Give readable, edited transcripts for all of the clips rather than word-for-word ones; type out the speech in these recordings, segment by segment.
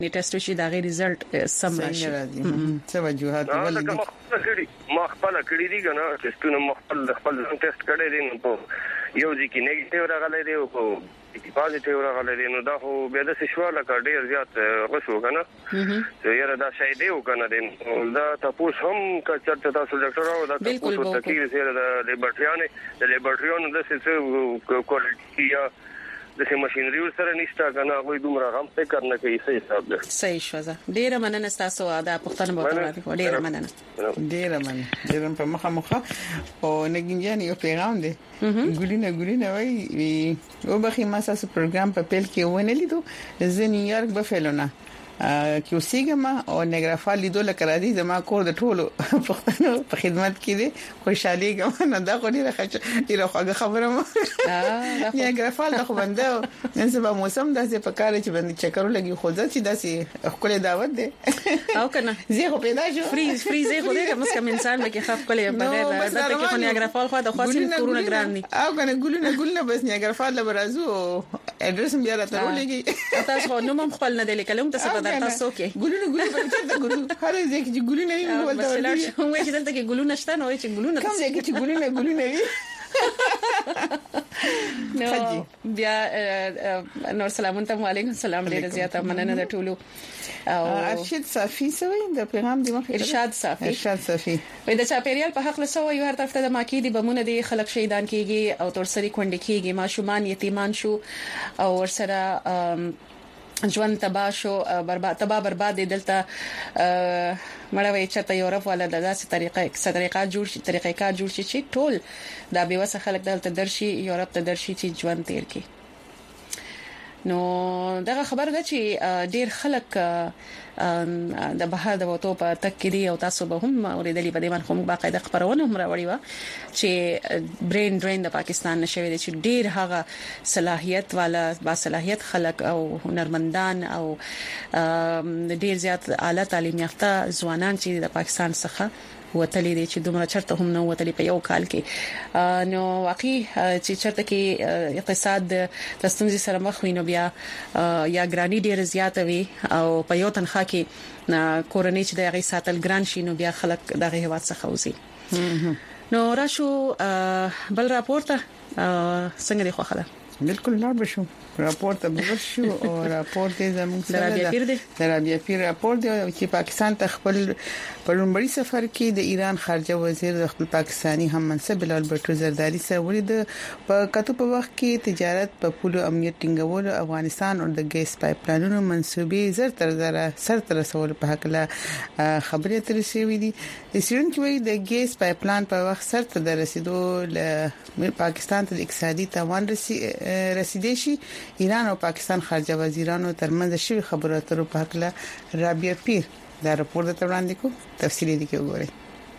ټیسټ شي دا غي رزلټ سم راشي څه وجوهات ولې ما خپل کړی دي کنه ټیسټونه خپل ټیسټ کړی دي نو یو ځکه نیگیټیو راغلی دی او پوزټیو راغلی دی نو دا خو به د سشواله کا ډیر زیات غوښو کنه یاره دا شای دی کنه دا تاسو هم کا چرته تاسو ډاکټر او دا تاسو تکلیف سره د لیبرټریانو د څه کوالټي یا د ماشينري سره نشته کنه غوي دومره غم فکر نه کوي صحیح حساب ده صحیح شوزه ډیره مننه تاسو دا پښتنه بوتره ډیره مننه په مخه او نګینجان یو پیغام دی ګولینه وای او بخي ما تاسو پروګرام په پیل کې ونه لیدو زه نیویارک بفلونه کې اوسېګم او نګرافال لیدو لکه را دي زما کور د ټولو پښتنو په خدمت کې دي خوشحالي کوم نه دا خو ډیره خبره مو نګرافال خو بنده نن سبا موسم داسې په کار چې باندې چکر لګي خو ځکه چې داسې خپل دعوت دی او کنه زه خو پیدا شو فریز خو دې کوم کم انسان کې خف کولې بغیر دا ته کې نګرافال خو د خاصین کورونه ګران دي او کنه ګولونه بس نګرافال لبرازو اډرس بیا راته ولګي تاسو نو مم خپل نه دي کلم تاسو تاسو کې ګلونه په چا ګلونه هر ځای کې ګلونه وي ولته وایي چې دلته کې ګلونه شته نو چې ګلونه کوم ځای کې ګلونه وي نو بیا نور سلام علیکم سلام ډیر زیاته مننه د ټولو او ارشد صافي سوي د پیغام دی مخه ارشاد صافي وای د چاپیریال په حق له سو یو هر طرف ته د ماکي دي بمونه دي خلک شهیدان کیږي او تورسري کونډي کیږي ماشومان یتیمان شو او ورسره ژوند تباہ شو برباد دلته مړوي چې یورپ ولا د داسې طریقې جوړ شي چې ټول دا به وسه خلک دلته درشي یورپ ته درشي چې ژوند تیر کی نو دا خبر ده چې ډیر خلک د بهر د وټو په تکري او تاسو به هم اوریدلې په دې باندې کوم باقاعده خبرونه هم راوړي وا چې برین ډرین د پاکستان نشوي دي چې ډیر هغه صلاحيت والا با صلاحيت خلک او هنرمندان او ډیر زیات اعلی تعلیم یافته ځوانان چې د پاکستان څخه وتلې دي چې دومره چرته هم نو وتلې په یو کال کې نو واقعي چې چرته کې اقتصاد د ستونزې سره مخ وینو بیا یا ګرانی ډیر زیات وي او په یو تنخوا کې کورنۍ چې دغه ساتل ګران شي نو بیا خلک دغه هواد څخه وځي نو راشو بل راپورته څنګه دی خو خلا بالکل لا بشو راپورته بشو او راپورته زموږ سره رابعه پیر راپورته چې پاکستان ته خپل پرونبري سفر کې د ایران خارجه وزیر د خپل پاکستانی هم منصب بلال بټو زرداری سره ولید په کتو په وخت کې تجارت په پولو امنیت ټینګول افغانستان او د ګیس پایپ لاینونو منسوبې زر تر رسول په حق له خبرې ترې شوې دي د سیرن کې د ګیس پایپ لاین په وخت سره ته رسیدو له پاکستان ته اقتصادي تاوان رسیدي شي ایران او پاکستان خارجه وزیرانو ترمنځ شوی خبرو اترو په حق له رابعه پیر دا راپور ته وړاندې کو تفصیلی دي کې وګورئ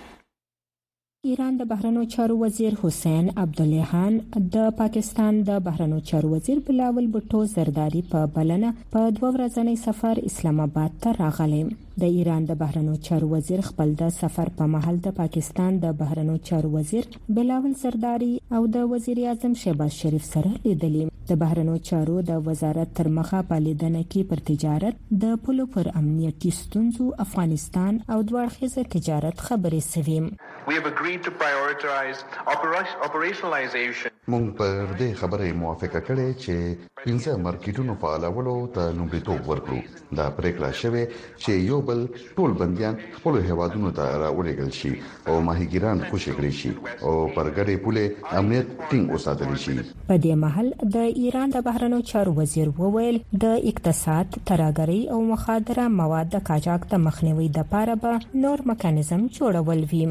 ایران د بهرنیو چارو وزیر حسین عبداللهان د پاکستان د بهرنیو چارو وزیر بلاول بټو زرداری په بلنه په 2 ورځنی سفر اسلام آباد ته راغلی د ایران د بهرنیو چارو وزیر خپل د سفر په مهال د پاکستان د بهرنیو چارو وزیر بلاول زرداری او د وزیر اعظم شهباز شریف سره لیدلي د بهرنیو چارو د وزارت تر مخه په لیدنه کې پر تجارت د پولو پر امنیتي ستونزو افغانستان او دوړخیزه تجارت خبرې سوي to prioritize operationalization. مونږ پر دې خبرې موافقه کړې چې 15 مارکیټونو فعالولو ته لومړیتوب ورکړو دا پریکړه شوه چې یو بل ټول بنديان خپل هیوادونو ته راولېږل شي او ماهیګیران خوشی کړي شي او پرګړې پوله امنیت ټینګ وساتل شي په دې محل د ایران د بهرنیو چارو وزیر وویل د اقتصاد ترهګرۍ او مخدره مواد د قاچاق د مخنیوي لپاره به نور میکانیزم جوړول وي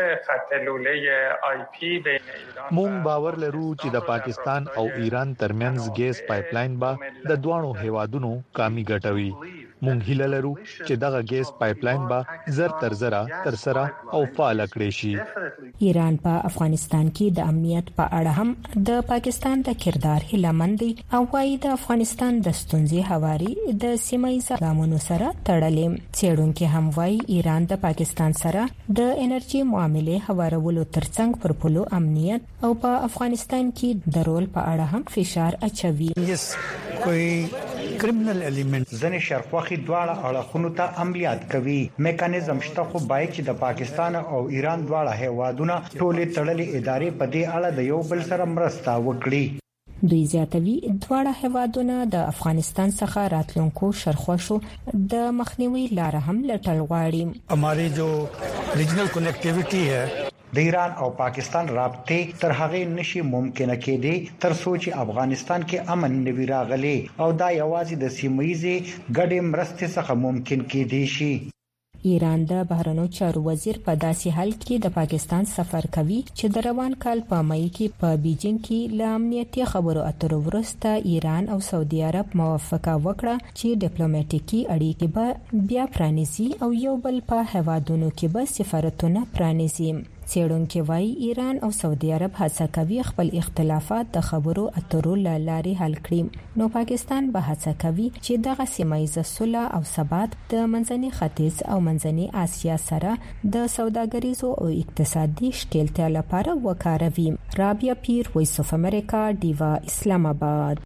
مونږ باور لرو چې د پاکستان او ایران ترمنځ ګیس پایپلاین به د دوانو هیوادونو کامي ګټوي مونږ هیله لرو چې دغه ګیس پایپلاین به زر تر سره او فعال کړي شي ایران په افغانستان کې د امنیت په اړه هم د پاکستان د کردار هلمندي او وايي د افغانستان د ستونزې هواري د سیمایي ګامونو سره تړلې څېړونکو هم وايي ایران د پاکستان سره د انرژي معاملې هوارولو ترڅنګ پر پولو امنیت او په افغانستان کې د رول په اړه هم فشار اچوي کوئی criminal element ځنې شرخوخي دواړه اړخونو ته عملیات کوي میکانیزم شته خو باید چې د پاکستان او ایران دواړه هیوادونه ټولې تړلې ادارې په دې اړه د یو بل سره مرسته وکړي دوی زیاتوي دواړه هیوادونه د افغانستان څخه راتلونکو شرخوشو د مخنیوي لار هم لټل غواړي हमारी जो regional connectivity है د ایران او پاکستان رابطې تر هغه نشي ممکنه کېدي تر څو چې افغانستان کې امن نوي راغلي او دا یوازې د سیمایي ګډې مرستې څخه ممکن کېدي شي ایران د بهرنیو چارو وزیر په داسې حال کې د پاکستان سفر کوي چې د روان کال په مئی کې په بیجینګ کې ل امنیتي خبرو اترو وروسته ایران او سعودي عرب موافقه وکړه چې ډیپلوماټیکي اړیکې به بیا پرانیزي او یو بل په هوادونو کې به سفارتونه پرانیزي څېړونکو وايي ایران او سعودي عرب هڅه کوي خپل اختلافات د خبرو اترو لارې حل کړي نو پاکستان به هڅه کوي چې دغه سیمایي صلح او ثبات د منځني ختیځ او منځني اسیا سره د سوداګریزو او اقتصادي شکلتیا لپاره وکاروي رابعه پیر وایس اف امریکا دیوا اسلام آباد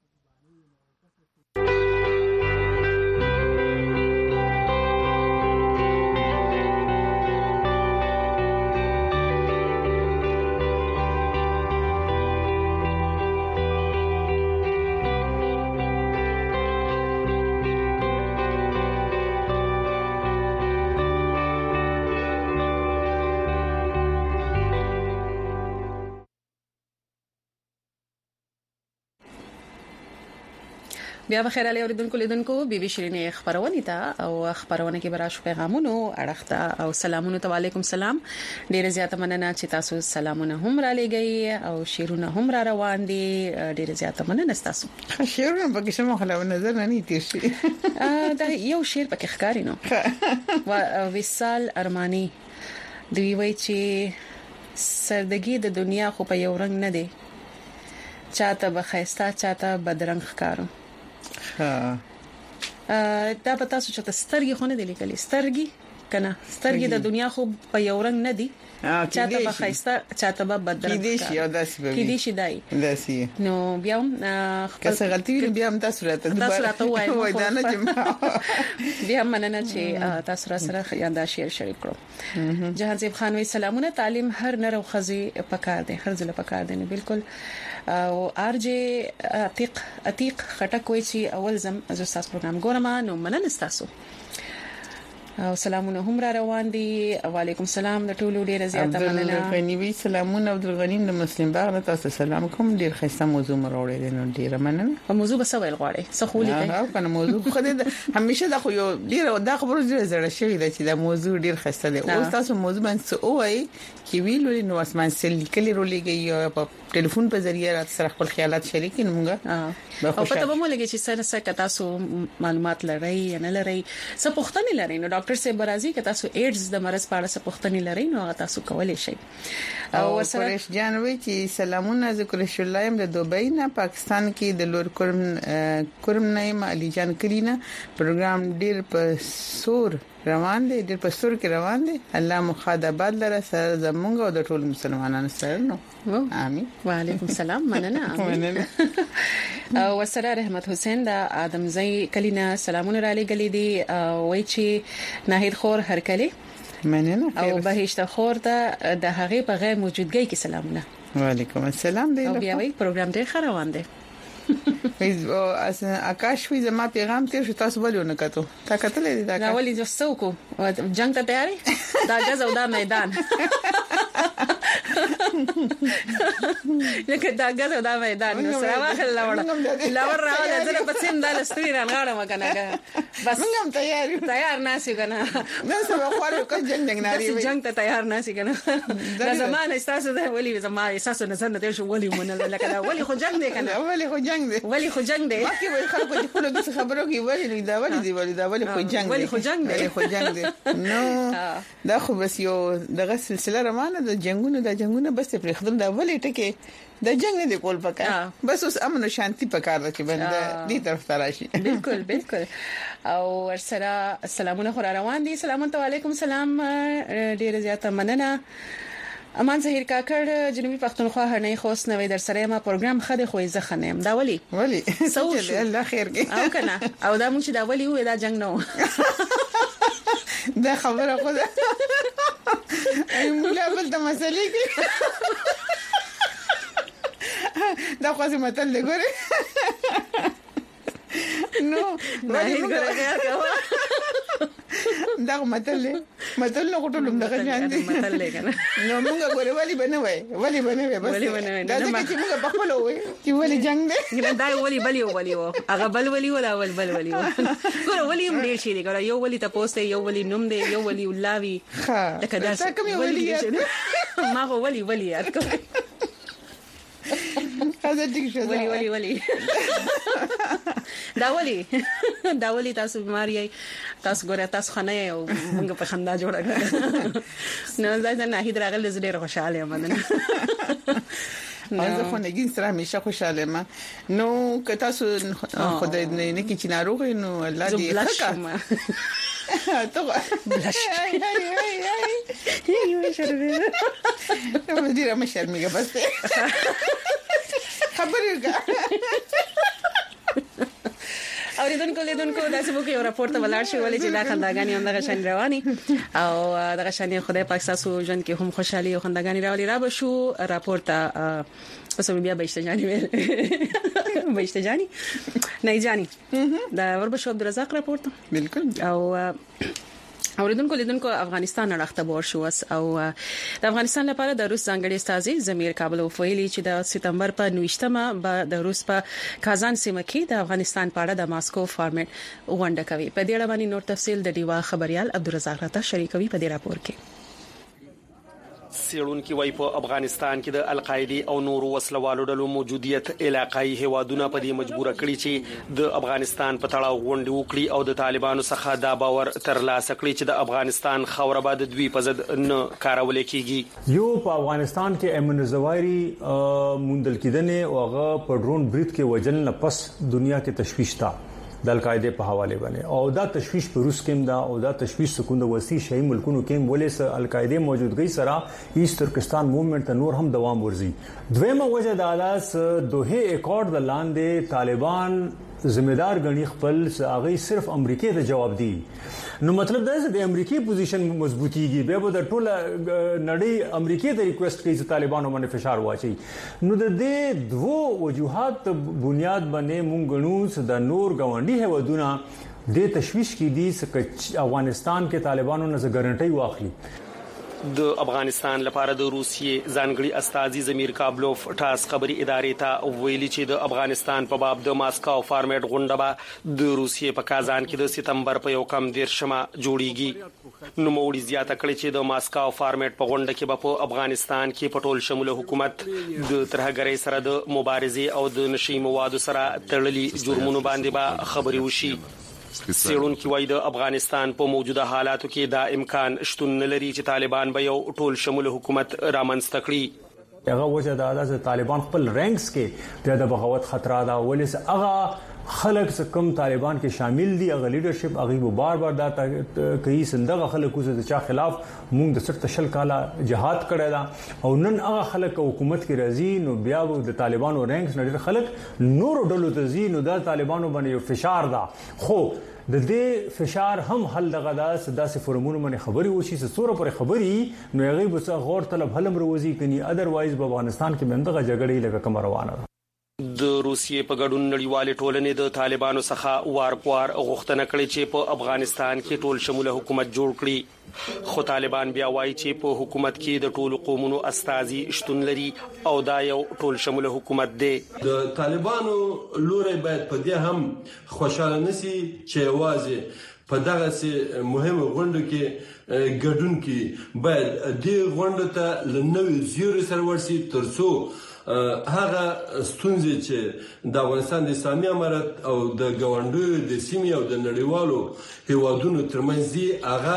بیا بخیر علی اوریدونکو لیدونکو بي بي شيرين خبرونه ته او خبرونه کې براشو پیغامونو اړخته او سلامونه ته وعليكم سلام ډیر زیاته مننه چې تاسو سلامونه هم را لګي او شیرونه هم را روان دي ډیر زیاته مننه تاسو شیرونه پکې شمو خلک نظر نه نیتی شي دا یو شیر پکې ښکاری نو وصال ارمانی دوی وایي چې سردګي د دنیا خو په یو رنگ نه دی چاته بخښتا چاته بدرنګ ښکارو دا پتا څه چې سترګې خونه دي لیکلي سترګې کنه سترګې د دنیا خو په یو رنگ نه دي چاته به خایسته چاته به بدرنګ کې دي شي او داسې به کې دي شي دای داسې نو بیا که څه غلطي وي بیا هم تاسو راته وای دا نه چې بیا مننه چې تاسو را سره یاد شیر شریک کړو جهانزیب خان وی سلامونه تعلیم هر نر او خزي پکار دي هر ځله پکار دي نه بالکل او ارجه عتیق خټک وای چې اول زم از تاسو پروګرام ګورم نو مننه تاسو او سلامونه هم را روان دي وعليكم السلام د ټولو ډیره زیاته مننه غنیوي سلامونه عبدالغنیم د مسلم باغ نه تاسو سلام کوم ډیر خسته موضوع مروړې نو ډیره مننه په موضوع بس ویل غواړي څه خولي کوي او کنه موضوع خو دې همیشه د خو یو ډیره د خبرو ډیره زړه شوی دی چې د موضوع ډیر خسته دی او تاسو موضوع باندې اوای چې ویلو نو اسمان سل کلی رولېږي په ټلیفون په ذریعہ رات سره خپل خیالات شریک کینمږه او پته به مو لګي چې سره تاسو معلومات لرئ یا نه لرئ څه پوښتنه لرئ نو ډاکټر سے برازي که تاسو ایډز د مرز په اړه څه پوښتنه لرئ نو هغه تاسو کولای شئ او قریش جانوي چې سلامونه ذکر شولایم د دوبۍ نه پاکستان کې د لور کورم نایم علي جان کلینا پروګرام ډیر په سور روان دي ډیر په سور کې روان دي الله مخادبات لره سره زمونږ او د ټول مسلمانانو سره نو امين وعليكم السلام مننه او سره رحمت حسین د ادمزی کلینا سلامونه را لګلې دي وای چې ناهید خور هرکلی مننه او بهشت خور ته د هغه په غیر موجودګۍ کې سلامونه وعلیکم السلام دی او بیا وی پروګرام ډیر ښه روان دی आकाश वही जमा पैगाम ته شو تاسو ولونه کتو تا کتلې دي دا ولې جو څوک جنگ ته تیاری دا غزا او دا میدان لکه دا غزا او دا میدان نو سره واخل لور راول زره په سیم د لستوی رانغاړه مکنه بس موږ تیار ناسي کنه نو سره خورو کو جنگ ناری جنگ ته تیار ناسي کنه دا زمانه تاسو د ولې زمانه تاسو نظر نه شو ولې مونږ لکه دا ولې خو جنگ دی کنه ولې خو جنگ دی مکه وای خلکو چې خلک څه خبرو کې ولې دا ولې خو جنگ دی نو دا خو بس یو دغه سلسله روانه د جنگونو بس په خدمت دا ولې ټکي د جنگ نه دی کول پکار بس اوس امن او شانتي پکار ده چې بنده دې طرف ته راشي بالکل او ورسره سلامونه خور روان دي سلام علیکم سلام ډیر زیاته مننه امان زهیر کاکړ جنوبي پښتونخوا هرنۍ خوست نوې در سره ما پروګرام خده خوې زخنم دا ولی سوچ الله خیر کې او کنه او دا مونږ دا ولی وې دا جنگ نو دا خبره خو ده مولا بل د مسلې کې دا خو څه متل لګوري نو نه ګره کاوه دا متل نو ټولم دغه ځان دي متل لګنه نو موږ غوړې ولی بنوي بس دا څنګه چې موږ په خپل وې چې ولی جنگ دی دا ولی وو هغه بل ولی ولا بل ولی وو ګوره ولی هم ډیر شي دی ګوره یو ولی تاسو ته یو ولی نوم دی یو ولی ولاوي لکه دا ولی ما هو ولی یاد کوم هذا ديك شو ولي دا ولي تاسو بیماری تاسو ګوره تاسو خنه او موږ په خندا جوړه کړو نو ځکه نه هیڅ راغله زه ډېر خوشاله یم نن زه خو نه ګین سره همیشه خوشاله ما نو که تاسو خدای نه کی چې ناروغ نو الله دې ښه تو بلش یو شرمې مدیره مې شرمېږه بس خبرې اوریدونکو داسې مو کې یو راپورټ ولاړ شي ولې چې دا خنداګانی هم دغه شان رواني او دغه شان خدای پاک تاسو ژوند کې هم خوشحالي او خنداګانی راولي را بشو راپورټ اوس بیا بهشتجانی نه جاني دا وربشو عبدالرزاق راپورټ بالکل او اوریدونکو افغانستان راخته بور شو او د افغانستان لپاره د روس ځانګړي استازي زمیر کابل وفیلی چې د سپتمبر په 19مه د روس په کازان سیمه کې د افغانستان په اړه د ماسکو فارمیټ غونډه کوي په دې اړه باندې نور تفصیل د دیوا خبريال عبدالرزاق راته شریکوي په دې راپور کې سیړونکو وای په افغانستان کې د القاعده او نور وسلوالو ډلو موجودیت علاقائی هوادونه په دې مجبور کړی چې د افغانستان په تړاو غونډه وکړي او د طالبانو څخه دا باور ترلاسه کړي چې د افغانستان خوره به د دوی په ضد نه کارول کیږي یو په افغانستان کې امن زوایری موندل کېدنه او هغه په ډرون بریټ کې وجل نه پس دنیا کې تشویش تا د القاعده په حواله باندې او دا تشویش په روس کې دا او دا تشویش سکوند وسی شای ملکونو کې ولې سره القاعده موجودګي سره ایست ترکستان موومېنټ ته نور هم دوام ورزي دویمه وجه د الاس دوه اکورډ د لاندې طالبان ذمہدار غنی خپل هغه صرف امریکای ته جواب دی نو مطلب دا چې د امریکای پوزیشن مضبوطیږي به د ټول نړۍ امریکای ته ریکوست کوي چې طالبانو باندې فشار واچي نو د دې دوه وجوهات بنیاد باندې مونږ غنو د نور غونډي هودونه د تشویش کې دي چې افغانستان کې طالبانو نه ګارانټي واخلي د افغانستان لپاره د روسیې ځانګړي استازي زمیر کابلوف ټاس خبري ادارې ته ویلي چې د افغانستان په باب د ماسکو فارمیټ غونډه به د روسیې په کازان کې د سپتمبر په 1 جوړیږي نو موړي زیاته کړې چې د ماسکو فارمیټ په غونډه کې به په افغانستان کې پټول شموله حکومت د ترهګرۍ سره د مبارزې او د نشي موادو سره تړلي جرمونو باندې به خبري وشي سیړونکو وای د افغانستان په موجوده حالاتو کې دا امکان شتون لري چې طالبان به یو ټول شموله حکومت رامنځته کړي هغه وجه دا د طالبان خپل رینکس کې د بغاوت خطر دا ولې هغه خلک کم طالبان کې شامل دي هغه لیډرشپ هغه بار دا کوي صندوق خلکو چې چا خلاف موږ د سر تشل کاله جهاد کړی دا او نن هغه خلک حکومت کې راځي نو بیا د طالبانو رینکس نړۍ خلک نور ډلو ته زی نو د طالبانو باندې فشار دا خو د دې فشار هم حل دغه داسې فورمونو باندې خبري وشي چې څوره پر خبري نو هغه به غور طلب حل مروزي کني ادروایز په افغانستان کې بندغه جګړې لکه کوم روانه د روسیې په ګډون نړیوالې ټولنې د طالبانو څخه وار غوښتنه کړې چې په افغانستان کې ټول شموله حکومت جوړ کړي خو طالبان بیا وایي چې په حکومت کې د ټولو قومونو استازي شتون لري او دا یو ټول شموله حکومت دی د طالبانو لوري باید په دې هم خوشاله نشي چې واځي په دغه مهمه غونډه کې ګډون کې باید دې غونډه ته لنوي زیری سره ورسي ترڅو هغه ستونزې چې د افغانستان د اسلامي امارت او د ګاونډیو د سیمې او د نړیوالو هیوادونو ترمنځ دي هغه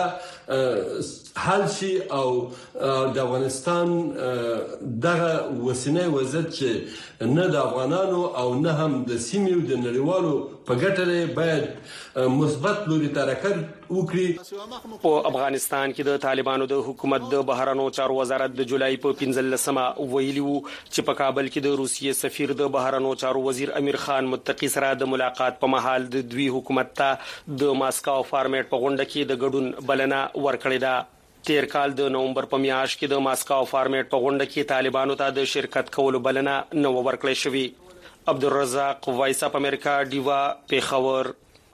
حل شي او د افغانستان دغه وسینه وضعیت چې نه د افغانانو او نه هم د سیمې او د نړیوالو په ګټه باید مثبت لوري ته حرکت وکړي. په افغانستان کې د طالبانو د حکومت د بهرانو چارو وزارت د جولای په 15مه ویلي وو چې په کابل کې د روسیې سفیر د بهرانو چارو وزیر امیر خان متقی سره د ملاقات په مهال د دوی حکومت ته د ماسکو فارمیټ په غونډه کې د ګډون بلنه ورکړې ده. تیر کال د نومبر په میاشت کې د ماسکو فارمیټ په غونډه کې طالبانو ته د شرکت کولو بلنه نو ورکړې شوې. عبدالرزاق وایس اپ امریکا دیوا پیښور.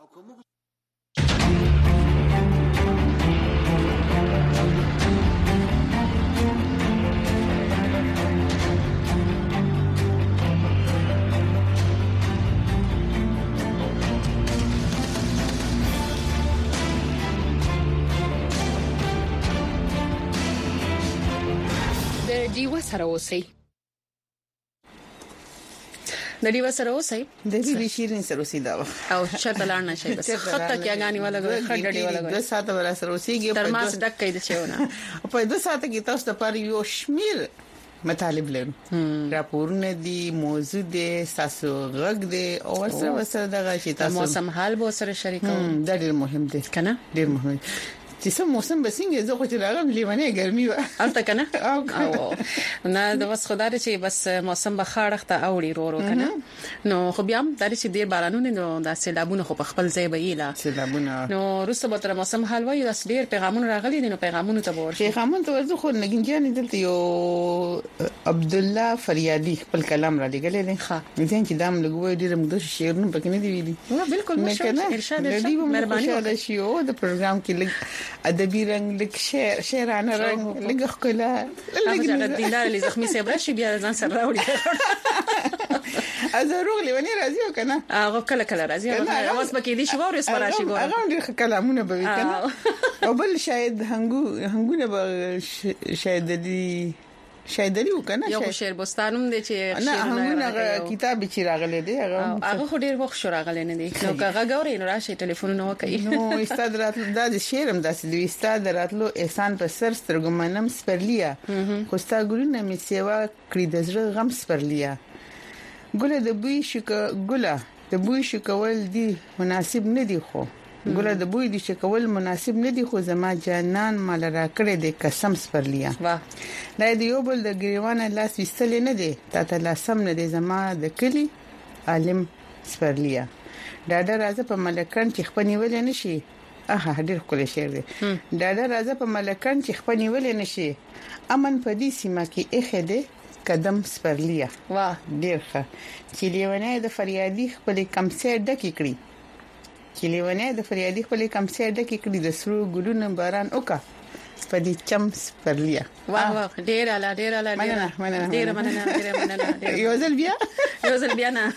دیوا سره اوسئ. د دیوا سره اوسئ. د دې شیرین سره اوسئ دا او شرط لاړ نشي بس خطه کې غاني ولا خډړې ولا 2 ساعت ولا سره اوسئږي تر ماس ډک کید چېونه په 2 ساعت کې تاسو ته پر یو شمیر مطالب لرو. راپورونه دي، موضوع دي، تاسو غږ دي او سره دغه شي تاسو موسم حال به سره شریکو. دا ډیر مهم دي کنه، ډیر مهم. چې سم موسم بسنګ زه خو چې راغم لیوانه ګرمي و البته کنه او نه د وس خدای چې بس موسم به خاړخته اوړي رو کنه. نو خو بیا هم د دې ډیر بارانونه نو د سیلابونو خو په خپل ځای ویلا سیلابونه نو روسه به تر موسم حال وایي د ډیر پیغامونه راغلي دي. نو پیغامونه ته ورشي پیغامونه ته ورته خو نګنجان دلته یو عبد الله فریادي خپل کلام را لګلې دي. ځین چې دام لګوي ډیر موږ شعرونه پکې نه دی ویلي. بالکل مشکل ارشاد مهرباني شي او د پروګرام کې ادبي رنگ لک شعرانه رنگ لګ خلا لګ دیندار اللي زخمي سبره شي بیا ځان سره راوړي ازروغ لونی راځي کنه هغه کله راځي اوس بکې دي شو ورس راشي ګور هغه ډېر کلامونه به کنه او بل شاید هنګونه به شاید دي وکنه یو شعر بوستانم دي چې نه هغه کتاب چې راغلي دي هغه خو ډیر وخت شو راغلي نه دي. نو هغه غوري نو راشي ټلیفون نو کوي. نو استاد راتلو د شعرم داسې دی استاد راتلو احسان په سر سترګمنم سپرلیا خو ستا ګلونه می سیوا کړی د زړه غم سپرلیا ګله د بوی شکول دی مناسب نه دی خو ګله د بوی دي چې کول مناسب نه دي خو زما جانان مال را کړې د قسم سپرلیا واه دا دی یو بل د ګریوانه لاس وستل نه دي تا لاسم نه دي زما د کلی عالم سپرلیا ډاډه راځه په ملکان چې خپنی ولې نشي. ډېر کول شعر دی. ډاډه راځه په ملکان چې خپنی ولې نشي امن په دې سیمه کې اخه دي قدم سپرلیا. واه ډېر ښه. چې لیونه د فریادي خپل کمسه ډکی کړی کلیونه د فریادي خپل کمسه ډکی کړی د سرو ګلونو باران وکا په دې چم سپرلیا. واه ډېر اعلی مننه یو ځل بیا نه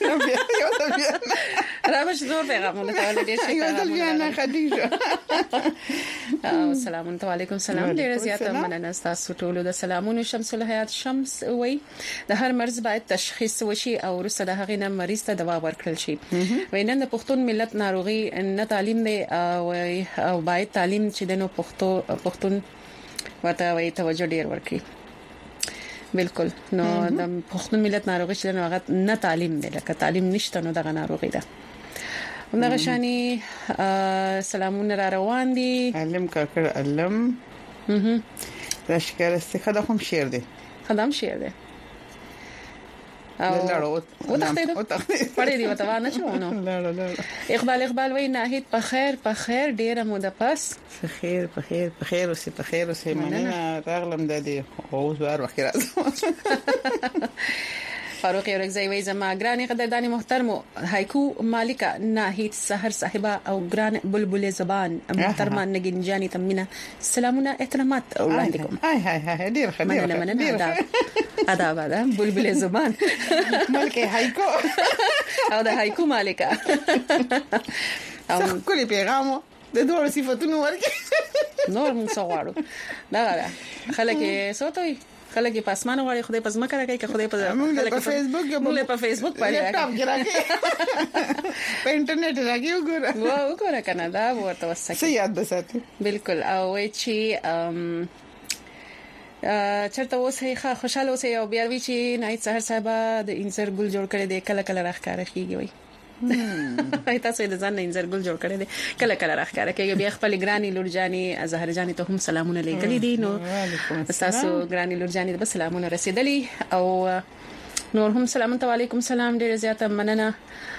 راوښ زور پیغامونه ته ولې ډېر یو ځل بیا نه خدیجه السلام علیکم. سلام ډېر زیاته مننه تاسو ټول د سلامونو. شمس الحیات شمس وای د هر مرز باید تشخیص وشي او وروسته د هغې نه مریض ته دوا ورکړل شي. وینند پښتون ملت ناروغي نه تعلیم دی او باید تعلیم چې دنو پښتون ورته وای توجه ډیر ورکړي. بالکل نو د پښتون ملت ناروغي چې نو هغه نه تعلیم دی لکه تعلیم نشته نو دغه ناروغي ده. همدغه شانی سلامونه را روان دي. علم کاکر علم تشکر استخدام هم شعر دی. خدام شعر دی. او تختید پړې دی وته نه شو. اقبال وای ناهید په خیر ډیره مو د پس په خیر اوسه مننه راغلم د دې او زوار وخت راځم. فاروق یورکزی وای زما ګرانی قدردانی محترمو هایکو مالکا ناهید سحر صاحبہ او ګران بلبل زبان محترمه نگین جانی تمنه سلامونه احترامات وړاندې کوم. هاي ډیر خدای مننه ادب بلبل زبان ملکه هایکو او د هایکو مالکا او کلی پیغامو د دوه صفاتونو ورکې نور موږ سوالو دا خلک سوتوي خلک په اسمانو غواړي خدای په ځمکه راکړي که خدای په فیسبوک باندې لیپټاپ کې راکړي په انټرنیټ راکړي وګوره کنه دا ورته وسه څه یاد بساتي. بالکل او چې چرته اوسه خوشاله اوسه او بیا وی چې نایت سحر صاحب د انسر ګل جوړ کړي د کله راخاره کیږي وي تاسو د ځان نه انځرګل جوړ کړی دی کله کله راخاره کوي بیا خپل ګرانی لورجانی زهر جانی ته هم سلامونه لګلی دي نو تاسو ګرانی لورجانی د سلامونه رسیدلی او نور هم سلام علیکم سلام ډیر زیاته مننه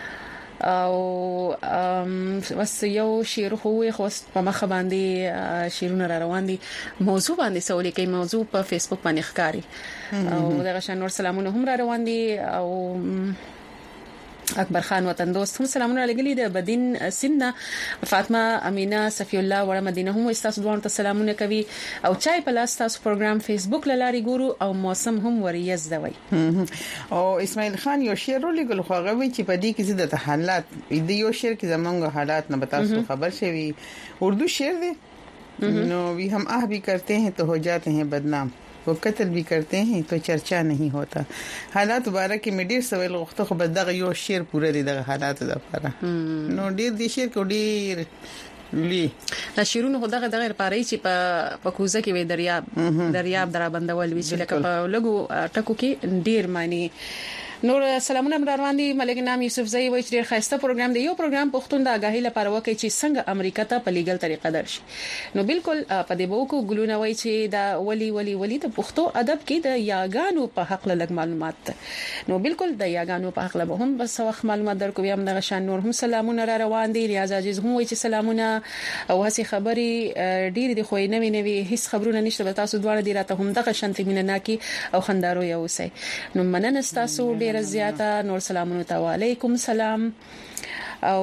او وس یو شیر خو په مخ باندې شیرونه را روان دي موضوع باندې سوالي کوي موضوع په فیسبوک باندې ښکاری او دغه شان نور سلامونه هم را روان دي او اکبر خان وطن دوست هم سلامونه لګلی د بدین سینا فاطمه امینه صفی الله وړه مدینه هم استاسو دوه ته سلامونه کوي او چای په لاس تاسو پروګرام فیسبوک لاري ګورو او موسم هم وریز دوي او اسماعیل خان یو شعر لګل خو غوي چې په دې کې د حالات د یو شعر کې زمونږ حالات نه تاسو خبر شوي اردو شعر دی نو وی हम आह भी करते हैं तो हो जाते हैं बदनाम वो कत्ल भी करते हैं तो चर्चा नहीं होता حالات مبارک می ډیر سوال وخت خو بدغه یو شعر پوره دي د حالات لپاره نو ډیر دي شعر کو ډیر لی دا شیرونه خو دغه لپاره چې په کوزه کې وي دریاب درا بندول وی چې لکه په لګو ټکو کې ډیر معنی نور سلامونه روان دي ملک نام یوسف زئی وای چې ډیر خاصه پروګرام دی یو پروګرام پښتون د آگاهی لپاره وکړي چې څنګه امریکا ته په لیګل طریقه درشي نو بالکل په دې بوکو ګلونه وای چې دا ولی د پښتو ادب کې د یاګانو په حق لږ معلومات نو بالکل د یاګانو په حق له هم بس وخت معلومات درکو بیا هم د شان نور هم سلامونه را روان دي ریاض عزیز هم وای چې سلامونه او هسي خبري ډیر دي خو نوي هیڅ خبرونه نشته به تاسو دواړه دی راته هم دغه شانتي مینناکي او خندارو یو سي نو مننه تاسو ډیر زیاته نور سلامونه علیکم سلام او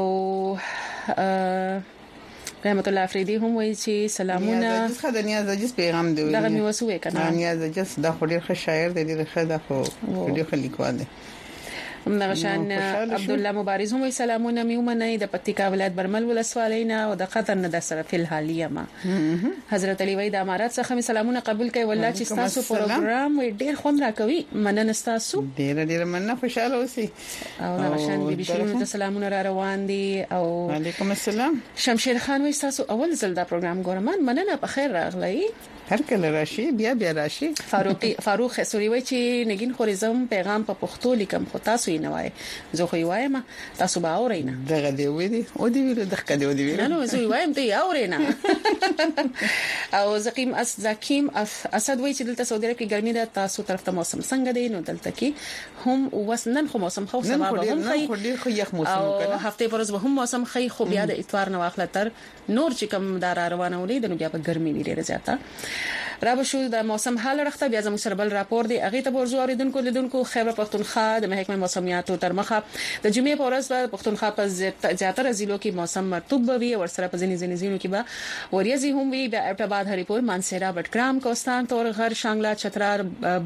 رحمت الله افریدی هم وایي چې سلامونه خدانیاز عزیز پیغام دی دا مې وسوي کنه نیاز عزیز دا خو ډیر ښه شاعر دی ډیر ښه دا خو ډیر ښه لیکوال دی نغشان عبد الله مبارز هم سلامونه میومنه د پکتیکا ولایت برمل ولسوالینا او د قطر نه د سره فل حالیه ما حضرت علی وای د امارات څخه سلامونه قبول کوي والله چې تاسو پروګرام ډیر خوند راکوي مننه تاسو ډیر مننه خوشاله اوسئ او نغشان بي شروع ته سلامونه را روان دي او وعلیکم السلام شمشیر خان وای تاسو اول ځل دا پروګرام ګورم مننه په خیر راغلی هر کله راشي بیا راشي فاروق خسوري وای چې نګین خوريزم پیغام په پښتو لیکم خو تاسو یې نه وای زه خو وایم تاسو به اورئ دغه دی وې دي او دی ویل دغه دی وی نه زه وایم ته اورئ نه او زقیم اسد وای چې دلته سعودي عرب کې ګرمي ده تاسو طرف ته موسم څنګه دی نو دلته کې هم وسنن خو موسم خو سبب هم خو یخ موسم او هفته پرز به هم موسم خي خو بیا د اتوار نه واخله تر نور چې کوم دار روانه ولې د نو بیا په ګرمي ډیره زیاته را بشو د موسم حال راخته بیا زموږ سره بل راپور دی اغه ته ورزو اوریدونکو لیدونکو خیبر پختونخوا د محکمه موسمیاتو تر مخه د جمعې په ورځ به پختونخوا په زیاتره ضلعو کې موسم مرطوب وي او سره په ځینې ځینو کې به وریځي هم وي د ابټاباد هریپور مانسهرا بټګرام کوستان تور غر شانګلا چترار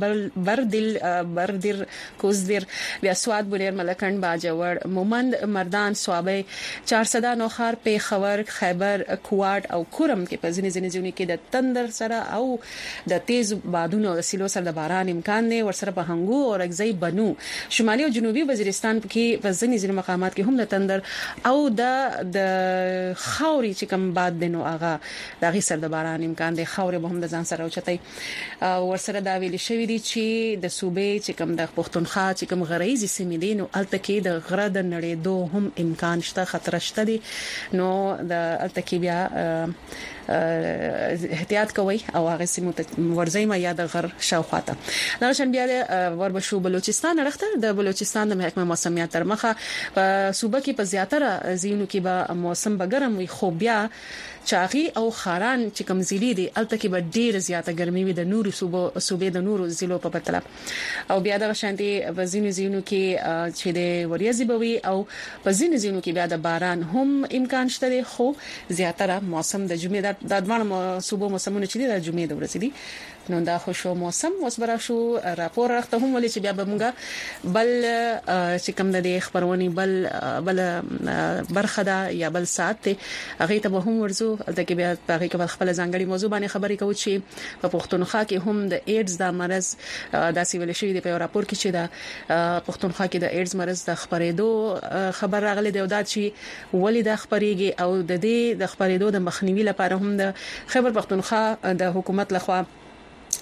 بردر کوزدر بیا سواد بولیر ملکند باجوړ مومند مردان سوابه چارسدا نوخار پیښور خیبر کوات او کورم کې په ځینې ځینو کې د تندر سره او د تیز بادونو د سیلو سره د باران امکان دی ورسره په هنګو او رګزی بنو شمالي او جنوبي وزیرستان کې په ځینې مقامات کې هم د تندر او د خاوري چې کوم باد دینو هغه د غي سره د باران امکان دی خاوري به هم د ځان سره اوچتای ورسره دا ویل شوی دی چې د صوبې چې کوم د پښتونخوا چې کوم غریزي سیمې دي نو الته کې د غره د نړېدو هم امکان شته خطر شته دي نو د الته کې بیا احتیاط کوي او هغه سیمو ته ورځي ما یاد غر شاوخاته دا شن بیا وربشو بلوچستان راخته د بلوچستان د محکمه موسمیات تر مخه په صوبه کې په زیاتره زینو کې به موسم بګرم وي خو بیا چاغي او خاران چې کمزلي دي الته کې به ډیر زیاته ګرمي وي د نورو صوبې د نورو ضلعو په پرتله او بیا د شانتي په زینو کې چې د وریځي بوي او په زینو کې بیا د باران هم امکان شته خو زیاتره موسم د جمعې د دوه صوبو موسمونه چې د جمعې د ورځې دي نو دا خوشو موسم وسبره شو راپور راخته هم ولې چې بیا به مونږه بل چې کوم د خبرونی بل برخه دا یا بل ساعت هغه ته به هم ورزو د کې بیا هغه کې خپل ځانګړي موضوع باندې خبرې کوي چې په پښتونخوا کې هم د ایډز د مرز د سیول شوی د په راپور کې چې د پښتونخوا کې د ایډز مرز د خبرېدو خبر راغلی دی او دا چې ولې د خبرېږي او د دې د خبرېدو د مخنیوي لپاره هم د خیبر پښتونخوا د حکومت لخوا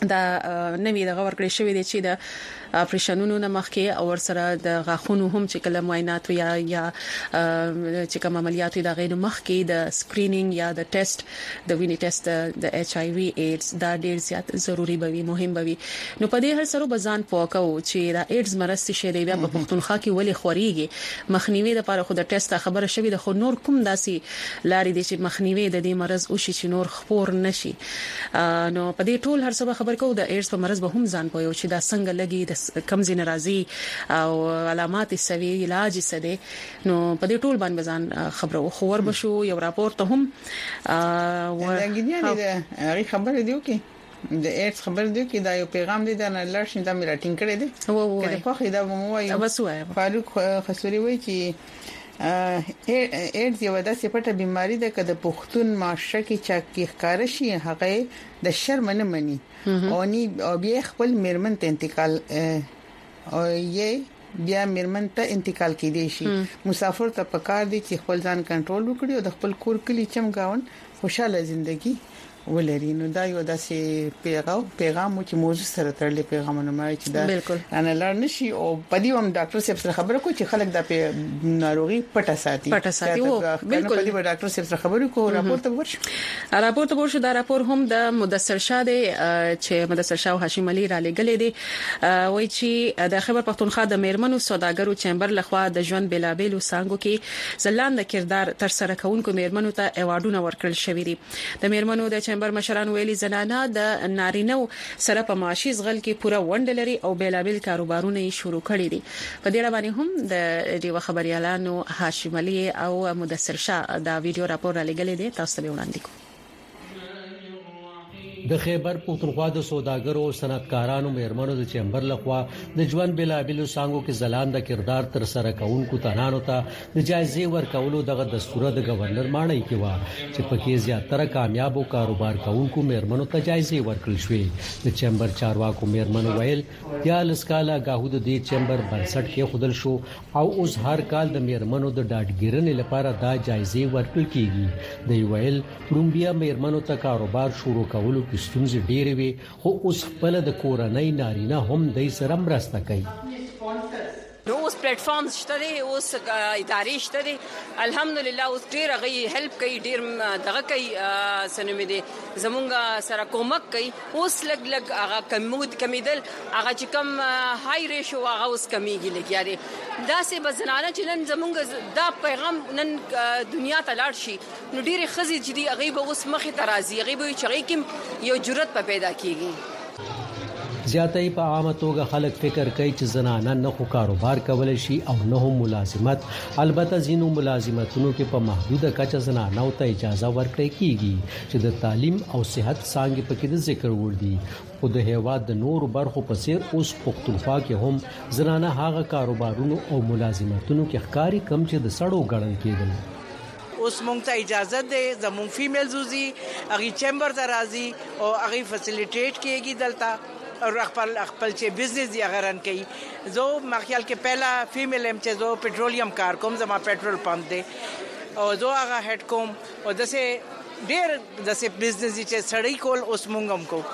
دا نوې د غور کړی شوې دي چې د اپریشنونو نه مخکې او ورسره د غاښونو هم چې کله معاینات یا چې کوم عملیات د غیر مخکې د سکرینینګ یا د ټیسټ د وینې ټیسټ د ایچ آی وی ایډز دا ډیر زیات ضروری بوي مهم بوي نو په دې هر سره بزان پوکاو چې دا ایډز مرض شي دی بیا په پښتونخوا کې ولې خوريږي مخنیوي لپاره خو د ټیسټ خبره شوې د خو نور کوم داسي لاري دي چې مخنیوي د دې مرض او شي چې نور خپور نشي نو په دې ټول هر څه خبر کو د ایډز په مرض به هم ځان پوي چې دا څنګه لګي د کم زین راځي او علامات سوي علاج سده نو په دې ټول باندې ځان خبرو خبر بشو یو راپور ته هم لګیدنه ده هغه خبره دی وکي د ایډز خبر دی چې دا یو پیغام دی د لارښین د میراټینګ کړی دی کله په خیدا مو وایي فاروق خسوري وایي چې ایډز یو داسې پټه بیماری ده چې د پښتون معاشره کې چا کې ښکار شي هغه د شرم نه مني او بیا خپل میرمن ته انتقال او یې بیا میرمن ته انتقال کیدی شي مسافر ته پکار دي چې خپل ځان کنټرول وکړي او د خپل کور کلی چمګاون خوشاله ژوندۍ ولري نو دا یو داسې پیغام چې موضوع سره تړلې پیغامونه مای چې دا انا لار نشي او پدې هم ډاکټر صاحب سره خبره کوي چې خلک د ناروغي پټه ساتي بالکل پدې ډاکټر صاحب سره خبرې کوي راپور ته ورشه دا راپور هم د مدثر شاه دی چې مدثر شاه هاشم علي را لګلې دي وایي چې د خبر پښتونخوا د میرمنو سوداګرو چیمبر لخوا د ژوند بلابل سانګو کې ځلاند کردار تر سره کوونکو میرمنو ته ایوارډونه ورکړل شوې دي د میرمنو د چیمبر مشران ویلي زنانه د نارینو سره په معاشي ځغل کې پوره وند لري او بیلابل کاروبارونه یې شروع کړي دي په دې اړه باندې هم د ډیو خبريالانو هاشم علي او مدثر شاه دا ویډیو راپور را لګلې دي تاسو ته وړاندې کوم د خیبر پختونخوا د سوداګرو او صنعتکارانو میرمنو د چیمبر لخوا د ژوند بلابلو سانګو کې زلاند کردار تر سره کوونکو تنانو ته د جایزې ورکولو دغه دستور د گورنر مانای کې و چې پکې زیاتره کامیاب او کاروبار کوونکو میرمنو ته جایزې ورکړل شوې د چیمبر چارواکو میرمنو ویل یا لسکاله غاهود د چیمبر بنسټ کې خودل شو او اوس هر کال د میرمنو د ډاډګیرنې لپاره دا جایزې ورکړل کیږي د ویل رومبیا میرمنو ته کاروبار شروع کولو ستونزې ډېرې وي خو اوس خپل د کورنۍ نارینه هم د سره مرسته کوي نو اوس پلیټ فارمز شته دي اوس ادارې شته دي الحمدلله اوس ډیر غي هیلپ کوي ډیر دغه کوي سنمې دي زمونږ سره کومک کوي اوس لګ هغه کمیدل هغه چې کم های ریشو هغه اوس کمیږي لګیاري دا سه بزنانه چې نن زمونږ دا پیغام نن دنیا ته لاړ شي نو ډیر خزي چې دی هغه به اوس مخه ترازی هغه به چې کوم یو جرأت پیدا کیږي زیاتې په عامه توګه خلک فکر کوي چې زنانه نه خو کاروبار کولای شي او نه هم ملازمت البته ځینو ملازمتونو کې په محدوده کچه زنانه ته اجازه ورکړي کیږي چې د تعلیم او صحت څنګه پکې د ذکر وړي خو د هیواد د نور برخو په څیر اوس پښتونخوا کې هم زنانه هغه کاروبارونو او ملازمتونو کې ښکاری کم چې د سړو ګڼل کېدل اوس مونږ ته اجازه ده زمون فیمیل زوزي اغي چیمبر درازي او اغي فیسیلیټیټ کیږي دلته اور خپل چې بزنس دی غران کوي زه ما خیال کې پہلا فیمیل ایم چې زه پټرولیم کار کوم زما پټرول پمپ دی او زه هغه هډ کوم او دسه ډیر دسه بزنس چې سړی کول اوس مونږ هم کو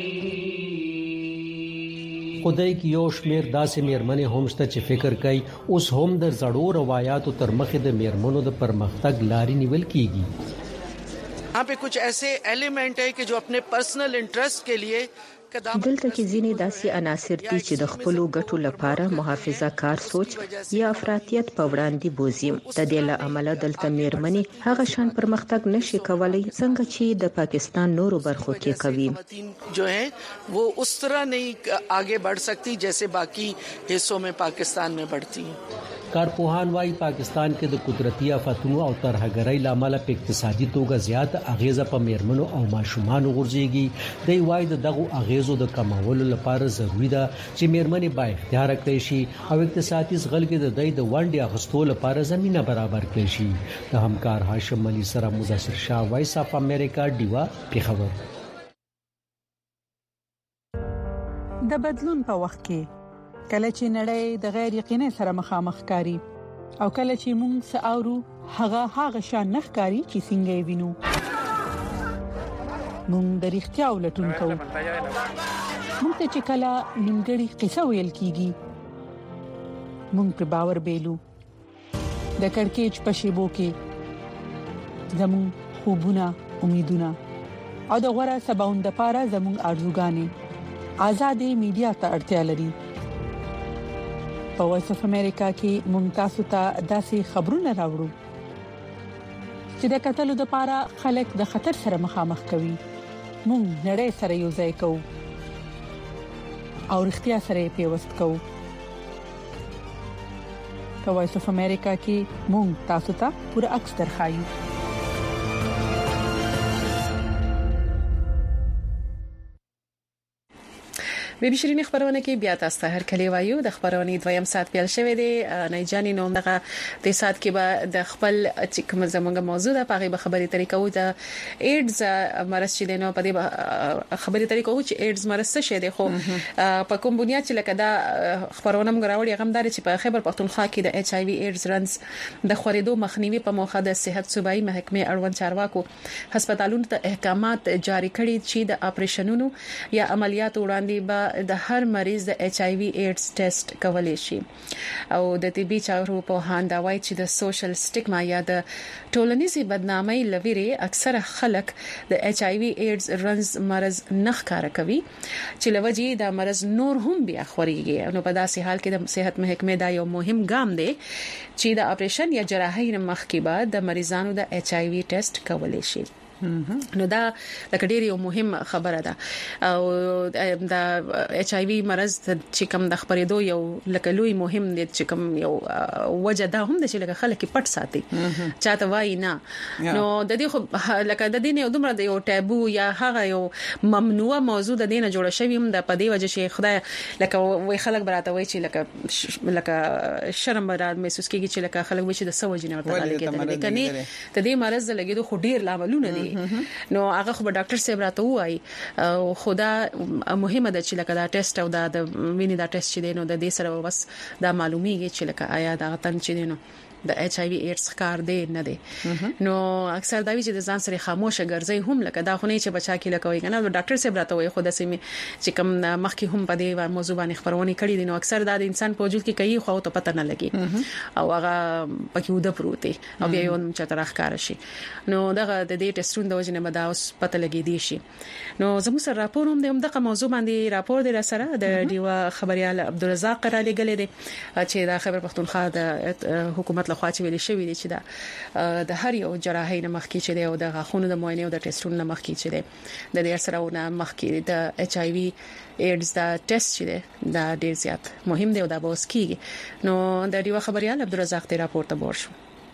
خدای کی یو شمیر داسې میرمنې همشته چې فکر کوي اوس هم د زړو روایتو تر مخې د میرمنو د پرمختګ لاري نیول کیږي यहाँ पे कुछ ऐसे एलिमेंट है कि जो अपने पर्सनल इंटरेस्ट के लिए دلته کې ځینې داسې عناصر دي چې د خپل ګټو لپاره محافظه کار سوچ یا افراطیت په وړاندې بوزي د دې له امله دلته میرمنې هغه شان پرمختګ نشي کولای څنګه چې د پاکستان نورو برخو کې کوي जो है वो उस तरह नहीं आगे बढ़ सकती जैसे बाकी हिस्सों में पाकिस्तान में बढ़ती हैं کارپوهان وايي پاکستان کې د قدرتي آفاتونو او ترهګرۍ لامل په اقتصادي توګه زیات اغیزه په میرمنو او ماشومان غورځيږي دی وايي دغه اغیزو د کمولو لپاره ضروری ده چې میرمنې با اختیار کړي شي او اقتصادي ځغل کې د ونډې اخیستو لپاره زمينه برابر کړي شي د همکار هاشم علي سره مدثر شاه وایس اف امریکا دیوا پیښور د بدلون په وخت کې کله چې نړۍ د غیر یقیني سره مخامخ کاری او کله چې موږ ساورو هغه شان نخکاری چې څنګه وینو موږ د اړتیا ولټون کوو موږ ته چې کله نیمګړی قصه ویل کیږي موږ پر باور بیلو د کڑکېچ په شیبو کې زموږ خوبونه امیدونه او د غوړه سباوند لپاره زموږ ارزوګانې آزادې میډیا ته اړتیا لري په وایس اف امریکا کې موږ تاسو ته داسې خبرونه راوړو چې د قتلو لپاره خلک د خطر سره مخامخ کوي موږ نړۍ سره یو ځای کوو او اړتیا سره پیوست کوو په وایس اف امریکا کې موږ تاسو ته پوره عکس درخایو بي شيرين خبرونه کې بیا تاسو ته هر کلی وایو د خبرونه دویم سات پیل شوې دي نه جاني نو دغه د سات کې به د خپل چې کوم زمونږ موضوع ده په غیبه خبري طریقو د ایډز مرز چې نو په دې خبري طریقو چې ایډز مرز څه شه دي خو په کوم بنیاد چې لکه دا خبرونه موږ راوړي غمدار چې په خیبر پختونخوا کې د ایچ آی وی ایډز رنز د خوريدو مخنیوي په موخه د صحت صوبایي محکمه اړوند چارواکو هسپتالونو ته احکامات جاری کړي چې د اپریشنونو یا عملیات وړاندې به د هر مریض د ایچ آی وی ایډز ټیسټ کولای شي او د طبي چارو په هاندا وای چې د سوشل سټیګما یا د ټولنیزي بدنامۍ لویري اکثره خلک د ایچ آی وی ایډز رنز مرز نخ کار کوي چې لوجي د مرز نور هم بیا خوريږي نو په داسې حال کې د صحت محکمه دا یو مهم ګام دی چې د اپریشن یا جراحي مخکې بعد د مریضانو د ایچ آی وی ټیسټ کولای شي نو دا لکه ډیر یو مهم خبره ده او د ایچ آی وی مرز چې کوم د خبرېدو یو لکه لوی مهم دي چې کوم یو وجه ده هم د چې لکه خلک پټ ساتي چاته وای نه نو د دې خو لکه د دې نه دومره د یو ټابو یا هغه یو ممنوع موضوع د دینه جوړ شوی هم د پدې وجه چې خدای لکه وای خلک براته وای چې لکه شرم براد محسوس کیږي چې لکه خلک وای چې د سوجي نه ورته لګیدل کني د دې مرز لګیدو خو ډیر لاملونه دي نو هغه خو ډاکټر صاحب راته وای خدا مهمه ده چې لکه دا ټیسټ او دا د ویني دا ټیسټ چې دینو د دې سره بس دا معلومیږي چې لکه آیا دا تن چې دینو د ایچ آی وی ایډز ښکار دی نه دی نو اکثر دا وی چې د ځان سره خاموشه ګرځي هم لکه دا خو نه چې بچا کې لکه وي کنه ډاکټر صاحب راته وي خو د سیمه چې کوم مخکې هم په دې موضوع باندې خبرونه کړې دي نو اکثر دا د انسان په وجود کې کوي خو ته پته نه لګي او هغه پکې وده پروتي او بیا یو چې تر ښکار شي نو دغه د دې ټیسټونو د وجه نه مدا اوس پته لګي دي شي نو زموږ سره راپور هم د دغه موضوع باندې راپور دی سره د ډیوا خبريال عبدالرزاق قرالی غلې دي چې د خیبر پختونخوا د حکومت لخوا چې ویل شوی دی چې د هر یو جراحي نه مخکې چې دی او د غاښونو د معاینه او د ټیسټونو نه مخکې چې دی د دې سره ونه مخکې د ایچ آی وی ایډز دا ټیسټ چې دی دا ډیر زیات مهم دی او دا به اوس کیږي نو د ډیوا خبريال عبدالرزاق ته راپور ته ورشو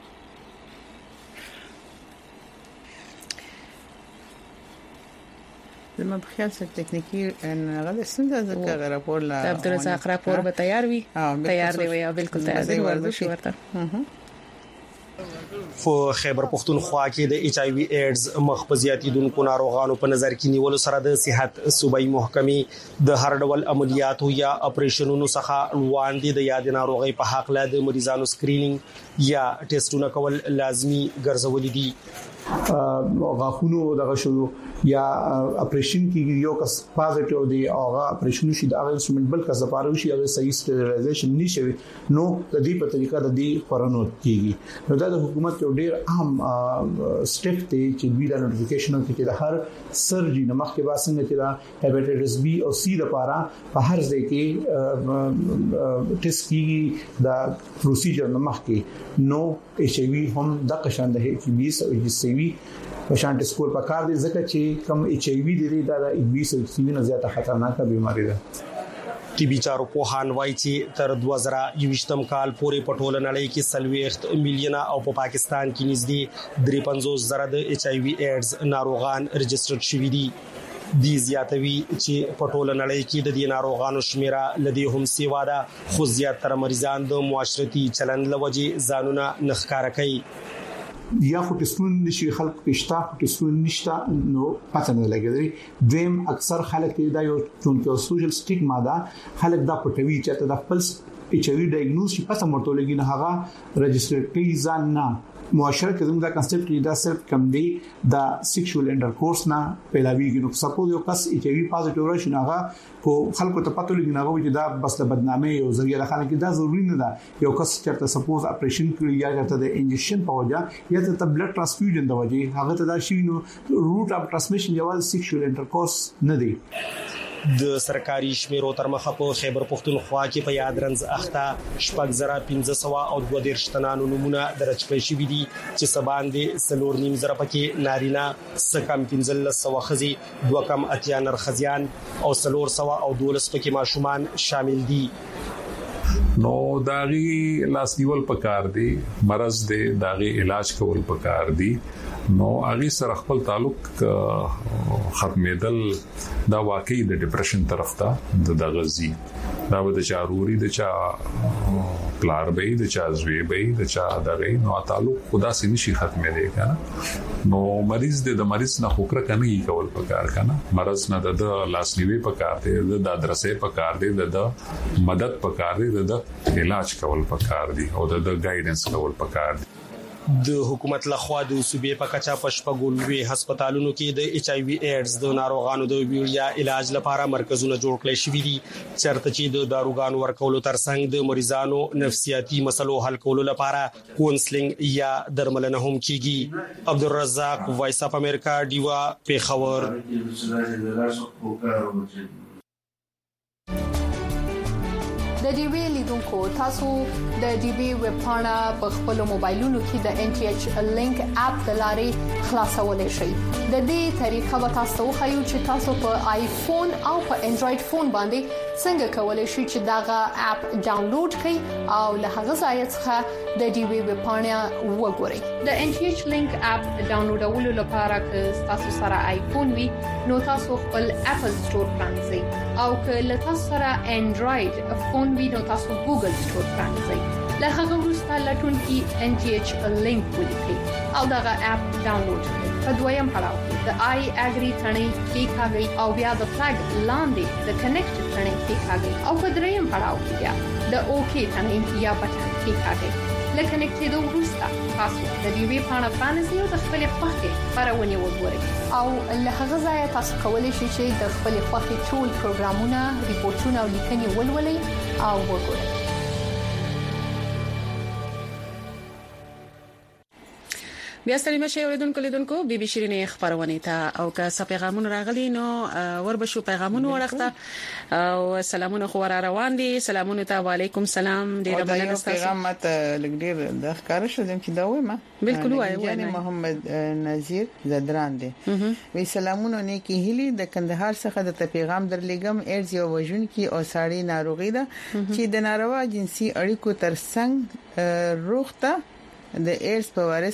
زما په خیال سره ټکنیکی هغه ستونزه ذکر راپور لا عبدالرزاق راپور به تیار وي تیار دی وي بالکل تیار دی ورته ورته په خیبر پختونخوا کې د ایچ آی وی ایډز مخبزیاتیدونکو ناروغانو په نظر کې نیولو سره د صحت صوبایي محکمې د هر ډول عملیاتو یا اپریشنونو څخه وړاندې د یاد ناروغي په حق له د مریضانو سکرینینګ یا ټیسټونه کول لازمی ګرځولې دي غاښونو دغه شو یا اپریشن کې یو کس پازیټیو دی او هغه اپریشن شي د هغه انسټرومنت بل کس لپاره شي او صحیح سټریلایزیشن نشي نو د دې په طریقه د دې خورانو کیږي نو دا د حکومت یو ډیر اهم سټیپ دی چې دوی د نوټیفیکیشن کې د هر سرجری نه مخکې واسنه چې دا هپاتایټس بی او سی لپاره په هر ځای کې ټیسټ کیږي دا پروسیجر نه مخکې نو ایچ آی وی هم د قشان د ایچ بی او ایچ سی وی پشانټ سکور په کار دي ځکه چې کم ایچ آی وی دی دا د ایچ بی او سی وی نه زیاته خطرناکه بیماری ده طبي چارو په هان وای چې تر 2023م کال پورې په ټوله نړۍ کې 30 میلیونه او په پاکستان کې نږدې 53,000 د ایچ آی وی ایډز ناروغان رجسټرډ شوي دي دي زیاتوي چې په ټوله نړۍ کې د دې ناروغانو شمیره لدی هم سیوا ده خو زیاتره مریضان د معاشرتي چلند لوجه ځانونه نخکاره کوي یا خو ټیسټون نشي خلک پښتا ټیسټون نشته نو پته نه لګیږي دیم اکثر خلک دا یو چونکه سوشل سټیګما ده خلک دا پټوي چې دا خپل ایچ آی وی ډایګنوز شي پته مرته لګي نه هغه رجسټر کوي ځان نه معاشره کې زموږ دا کنسپټ دا صرف کم دی دا سیکشوال انټرکورس نه پیلاویږي. نو سپوز یو کس ایچ ای وی پازیټیو راشي ناغه کو خلکو ته پته لګي ناغه چې دا بس د بدنامي او ذریعہ راخانه کې دا ضروری نه ده. یو کس چې سپوز اپریشن کړی یا ته د انجکشن په وجه یا ته بلډ ټرانسفیوژن د وجه هغه ته دا شي نو روټ اف ټرانسمیشن یوازې سیکشوال انټرکورس نه دی. د سرکاري شمیرو تر مخه په خیبر پختونخوا کې په یاد رنز اخته 1500 او 22 تنانو نمونه درج کړی شوی دي چې سبان دي سلور نیم زره پکې نارینه سکم 1500 خزي 2 کم اتیا نر خزيان او سلور 100 او 12 پکې ماشومان شامل دي. نو داغي لاس نیول پکار دي مرز دي داغي علاج کول پکار دي. نو اغه سره خپل تعلق ختمېدل دا واقعي د ډیپریشن طرف ته د غزي دا به د چاروري د چا پلار به د چا زوی به د چا دغه نو تعلق خدا سي نشي ختمې دی کنه. نو مریض د مریض نه خوکر کنه یې کول پکار کنه. مرز نه د لاسنیوي پکار دی د ادرسې پکار دی د مدد پکار دی د علاج کول پکار دی او د ګایډنس کول پکار دی. د حکومت لخوا د صوبې په کچا پشپګولوي هسپتالونو کې د ایچ ای وی ایډز د ناروغانو د ویړیا علاج لپاره مرکزونه جوړ کړي شوي دي چرته چې د داروګانو ورکولو ترڅنګ د مریضانو نفسیاتي مسلو حل کولو لپاره کونسلینګ یا درملنه هم کیږي. عبدالرزاق وایس اپ امریکا دیوا پیښور. د ډي وی لیدونکو تاسو د ډي وی ویب پاڼه په خپل موبایلونو کې د ان ټي ایچ لینک اپ د لارې خلاصولای شئ. د دې طریقه به تاسو خو چې تاسو په آیفون او په انډراید فون باندې څنګه کولای شئ چې داغه اپ ډاونلوډ کړئ او له هغه ځای څخه د ډي وی ویب پاڼه وګورئ. د ان ټي ایچ لینک اپ ډاونلوډولو لپاره که تاسو سره آیفون وي نو تاسو خپل اپل سٹور پرانځئ او که له تاسو سره انډراید فون وي نو تاسو ګوګل سٹور پرانځئ. له هغه وروسته لټون کې ان ټي ایچ لینک ولیکئ او دغه اپ ډاونلوډ کړئ. په دویم پړاو کې د آی اګری ثنې کې کاږي او بیا د فلګ لاندې د کنیکټ ثنې کې کاږي او په دریم پړاو کې بیا د اوکی ثنې یا بټن کې کاږي. لکه کنیکټېدو وروسته تاسو د دې وی پاڼه پرانیزئ او د خپل خوښې خبرونه وګورئ او له هغه ځای تاسو کولی شئ چې د خپل خوښې ټول پروګرامونه ریپورتونه او لیکنې ولولئ او وګورئ. بیا ستړي مشه اوریدونکو لیدونکو بي بي شيرینې خبرونه ته او که څه پیغامونه راغلي نو وربشو پیغامونه ورخته او سلامونه خو را روان دي. سلامونه ته وعليكم السلام. ډیره مننه تاسو. پیغام ماته لګډیر د ښکار شو چې دا وایم بالکل وایي یعنی محمد نذیر زدران دي وی سلامونه نیکی هلي د کندهار څخه د پیغام درلېګم ایرز یو وژن کی او ساړی ناروغي ده چې د ناروا جنسي اړیکو ترڅنګ روغته د ایرز په وایرس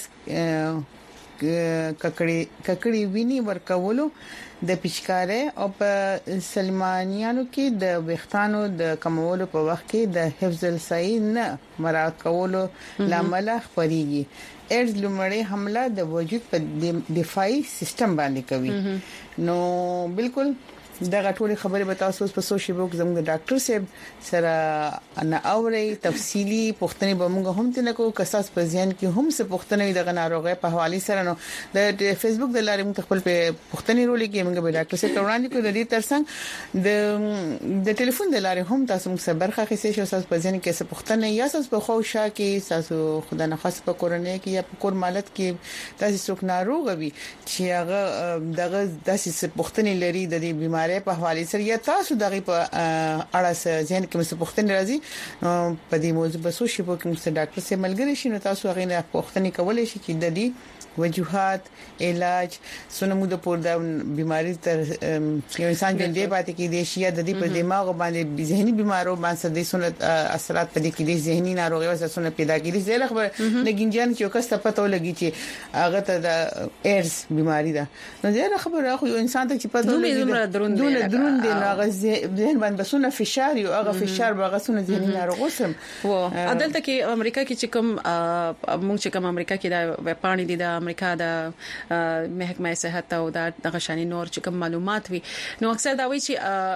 ککړی ویني ورکولو د پچکارې او په سلمانیانو کې د وختانو د کمولو په وخت کې د حفظ الصحي نه مراقبولو لامل خبريږي. ایرز لومړی حمله د وجود په دفاعي سیستم باندې کوي. نو بالکل دا ټول خبره به تاسو په سوشل میډیا زموږ د ډاکټر صاحب سره انا اوري تفصيلي پوښتنې به موږ هم تنه کو کساس په ځین کې هم څه پوښتنې د غناروغه په حواله سره نو د فیسبوک د لارې موږ خپل په پوښتنې رولې کې موږ به ډاکټر صاحب وړاندې کوو. د دې ترڅنګ د ټلیفون د لارې هم تاسو موږ سره برخه اخیستئ شئ. تاسو په ځین کې څه پوښتنې یا تاسو په خوشا کې تاسو خدای نه خاص په کورنۍ کې یا په کور مالت کې تاسو څوک ناروغ وي چې هغه دغه داسې پوښتنې لري د دې بیماری په حواله سره یا تاسو دغه په اړه ځین کې څه پوښتنې راځي په دې موضوع په سوشل میډیا کې ډاکټر سره ملګری شي نو تاسو هغه نه پوښتنې کولای شئ چې د دې وجوهات علاج سنمو د پور د بیماری تر یو انسان ژوندې پاتې کې د شیا د دې په دماغ باندې ذهني بیمارو باندې د سنت اثرات پدې کې د ذهني ناروغي او سنت پیدا کېږي. زه خبر د ګنجان چې کس ته پته ولګي چې هغه ته د ایرز بیماری ده نو زه خبر راخو یو انسان ته چې پته ولګي درون دی نو هغه ذهن باندې بسونه فشار یو هغه فشار بغسونه ذهني ناروغي سم و عدالت کې امریکا کې چې کوم موږ چې کوم امریکا کې د پانی دي د امریکا د محکمه صحت او د غشاني نور چې کوم معلومات وي نو اکثر دا وایي چې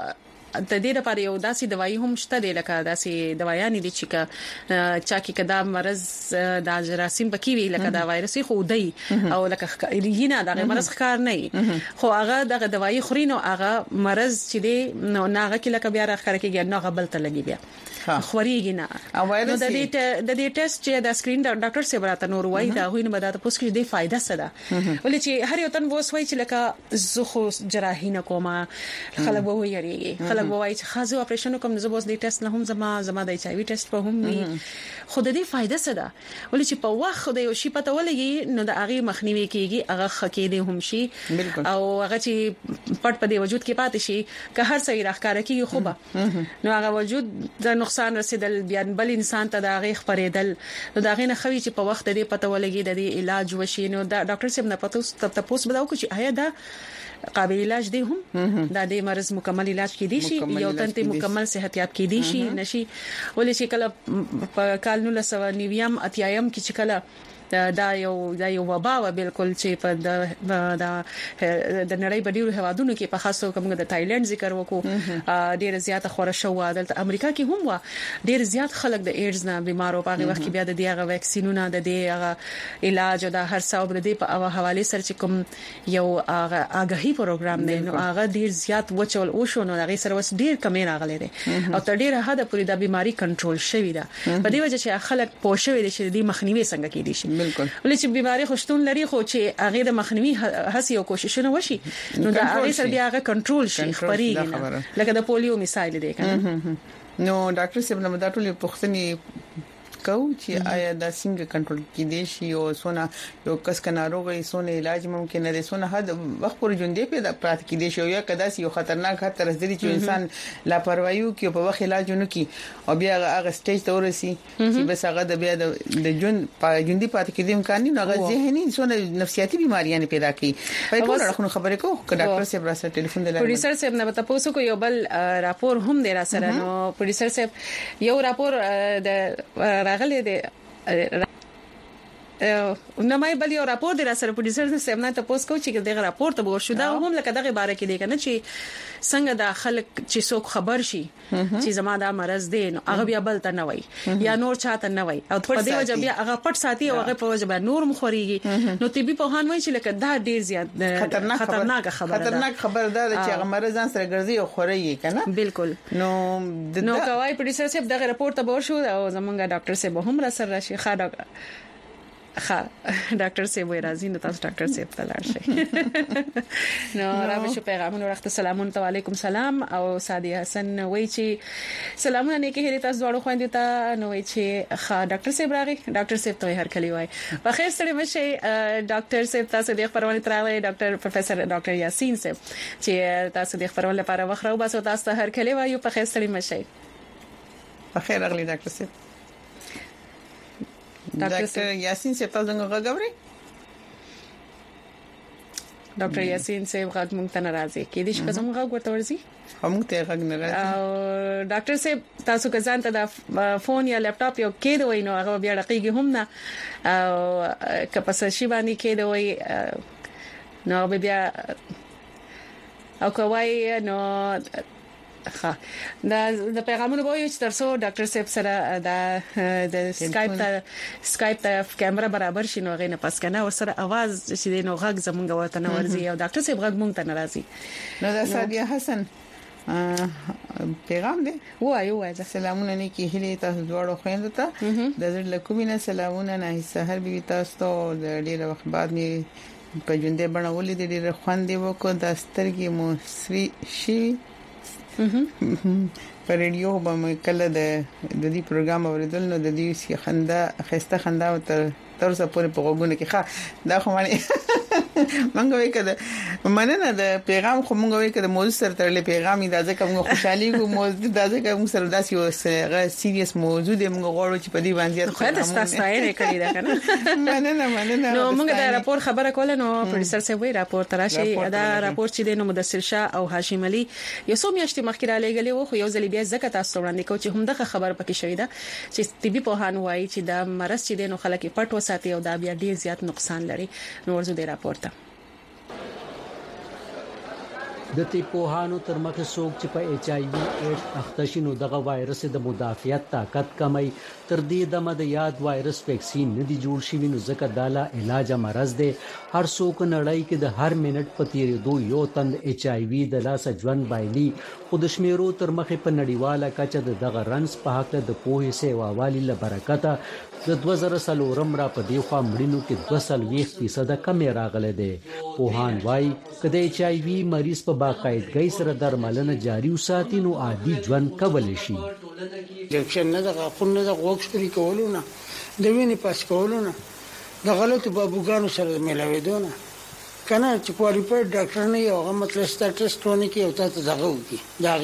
د دې لپاره یو داسې دوايي هم شته د لکه داسې دوايان دي چې چا کې کدا مرز د جراثیم پکې وی لکه دا وایرس خو دی او لکه رینا دا مرز ښکار نه خو هغه د دوايي خورینو هغه مرز چې دی نو هغه کې لکه بیا راخره کېږي نو هغه بل ته لګي بیا خوريږي نه نو د دې ټیسټ چې د سکرین ډاکټر سره براته نور وای دا غوینه به دا پوسټ کې د فائدہ سره ولې چې هر یو تن ووس وای چې لکه زخه جراحي نه کومه خلک وو یریږي خلک وای چې خاصه اپریشن کوم زه بوس دې ټیسټ نه هم زما د HIV ټیسټ په هم وي خو د دې فائدہ سره ولې چې په وخت د یو شی پته ولګي نو د هغه مخنیوي کیږي هغه خکې دي هم شي او هغه چې پټ په دې وجود کې پاتې شي که هر څه راخاره کیږي خو به نو هغه وجود د نقصان رسیدل بیا بل انسان ته د هغه خبرېدل نو دا غینه خوي چې په وخت دې پته ولګي د دې علاج وشي نو دا ډاکټر صاحب نه پته تاسو بداو چې آیا دا قابل علاج دی هم دا د مرز مکمل علاج کې دي شي یو تنته مکمل صحت یاب کې دي شي نشي ولې چې کله په کال 1990 اتیایم کې چې کله دا یو وبا و بالکل چې په د نړۍ په ډیرو هوادونو کې په خاصو کوم د تایلند ذکر وکړو ډیر زیات خوره شو د امریکا کې هم و ډیر زیات خلک د ایډز نه بیمارو په وخت کې بیا د دغه ویکسینونو د دغه علاج او د هر څو د دې په حواله سره چې کوم یو آگاهی پروګرام دی نو هغه ډیر زیات وچول او شو نو هغه سره وس ډیر کمی راغلی دی او تر ډیره حد پورې د بیماری کنټرول شوی دا په دې وجه چې خلک پوښوي دي چې د مخنیوي څنګه کېدي شي بالکل ولې چې بیماری خوشتون لري خو چې هغه د مخنیوي هڅه او کوششونه وشي نو دا هغه سره بیا هغه کنټرول شي خبرېږي لکه د پولیو مثال دی کنه نو ډاکټر صاحب نو دا ټول پوښتنې کو چې آیا دا څنګه کنټرول کېدې شي او سونه یو کس کناروغي سونه علاج ممکن نه دي سونه حد وخت پر ژوندې په د پرات کېدې شي یا کدا یو خطرناک خطر زدي چې انسان لاپروايي کوي په وخت علاج نه کوي او بیا هغه سټیج ته ورسي چې بس هغه د بیا د ژوند په ژوندې پات کېدې امکان نه هغه ذهني سونه نفسياتي بيماريان پیدا کوي په ټول راخونه خبرې کو ډاکټر صاحب را سره ټلیفون دلته پروډوسر صاحب نه تاسو کو یو بل راپور هم دی را سره نو پروډوسر صاحب یو راپور د راغلی دی نو مې بل یو راپور دی را سره پروډوسر صاحب نه تاسو کو چې دغه راپور ته ورشو دا هم لکه دغه باره کې دی کنه چې څنګه د خلک چې څوک خبر شي چې زما دا مرز دی نو هغه بیا بل ته نه وای یا نور چاته نه وای او په دې وجه بیا هغه پټ ساتي او هغه په وجه بیا نور مخوريږي نو طبي په هان وای چې لکه دا ډیر زیات خطرناک خبر ده چې هغه مرز ځان سره ګرځي او خوري کنه بالکل نو کوي پروډوسر صاحب دغه راپور ته ورشو او زمونږ ډاکټر صاحب هم را سره راشي ډاکټر صاحب راځي نو تاسو ډاکټر صاحب ته لاړ شئ نو راوښ پیغامونه وخت سلامون علیکم سلام او سادي حسن وای چې سلامونه نه کې هری تاسو ډوړو خويندې ته نو وای چې ډاکټر صاحب راغی ډاکټر صاحب ته هر کلی وای په خیر سره مشه ډاکټر صاحب تاسو د خبرونه تراوي ډاکټر پروفیسور ډاکټر یاسین صاحب چې تاسو د خبرونه لپاره وخت راو باسو تاسو هر کلی وای په خیر سره مشه په خیر اغلی ډاکټر صاحب ډاکټر یاسین صاحب تاسو څنګه غږوري ډاکټر یاسین صاحب غږ مونږ ته ناراضي کې دي چې کوم غږ ورته ورزي هم ته غږ ناراضي او ډاکټر صاحب تاسو که ځان ته د فون یا لپټاپ یو کې دوی نو هغه بیا رقیږي هم نه او که پس شي باندې کې دوی نو بیا او کوي نو د پیغامونو به یو ترڅو ډاکټر صاحب سره د سکایپ ته کیمرا برابر شي نو غینه پس کنه او سره आवाज چې نو غږ زمونږ ورته نه ورزي او ډاکټر صاحب غږ مونږ ته ناراضي نو دا سادیا حسن پیغام دی وای سلامونه نه کی هلي تاسو دواړو خويندو ته د زړه لکومینه سلامونه نه سحر بي تاسو ته د ډیره وخت بعد می په ژوندې بڼولې د ډیره خوندې وکړه د سترګې مو سری شي په ریډیو باندې کله د دې پروګرام اوریدل نو د دې خندا خسته خندا تر څو پورې په وګونه کې ښه دا خو مونږ وایو کده مننه د پیغام خو مونږ وایو کده موضوع سره ترلې پیغام دا ځکه موږ خوشحالي کوو موضوع دا ځکه موږ سره داسې یو سیریس موضوع دی موږ غواړو چې په دې باندې خو دا تاسو یې کړی دا کنه مننه نو موږ دا راپور خبره کوله نو پروډوسر صاحب وی راپور تراشي دا راپور چې د مدثر شاه او هاشم علي یو څو میاشتې مخکې را لګلې وو خو یو ځل بیا ځکه تاسو وړاندې کوم چې همدغه خبر پکې شوې ده چې طبي پوهان وایي چې دا مرز چې د نو خلک پټ وساتي او دا بیا ډیر زیات نقصان لري نو ورزو د راپور ته د طبيبانو تر مخه څوک چې په ایچ آی وی ایډز اخته شي نو دغه وایرس د مدافعت طاقت کمي تر دې دمه د یاد وایرس ویکسین نه دی جوړ شوی نو ځکه دالا علاج مرز دی هر څوک نړۍ کې د هر منټ په تیریدو یو تند ایچ آی وی د لاس ژوند بایلی خود شمیرو تر مخه په نړیواله کچه دغه رنس په حق د پوهې سیوا والی لبرکته د 2003 را په دی خوا مړینو کې 2.20% کمی راغله دی پوهان وای کله ایچ آی وی مریض په باقاعدګۍ سره درملنه جاري وساتي نو عادي ژوند کولای شي انجکشن نه د غاښونو نه د غوښتري کولونه د وینې پاس کولونه د غلطو بابوګانو سره ملاویدونه کنه چې کوالیفاید ډاکټر نه یو هغه مطلب ټیسټ ونه کوي او تاسو دغه وکي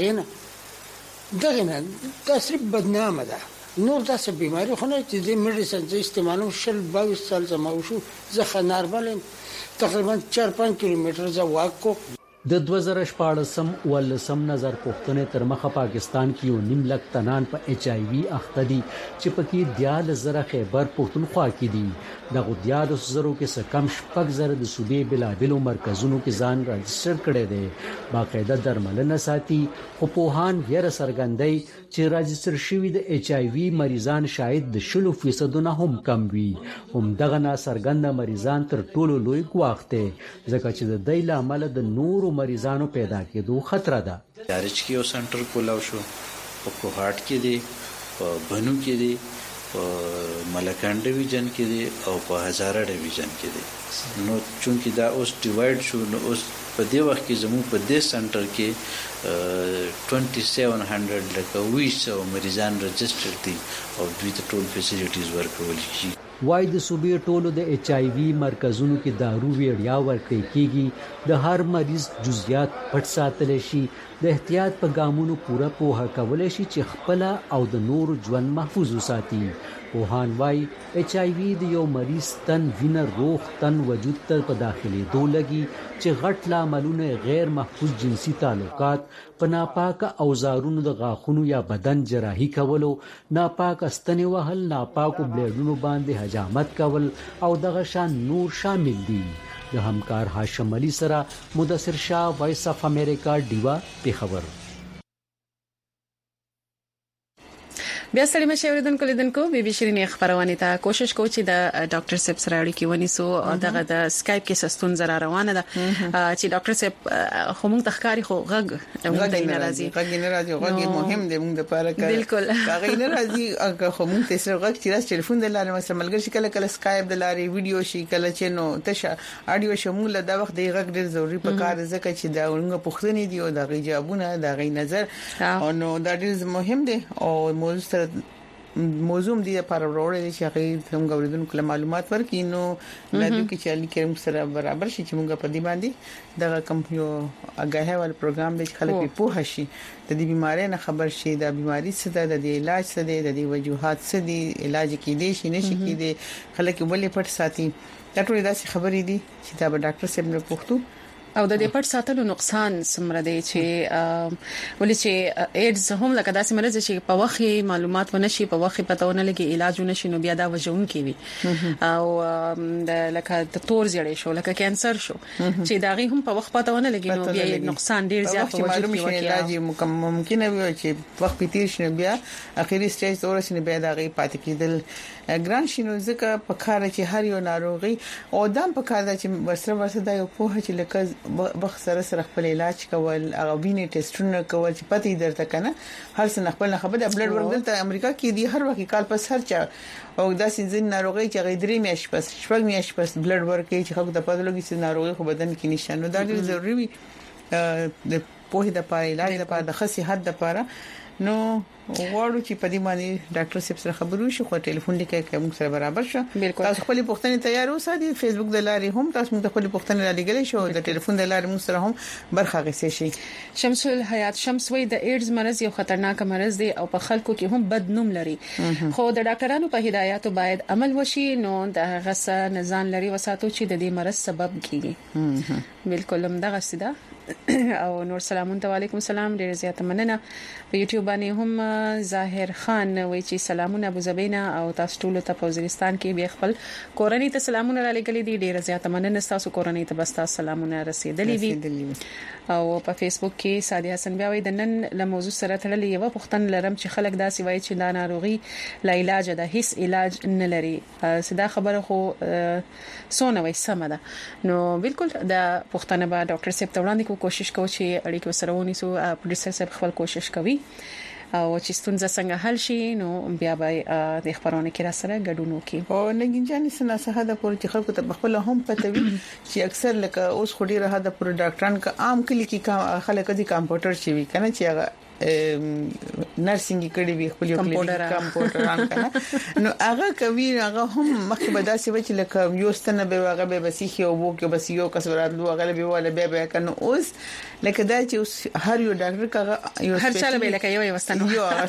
دغه نه صرف بدنامه ده نور داسې بیماری خو نه چې د میډیسن چې استعمالو 22 سال زما وشو زه نارمل تقریبا 4-5 کیلومتر زه واک کو د 2014 ولسم نظر پښتنه تر مخه پاکستان کې یو نیم لک تنان په ایچ آی وی اخته دي چې پکې دیال زره خیبر پښتونخوا کې دي د غدیاد زرو کې کم شپږ زره د صوبې بلابلو مرکزونو کې ځان راجستر کړي دي باقاعده درملنه ساتي خو پوهان یې سرګندۍ چې راجستر شوی د ایچ آی وی مریضان شاید د 0% نه هم کم وي هم دغه نا سرګند مریضان تر ټولو لوی ګواښ دي ځکه چې د دایله عمل د نورو مریضانو پیدا کېدو خطر ده دارچ کې یو سنټر کولاو شو په کوهاټ کې دی په بنو کې دی په ملکان ډیویژن کې دی او په هزاره ډیویژن کې دی نو چونکی دا اوس ډیوایډ شو نو اوس په دې وخت کې زموږ په دې سنټر کې 2700 لکه 200 مریضان رجسټر دي او دوی ته ټول فیسیلیټیز ورکول شي وای د صوبې ټولو د ایچ آی وی مرکزونو کې دارو ویړیا ورکړي کیږي د هر مریض جزئیات پټ ساتل شي د احتیاط په ګامونو پوره پوهه کول شي چې خپل او د نور ژوند محفوظ وساتي پوهان وای ایچ آی وی د یو مریض تن وینه روغ تن وجود ته په داخلي دولګي چې غټ لاملونه غیر محفوظ جنسي تعلقات په ناپاک اوزارونو د غاښونو یا بدن جراحي کولو ناپاک استنې وهل ناپاکو بلیډونو باندې حجامت کول او دغه شان نور شامل دي د همکار هاشم علي سره مدثر شاه وایس اف امریکا دیوا پیښور بیا ستړي مشه اوریدونکو لیدونکو بي بي شيرين خبرونه ته کوشش کوي چې د ډاکټر صاحب سره اړیکه ونیسو او دغه د سکایپ کې سستون زرا روانه ده چې ډاکټر صاحب خو موږ تخکاری خو غږ نه راځي غږ مهم دی موږ د پاره کار بالکل هغه نه راځي هغه خو موږ ته سره غږ چې راځي ټلیفون د لارې مثلا ملګری کله کله سکایپ د لارې ویډیو شي کله چې نو تشه اډیو شمول د وخت د غږ ډیر ضروری په کار ځکه چې دا موږ پوښتنې دي او د جوابونه د غي نظر او نو دا ډیر مهم دی او موږ موضوع دی لپاره وروړي چې هغه څنګه اوریدونکو معلومات ورکړي نو لادو کې چې علي کریم سره برابر شي چې موږ په دې باندې دغه کمپیو اگاهه ول پروګرام د خلک په هوښ شي د دې بیماری نه خبر شي د بیماری څه ده د علاج څه ده د دې وجوهات څه دي علاج کې دي شي نشي کې دي خلک ولې پټ ساتي دا ټول داسې خبرې دي چې دا به ډاکټر صاحب نه پوښتو او د دې پټ ساتلو نقصان سمره دی چې ولې چې ایډز هم لکه داسې مرز چې په وخت معلومات ونشي په وخت پته ونه لګي علاج ونشي نو بیا دا وجون کوي او لکه د تور زیړې شو لکه کانسر شو چې داغي هم په وخت پته ونه لګي نو بیا نقصان ډیر زیات وجود کوي علاج ممکن وي چې وخت پیتیر شنه بیا اخیری سټیج ورسنه بیا داغي پاتې کېدل ګران شنو ځکه په کار چې هر یو ناروغي او دام په کار چې ورسره دا یو په چې لکه بخ سره خپل علاج کول او وینې ټیسټونه کول چې پتی درته کنه هر څه خپل خبره بلډ ورک دلته امریکا کې دی هر وخت کال پس هر چا او داسې ځین ناروغي چې غیدري میاش پس شپږ میاش پس بلډ ورک چې خلک د پاتولوژي چې ناروغي خو بدن کې نشانه دا ډېر ضروری وي د پوهې د پاره علاج لپاره د خاص حد لپاره نو غواړو چې په دې باندې ډاکټر صاحب سره خبرو شي خو ټلیفون لیکي کوم سره برابر شو تاسو خپل پوښتنه تیار اوسئ فیسبوک د لارې هم تاسو موږ خپل پوښتنه را لګلې شو د ټلیفون د لارې موږ سره هم برخه غوښتي شي شمس الحیات شمس وی د ایډز مرض یو خطرناک مرض دی او په خلکو کې هم بد نوم لري خو د ډاکټرانو په هدایتو باید عمل وشي نو د غسه نزان لري وساتو چې د دې مرض سبب کیږي بالکل هم دغه سیده او نور سلامونه وعلیکم السلام ډیر زیاته مننه په یوټیوب باندې هم ظاهر خان وایي چې سلامونه ابو زبینا او تاسو ټول ته په وزیرستان کې به خپل کورنۍ ته سلامونه را لګلې دي ډیر زیاته مننه تاسو کورنۍ ته بس تاسو سلامونه رسیدلې دي او په فیسبوک کې سادي حسن بیا وایي د نن له موضوع سره تړلې یو پوښتنه لرم چې خلک داسې وایي چې دا ناروغي لا علاج ده هیڅ علاج نه لري صدا خبره خو سونه وایي سم ده نو بالکل دا پوښتنه به ډاکټر صاحب ته وړاندې کوشش کوو چې اړیکې سره ونیسو پروډوسر صاحب خپل کوشش کوي او چې ستونزه څنګه حل شي نو بیا به د خبرونه کې را سره ګډون وکړي او نګین جانې سنا سه دا پور چې خلکو ته خپل هم پته وي چې اکثر لکه اوس خوري راه د پر ډاکټران کا عام کلی کې خلک دي کمپیوټر شي وي کنه چې هغه نرسنګ کړي وي خپل یو کمپیوټران کنه نو هغه کوي هغه هم مخکې به داسې و چې لکه یو ستنه به هغه به بسیخي او وو کې بس یو کس ورادلو هغه به ولا به کنه اوس لکه دا چې هر یو ډاکټر کا یو هر چاله به لکه یو ستنه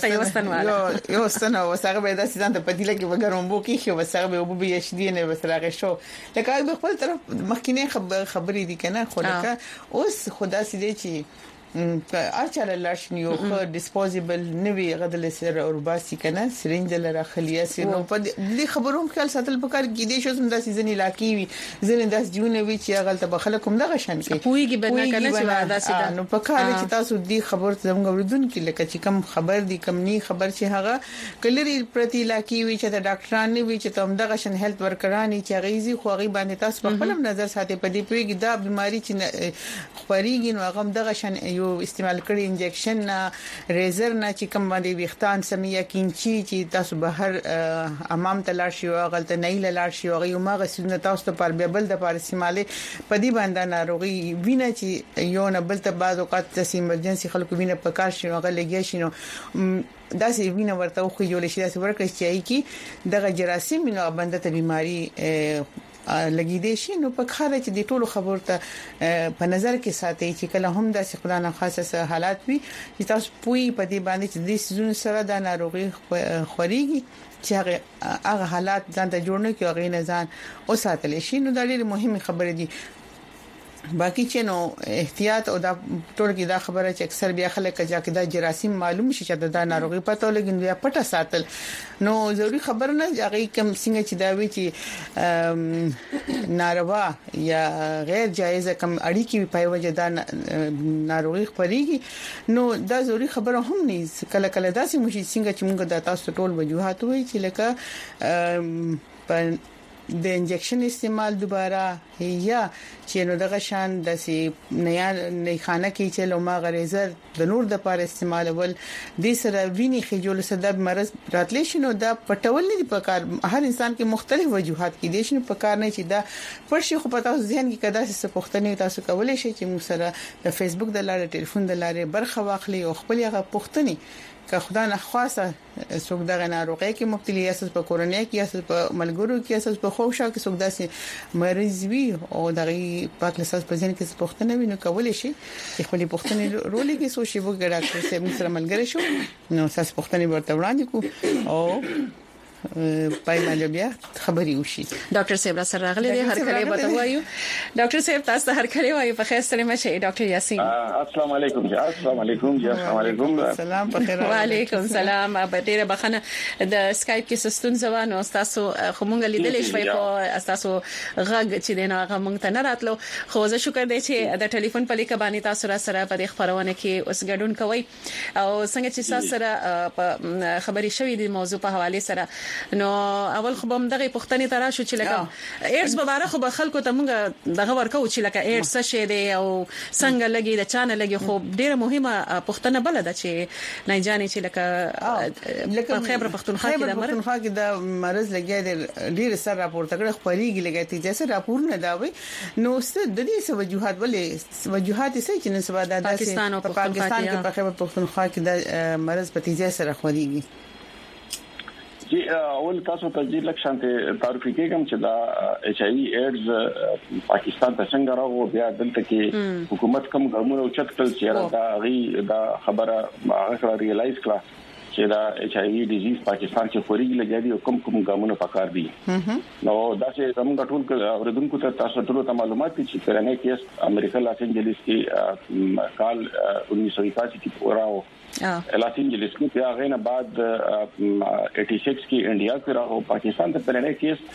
یو ستنه وسره به داسې ځان ته پدیله کې وګرم وو کې خو وسره به وبو به شدي نه وسره شو لکه هغه خپل طرف مخکینه خبرې دي کنه خو لکه اوس خدا سي دي چې اچاله لاشن یو خو ډیسپوزیبل نوی غدل سره اور باسي کنه سرنج لره خلیه سي نو په دې خبروم خیال ساتل پکار کې دي شو زم داسې ځنی لاکی وي ځنی داس جون وی چې غلطه بخله کوم دغه شان کې پويږي بنا کنه چې داسې نو پکار چې تاسو دې خبر زموږ وردون کې لکه چې کم خبر دي کم ني خبر چې هغه کلری پرتی لاکی وی چې د ډاکټران نه وی چې تم دغه شان هیلث ورکرانی چې غیزي خو غي باندې تاسو په خپل نظر ساتي په دې پويږي دا بيماري چې خوريږي نو هغه دغه شان استعمال کړی انجکشن نه ریزر نه چې کوم باندې وختان سمیا کینچی چې تاسو بهر امام تلار شي او غلطه نه لار شي او یو ما غسونه تاسو ته پر بل د پر استعمال پدی باندې ناروغي وینه چې یو نه بل ته بعض اوقات د ایمرجنسي خلکو وینه پکار شي او غلګي شي نو داسې وینه ورته خو جوړ شي داسې ورکړي چې کی دغه جراثیم نو باندې ته بيماري لګی دي شي نو په خاله چې د ټولو خبر ته په نظر کې ساتي چې کله هم د خدای نه خاصه حالات وي چې تاسو پوي په دې باندې چې د سيزونو سره د ناروغي خوريږي چې هغه حالات ځان ته جوړ نه کوي هغه نه ځان او ساتل شي نو دا ډېر مهمه خبره دي باقي چې نو احتیاط او دا ټول کې دا خبره چې اکثر بیا خلک چې دا جراثیم معلوم شي چې دا ناروغي پته لګین بیا پټه ساتل نو ضروري خبر نه هغه کوم څنګه چې دا وی چې ناروا یا غیر جایز کوم اړیکی په وجه دا ناروغي خپريږي نو دا ضروري خبره هم نه کله کله داسې مشي څنګه چې موږ د تاسو ټول وجوهات وایي چې لکه د انجکشن استعمال دوباره یا چې نو دغه شان د سي نه خانه کې چې لوما غریزر د نور د پاره استعمالول د سره ویني خجول سبب مرز راتلی شنو دا پټول نه په کار هر انسان کې مختلف وجوهات کې دي شنو په کار نه چې دا پرشي خو پتا ذهن کې کدا څه پوښتنه تاسو کولای شئ چې موږ سره د فیسبوک د لارې ټلیفون د لارې برخه واخلي او خپل هغه پوښتنه که خدای نه خواسته څوک دغه ناروغي کې مبتلا اساس په کورونیا کې اساس په ملګرو کې اساس په خوشا کې څوک داسې مریض وي او دغه پاک لساس په ځین کې پوښتنه ویني کولای شي چې خپل پوښتنه رولې کې سوشي وګړه چې سره ملګری شو نو اساس پوښتنه ورته وړاندې کو او پایله بیا خبري وشي ډاکټر صاحب سره راغلي دي هر کله به وایو ډاکټر صاحب تاسو هر کله وایو په خیر سلام شي ډاکټر یاسین السلام علیکم جی السلام علیکم جی السلام علیکم سلام په خیر وعلیکم سلام به ډیره بخنه د سکایپ کې سستون زوانو تاسو خو مونږ لیدلې شوي خو تاسو غږ چې دینه هغه مونږ ته نه راتلو خو زه شکر دی چې د ټلیفون په لیک باندې تاسو را سره په خبرونه کې اوس ګډون کوي او څنګه چې تاسو سره خبري شوې د موضوع په حواله سره نو اول خو بم دغه پښتني ترا شو چې لکه ایډز به باره خو به خلکو ته موږ دغه ورکو چې لکه ایډز څه شي دی او څنګه لګي د چانه لګي خو ډیره مهمه پښتنه بل ده چې نه جاني چې لکه خیبر پښتونخوا کې د مرز لګي ډیر سره راپورته کړ خپلېږي لګي چې جسه راپور نه داوي نو ست د دې وجوهات ولې وجوهات څه چې نن سبا د پاکستان کې په خیبر پښتونخوا کې د مرز په تیزه سره خوريږي جی اول تاسو ته جی لک شانته تعریف کېږم چې دا ایچ آی وی ایډز پاکستان ته څنګه راغو بیا دلته کې حکومت کوم ګامونه او چت کړل چې دا غي دا خبره هغه ریلایز کړه چې دا ایچ آی وی ډیزیز پاکستان کې خوري لګیدي او کوم ګامونه پکار دي نو دا چې زموږ ټول اوریدونکو ته تاسو ټول ته معلومات دي چې پرانه کیس امریکا لاس انجلس کې کال 1981 کې پوراو لاس انجلس کې بیا غینه بعد 86 کې انډیا کې راو پاکستان ته پرانه کیس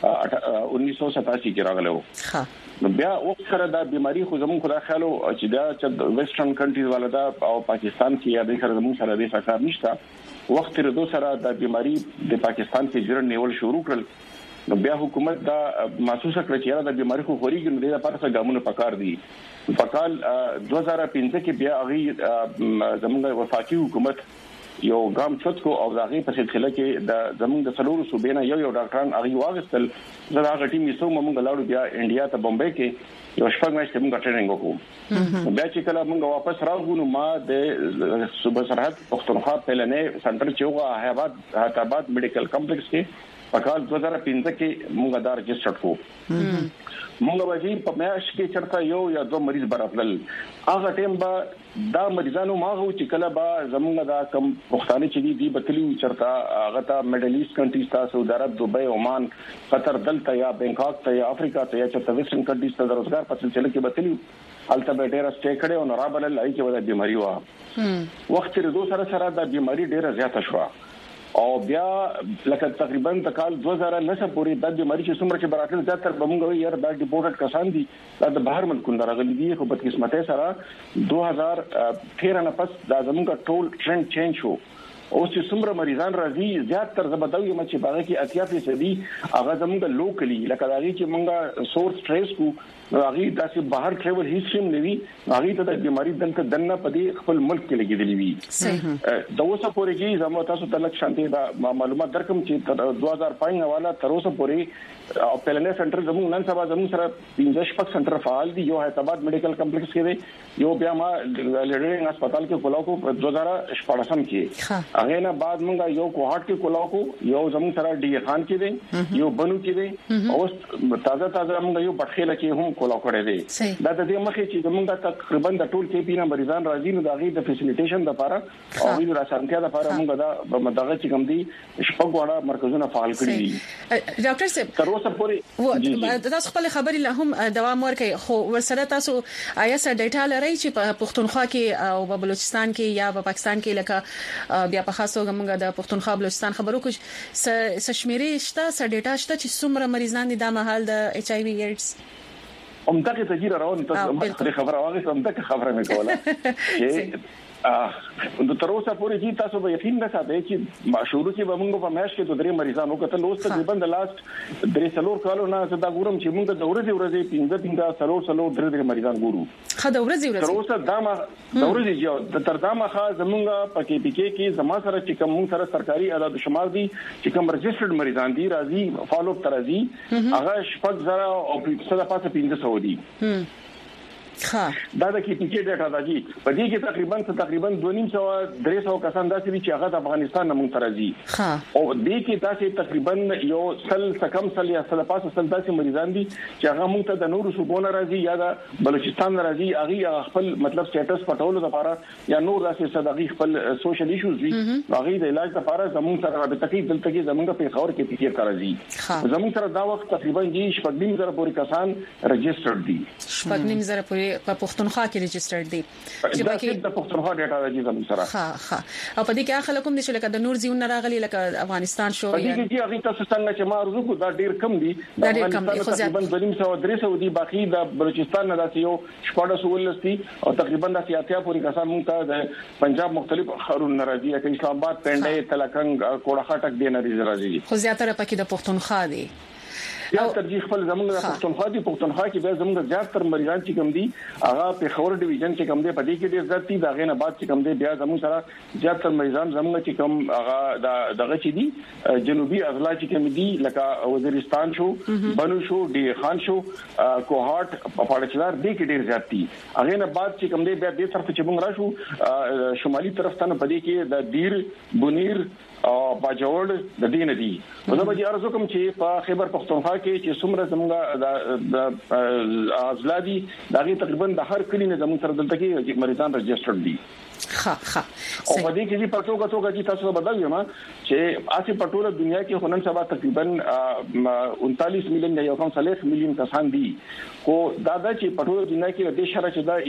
1987 کې راغلو نو بیا وخت سره دا بيماري خو زموږ خدای خیالو چې دا چې ویسټرن کنټریز ولدا او پاکستان کې یا د سره زموږ سره د سکار نشته وخت ردو سره دا بيماري د پاکستان کې جوړ نیول شروع کړل نو بیا حکومت دا محسوسه کړ چې دا بيماري خو خوريږي نو د لپاره څه ګامونه پکار دي په کال 2015 کې بیا هغه زموږ وفاقي حکومت یو ګام چوتکو او دغه په سلسله کې د زمونږ د سلورو صوبینه یو ډاکټران هغه واغستل زړه هغه ټیم یې موږ لاړو بیا انډیا ته بمبئی کې یو شپږ میاشتې موږ ټریننګ وکړو بیا چې کله موږ واپس راغلو نو ما د صوبه سرحد پښتونخوا پهلنې سنټر چې حیدرآباد میډیکل کمپلیکس کې په کال 2015 کې موږ دا رجسټر کړو موږ وځي په میاش کې چرته یو یا دوه مریض برابرل هغه ټیم به دا مریضانو ماغو چې کله به زمونږ دا کم پښتانه چې دي بتلی چرته هغه ته میډل ایست کنټریز ته سعودي عرب دوبۍ عمان قطر دلته یا بانکاک ته یا افریقا ته یا چرته ویسټرن کنټریز ته د روزګار په سلسله کې بتلی الته به ډېر سټې کړي او نورابل لای کې ودا بيماري وا وخت ردو سره دا بيماري ډېره زیاته شو او بیا لکه تقریبا د کال 2009 پورې د بيماري چې څومره چې براتل زیاتره بمونږ یې دا ډیپورټډ کسان دي د بهر ملکونو راغلي دي خو په قسمته سره 2013 نه پس دا زمونږ ټول ټرند چینج شو او چې څومره مریضان راځي زیاتره زبدوي چې باغ کې 80% هغه زمونږ لوکلی لکه دا چې مونږه سورس ټریس کو هغه داسې بهر ټریول هیڅ هم نوي هغه ته د بيماري دلته دنه په خپل ملک کې لګیدلی وي د اوسه پورې کې زموږ تاسو ته لک شانتي دا معلومات درکم چې 2005 حواله تر اوسه پورې او پلنې سنټر زموږ نن سبا زموږ سره 15 سنټر فعال دي یو حیدرآباد میډیکل کمپلیکس کې دی یو بیا ما لډرینګ هسپتال کې کولاو کو 2014 کې هغه نه بعد موږ یو کوهارت کې کولاو کو یو زموږ سره ډي خان کې دی یو بنو کې دی او تازه موږ یو بټخېله کې هم کولاو کړی دی دا د دې مخې چې زموږ تقریبا د ټول کې پینا مریضان راځي نو دغه د فیسیلیټیشن لپاره او د راسانتیا لپاره موږ دا دغه چې کوم دي شپږ وړه مرکزونه فعال کړی دي ډاکټر صاحب تر اوسه پورې تاسو خپل خبرې له هم دوام ورکړئ خو ورسره تاسو آیا څه ډیټا لرئ چې په پښتونخوا کې او په بلوچستان کې یا په پاکستان کې لکه بیا په خاصو موږ د پښتونخوا بلوچستان خبرو کوم څه شمیرې شته څه ډیټا شته چې څومره مریضان دي د مهال د ایچ آی وی ایډز همدغه تجربه روان تاسو خبره واغې همدغه خبره مې کوله چې د تر اوسه پورې چې تاسو به یقین وکړئ چې مشورو کې به موږ په میاش کې درې مریضانو کتل اوس تقریبا د لاست درې سلور کالو نه دا ګورم چې موږ د ورځې 15 سلور درې مریضان ګورو خا د ورځې تر اوسه دا د ورځې د تر دا مخه زمونږ په کې پی کې زما سره چې کوم سره سرکاري اعداد شمار دي چې کوم رجسټرډ مریضان دي راځي فالو اپ ترازي هغه شپږ زره او 1500 دي دا د کې پی کې ډاټا راځي په دې کې تقریبا 2.5-300 کسان داسې دي چې هغه د افغانستان نه مونږ راځي او دې کې داسې تقریبا یو سل یا سل پاسه سل داسې مریضان دي چې هغه مونږ ته د نورو صوبونو راځي یا د بلوچستان راځي هغه خپل مطلب سټیټس پټولو لپاره یا نور داسې صدقي خپل سوشل ایشوز دي هغه د علاج لپاره زموږ سره رابطه کوي دلته کې زموږ په خبر کې پی کې راځي زموږ سره دا وخت تقریبا 15,000 پورې کسان رجسټرډ دي 15,000 پورې په پښتونخوا کې رجسټرډ دي چې باقي د پښتونخوا ډیټا راځي زموږ سره او په دې کې خلک هم چې لکه د نور زیون راغلي لکه افغانستان شو یا دې کې هغه تاسو څنګه چې ما ارزو کو دا ډیر کم دي تقریبا 200 دي باقي د بلوچستان نه داسې یو 14 دي او تقریبا د سیاتیا پورې کسان مونږ ته د پنجاب مختلف خارون راځي لکه اسلام آباد پنډه تلکنګ کوړه خټک دی نه راځي خو زیاتره پکې د پښتونخوا دي یا ترجیح خپل زمونږ د پښتونخوا کې به زمونږ زیاتره مریضان چې کوم دي هغه په خور ډیویژن کې کوم دي په دې کې ډیر زیات دي دا غینه بعد چې کوم دي بیا زمونږ سره زیاتره مریضان زمونږ چې کوم هغه دغه چې دي جنوبي اضلاع چې کوم دي لکه وزیرستان شو بنو شو ډي خان شو کوهارت په پاړچلار دې کې ډیر زیات دي هغه نه بعد چې کوم دي بیا دې طرف چې موږ راشو شمالي طرف ته په دې کې د دیر بونیر باجوړ د دین دي نو به ارزو کوم چې په خیبر پختونخوا کې چې څومره زموږ د ازلادي دغه تقریبا د هر کلی نه زموږ سره دلته کې مریضان رجسټرډ دي ها او په دې کې چې پټوګه چې تاسو بدل یم چې اسی پټوله دنیا کې هنن سبا تقریبا 39 میلیون یا 40 میلیون کسان دي خو دا چې پټوله دنیا کې د شره چې دا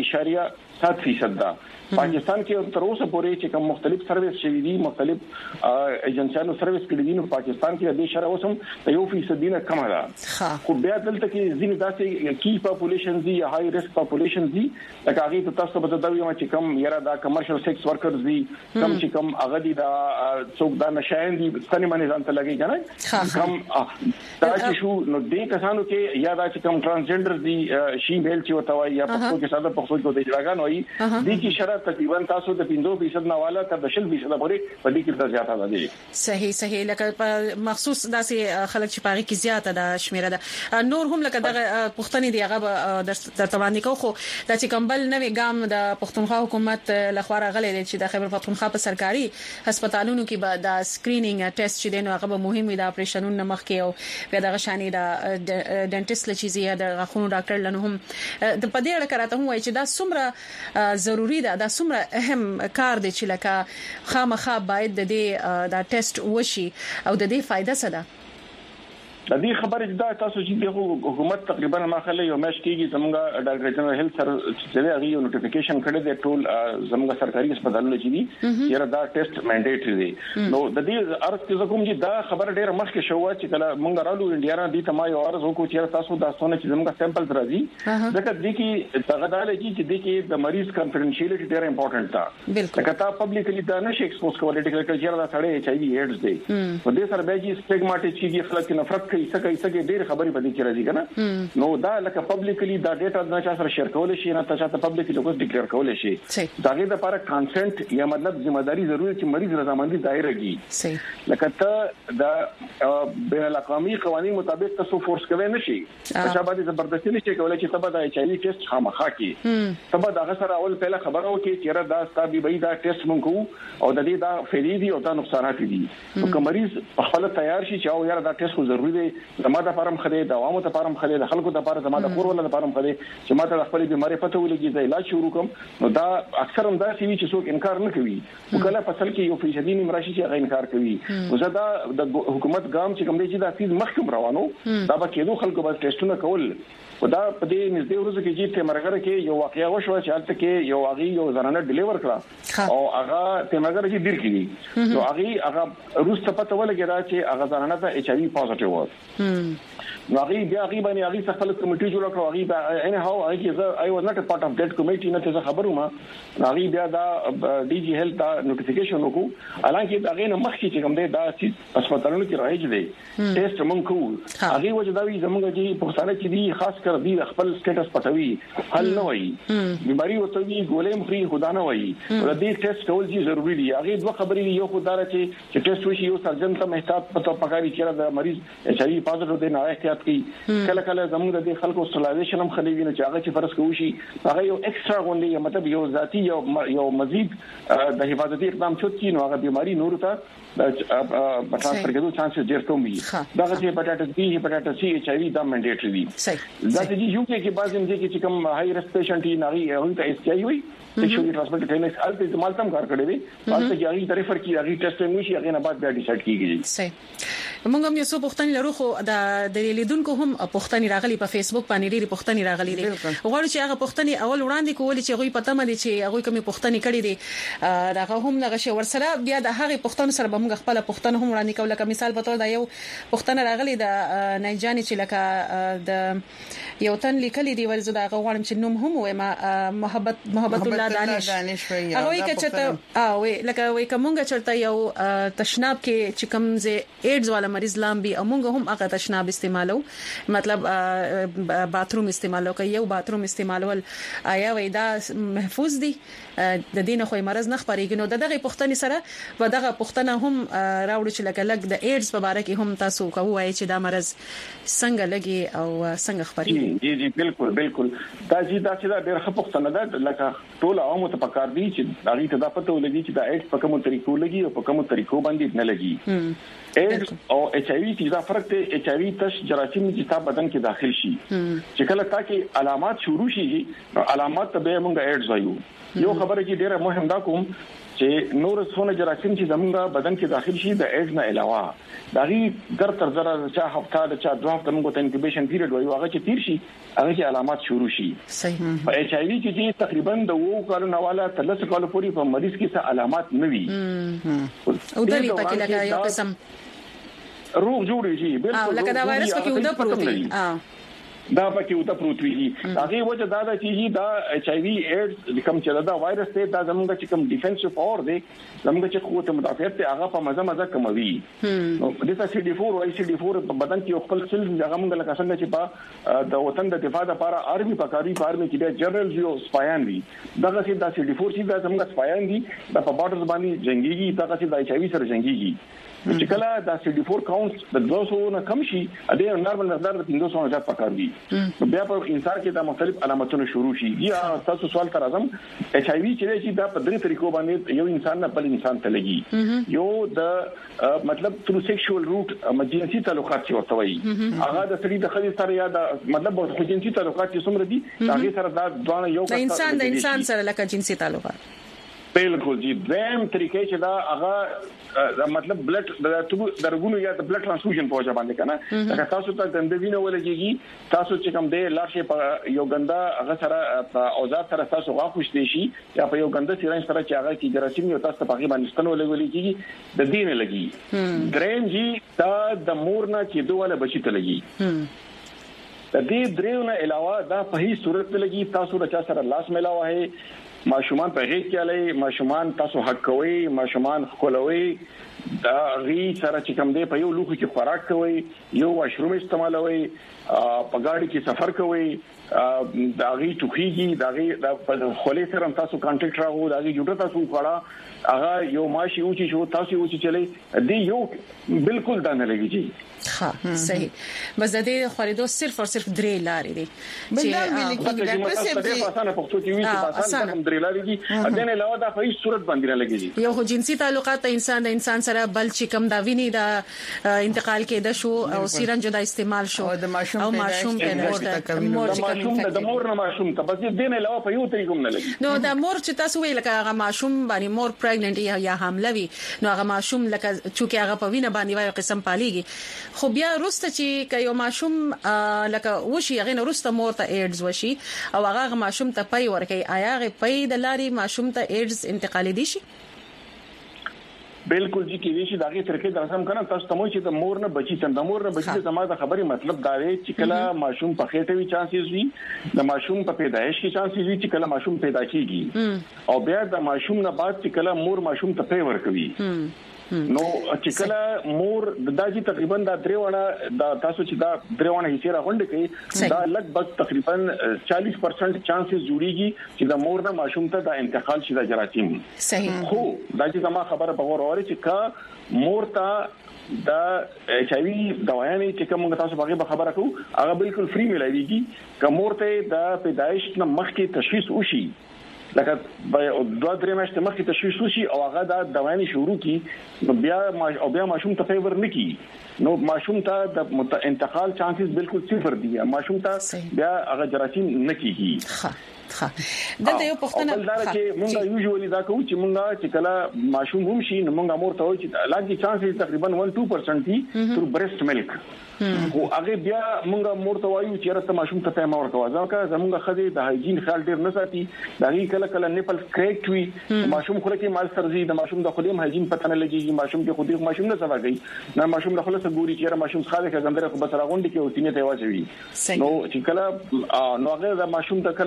0.7% ده پاکستان کې تر اوسه پورې چې کوم مختلف سرویس شوي دي مختلف ایجنسیانو سرویس کړي دي نو پاکستان کې د شره اوسم 1% نه کم ده خو بیا دلته کې ځینې داسې کی پاپولیشن دي یا هاي ریسک پاپولیشن دي لکه هغه تاسو به دا ویل چې کوم یاره دا کمرشل سیکس ورکرز دي کم چې کوم هغه دي دا څوک دا نشاین دي ستنی باندې ځان ته لګي کنه کم دا چې شو نو دې کسانو کې یا دا چې کوم ترانسجنډر دي شي میل چې وتاوي یا پښتو کې ساده پښتو کې د اجراګان وایي دي چې شرط تقریبا تاسو د 15% نه والا تر 10% پورې په دې کې زیاته ده صحیح لکه مخصوص داسې خلک چې پاره کې زیاته ده شمیره ده نور هم لکه دغه پښتني دی هغه د تباندې کو خو د چې کمبل نوې ګام د پښتونخوا حکومت لخوا راغلي چې د خیبر پښتونخوا په سرکاري هسپتالونو کې به د سکرینینګ ټیسټ چې دینو هغه مهم وي د اپریشنونو مخ کې او بیا د غشانې د ډنټیست لچې د غاښونو ډاکټر لنه هم د پدې اړه کراته هم وایي چې دا څومره ضروری ده دا څومره اهم کار دی چې لکه خامخا باید د دې دا ټیسټ وشي او د دې فائدہ څه ده د دې خبرې دا تاسو چې د حکومت تقریبا ماخله یو مېش کېږي زموږ ډاکټر جنرال هیلث سره چې هغه یو نوټیفیکیشن کړی دی ټول زموږ سرکاري هسپتالونو چې دي یره دا ټیسټ منډیټری دی نو د دې ارث کې کوم چې دا خبر ډېر مخکې شو چې کله موږ رالو انډیا نه دي تما یو ارز وکړو چې تاسو دا څونه چې زموږ سیمپلز راځي ځکه دې کې تغداله چې دې کې د مریض کانفیډنشیلټي ډېر امپورټنت ده لکه تا پبلکلی دا نشي ایکسپوز کولای چې دا سړی HIV ایډز دی په دې سره به چې سټیګماټیک چې خلک نفرت کوي څه ډېر خبرې پدې کې راځي کنه نو دا لکه پبلکلی دا ډیټا نه چا سره شیر کول شي نه تاسو ته پبلکلی لوګو ډیکلیئر کول شي داګه د لپاره کانسنت یا مطلب ځمېداري ضروري چې مریض رضامندي ظاهر کړي لکه ته دا بین الاقوامي قوانين مطابق تاسو فورس کوي نشي چې باندې زبردستی نشي کولای چې تبا د HIV ټیسټ خامخا کی تبا دا سره اول پهله خبره وکړي چې را دا ستابي به دا ټیسټ مونږ او د دې دا فائدې دي او دا نقصانات دي نو که مریض په خپل تیار شي چې او یاره دا ټیسټ ضروري دی زما د فارم خدي د عوامو ته فارم خدي د خلکو د فارم زما د کور ولا د فارم خدي چې ما ته خپل بیماری پته ولګي د علاج شروع کوم نو دا اکثر هم دا سوي چې څوک انکار نه کوي وکړه فصل کې یو فیصدي نیمراشي چې هغه انکار کوي وزدا د حکومت ګام چې کوم دی چې دا فیز مخکوم روانو دا به کېدو خلکو به ټیسټونه کول ودا په دې نږدې ورځو کې چې تمرګر کې یو واقعیا وشو چې حالت کې یو واقعي یو زنانه ډیلیور کړه او هغه تمرګر کې ډیر کړي نو هغه روس ته پته ولګی چې هغه زنانه ته HIV پوزټیو و نو هغه بیا هغه باندې هغه خپل کمیټي جوړ کړو هغه ان هاو هغه I was not a part of that committee نه څه خبرومه هغه بیا دا DG health دا نوټیفیکیشن وکړو حالانکه دا غینه مخکې چې کوم دی دا چې هسپتالونو کې راځي دی ټیسټ مونږ کوو هغه وجه دا وی زموږ چې پښتانه چې دی خاص کر دی خپل سټیټس پټوي حل نه وایي بیماری وته وی ګولې مخري خدا نه وایي ور دې ټیسټ کول چې ضروری دی هغه دوه خبرې یو خدای چې ټیسټ وشي یو سرجن ته محتاط پته پکاري چې دا مریض HIV پازټیو دی نه احتیاط کوي کله زموږ د خلکو سټلایزیشن هم خلیوی نه چې هغه چې فرض کوي شي هغه یو ایکسترا غونډي مطلب یو ذاتی یو مزید د حفاظتي اقدام شوت کی نو هغه بیماری نور ته ټرانسفر کېدو چانسز ډېر کم وي دا چې هپاتایټس B هپاتایټس C HIV دا منډیټری دي دا چې یو کې بعضی هم چې کوم هاي ریسک پیشنټ ناغي هغه ته STI وي سیکشوالي ټرانسمیټډ ټینس الته استعمال تم کار کړی وي تاسو چې هغه طرفر کی هغه ټیسټینګ وشي هغه نه بعد بیا ډیسایډ کیږي صحیح موږ هم یو څو پوښتنې لرو خو د لیدونکو هم پوښتنې راغلي په فیسبوک باندې ډېری پوښتنې راغلي دي غواړم چې هغه پوښتنې اول وړاندې کول چې هغه پته مې چې هغه کومې پوښتنې کړې دي هغه هم دغه شی ورسره بیا د هغه پوښتنو سره به موږ خپل پوښتنه هم وړاندې کوو لکه مثال په تور دا یو پوښتنه راغلي د نایجانې چې لکه د یو تن لیکلي دی ورزه دا غواړم چې نوم هم وایم محبت الله دانش هغه وی کچته او لکه وی کومګه چرته یو تشناب کې چې کوم زه ایډز والا مریض لامبي امونګه هم هغه تشناب استعمالو مطلب باتروم استعمالو کوي یو باتروم استعمالول آیا وېدا محفوظ دي د دین خو مرز نه خبرېږي نو دغه پښتني سره و دغه پښتنه هم راوړي چې لکه د ایډز په اړه کې هم تاسو کوی چې دا مرز څنګه لګي او څنګه خبرېږي جی بالکل دا چې دا ډېر ښه پښتنه ده لکه ټول عوامو ته پکار دي چې داغي ته دا پته ولګي چې دا ایډز په کومو طریقو لګي او په کومو طریقو باندې نه لګي ایډز او ایچ آی وی کې دا فرق دی ایچ آی وی تش جراثیم چې تا بدن کې داخل شي چې کله تا کې علامات شروع شي علامات ته به موږ ایډز وایو یو خبره چې ډیره مهمه ده کوم چې نور څونه جراثیم چې زموږ بدن کې داخل شي د ایډز نه علاوه داغي در تر زره چا هفته د چا دوه هفته موږ ته انکوبیشن پیریډ وایو هغه چې تیر شي هغه کې علامات شروع شي صحیح په ایچ آی وی کې تقریبا د 2 کالونو والا 3 کالو پورې په مریض کې څه علامات نه وي او د دې پکې لکه یو قسم روغ جوړی شي بالکل لکه دا وایرس پکې ودا پروت دی دا پکې وته پروت وی هغه وجه دا چې دا ایچ آی وی ایډز کوم چې دا وایرس ته دا زموږ چې کوم ډیفنسیو پاور دی زموږ چې قوت مدافعت ته هغه په مزه کموي نو د سی ډي 4 او سی ډي 4 په بدن کې خپل سیل هغه موږ لکه څنګه چې په د وطن د دفاع لپاره آرمي پکاري فارمي کې د جنرال یو سپایان دي دغه چې د سی ډي 4 چې دا زموږ سپایان دي د په بارډرز باندې جنگيږي دغه چې د ایچ آی وی سره جنگيږي چې کله د سی ډي 4 کاونټ د 200 نه کم شي د نورمال مقدار د 300 نه زیات پکار دي بیا په انسان کې د مختلف علامتونو شروع شي یا تاسو سوال تر اعظم ایچ آی وی چې دا په درې طریقو باندې یو انسان نه بل انسان ته لګي یو د مطلب تر سیکشوال روټ جنسي تعلقات چې ورته وایي هغه د سړي د خځې سره یا د مطلب خو جنسي تعلقات چې څومره دي هغه سره دا ځوان یو د انسان سره لکه جنسي تعلقات بالکل جی دیم طریقې چې دا هغه مطلب بلډ د رګونو یا د بلډ ترانسفیوژن په وجه باندې کنه دا تاسو ته د وینې ولګيږي تاسو چې کوم دی لاشه په یو ګنده هغه سره په اوزار سره تاسو غاښوشته شي یا په یو ګنده سیرنج سره چې هغه کې جراثیم یو تاسو په هغه باندې ستنو ولګيږي د دین لګي دریم جی دا د مور نه چې دوه بچی ته لګي د دې دریونه علاوه دا په هیڅ صورت لګي تاسو د چا سره لاس ملاوه ہے ماشومان په غیږ کې علي ماشومان تاسو حق کوي ماشومان خولوي دا غي سره چې کوم دی په یو لوخو کې خوراک کوي یو واشروم استعمالوي په گاډي کې سفر کوي دا غي ټوخيږي دا غي د خولې سره تاسو کانټیکټ راغو دا غي جوړه تاسو کړه هغه یو ماشي اوچی شو تاسو اوچی چلی دی یو بالکل دا نه لګیږي ها صحیح بس د دې خریدو صرف او صرف درې لارې دي چې په اسانه پښتو کې وي په اسانه هم درې لارې دي اته نه علاوه دا په هیڅ صورت باندې نه لګیږي یو جنسي تعلقات انسان د انسان سره بل چې کم دا ویني دا انتقال کېده شو او سیرنج دا استعمال شو او د ماشوم د مور نه ماشوم ته بس دې نه علاوه په یو طریقو نه لګي نو دا مور چې تاسو ویل لکه هغه ماشوم باندې مور پریګننټ یا حامله وي نو هغه ماشوم لکه چې هغه په وینه باندې وایي قسم پاليږي خو بیا روسته چې یو ماشوم لکه وشي هغه نه روسته مور ته ایډز وشي او هغه ماشوم ته پي ورکي آیا هغه پي د لاري ماشوم ته ایډز انتقال دي شي بالکل جی کې دي چې داغه طریقې درسم کنه تاسو ته مو چې د مور نه بچی څنګه د مور نه بچی زما د خبرې مطلب دا دی چې کله ماشوم په خېټه وی چانسز وي د ماشوم په پیدایش کې چانسز وي چې کله ماشوم پیدا کیږي او بیا د ماشوم نه بعد چې کله مور ماشوم ته پي ورکوي نو چې کله مور د داجی تقریبا دا دریوانه دا تاسو چې دا دریوانه هیڅ راغونډ کوي دا لګبګ تقریبا 40% چانسز جوړیږي چې د مور نه ماشوم ته د انتقال شي د جراثیم صحیح خو دا چې زما خبره په غور اوري چې کا مور ته دا ایچ آی وی دوايانې چې کوم تاسو باغې خبره کوو هغه بالکل فری ملایويږي که مور ته د پیدایش نه مخکې تشخیص وشي لکه دوه درې میاشتې مخکې تشخیص وشي او هغه د دوايانې شروع کی بیا ماشوم ته فیور نه کی نو ماشوم ته د انتقال چانسز بالکل صفر دي ماشوم ته بیا هغه جراثیم نه کیږي دلته یو پښتنه بل دا چې مونږه یوزولي دا کوو چې مونږه چې کله ماشوم هم شي نو مونږه مور ته وایي چې لاګي چانسز تقریبا 1-2% دي تر برست ملک خو هغه بیا مونږه مور ته وایو چې راته ماشوم ته پیغام ورکوي ځکه زمونږه خدي د هایجین خیال ډیر نه ساتي دا کله کله نیپل کریکټ وي ماشوم خو کې مال سرزي د ماشوم د خدیم هایجین پته نه لګيږي ماشوم کې خودي ماشوم نه سبا کوي نه ماشوم له خلاص ګوري چې ماشوم ښه ده څنګه خو بس راغونډي کې او سینې ته واچوي نو چې کله نو هغه د ماشوم د کله د مور نه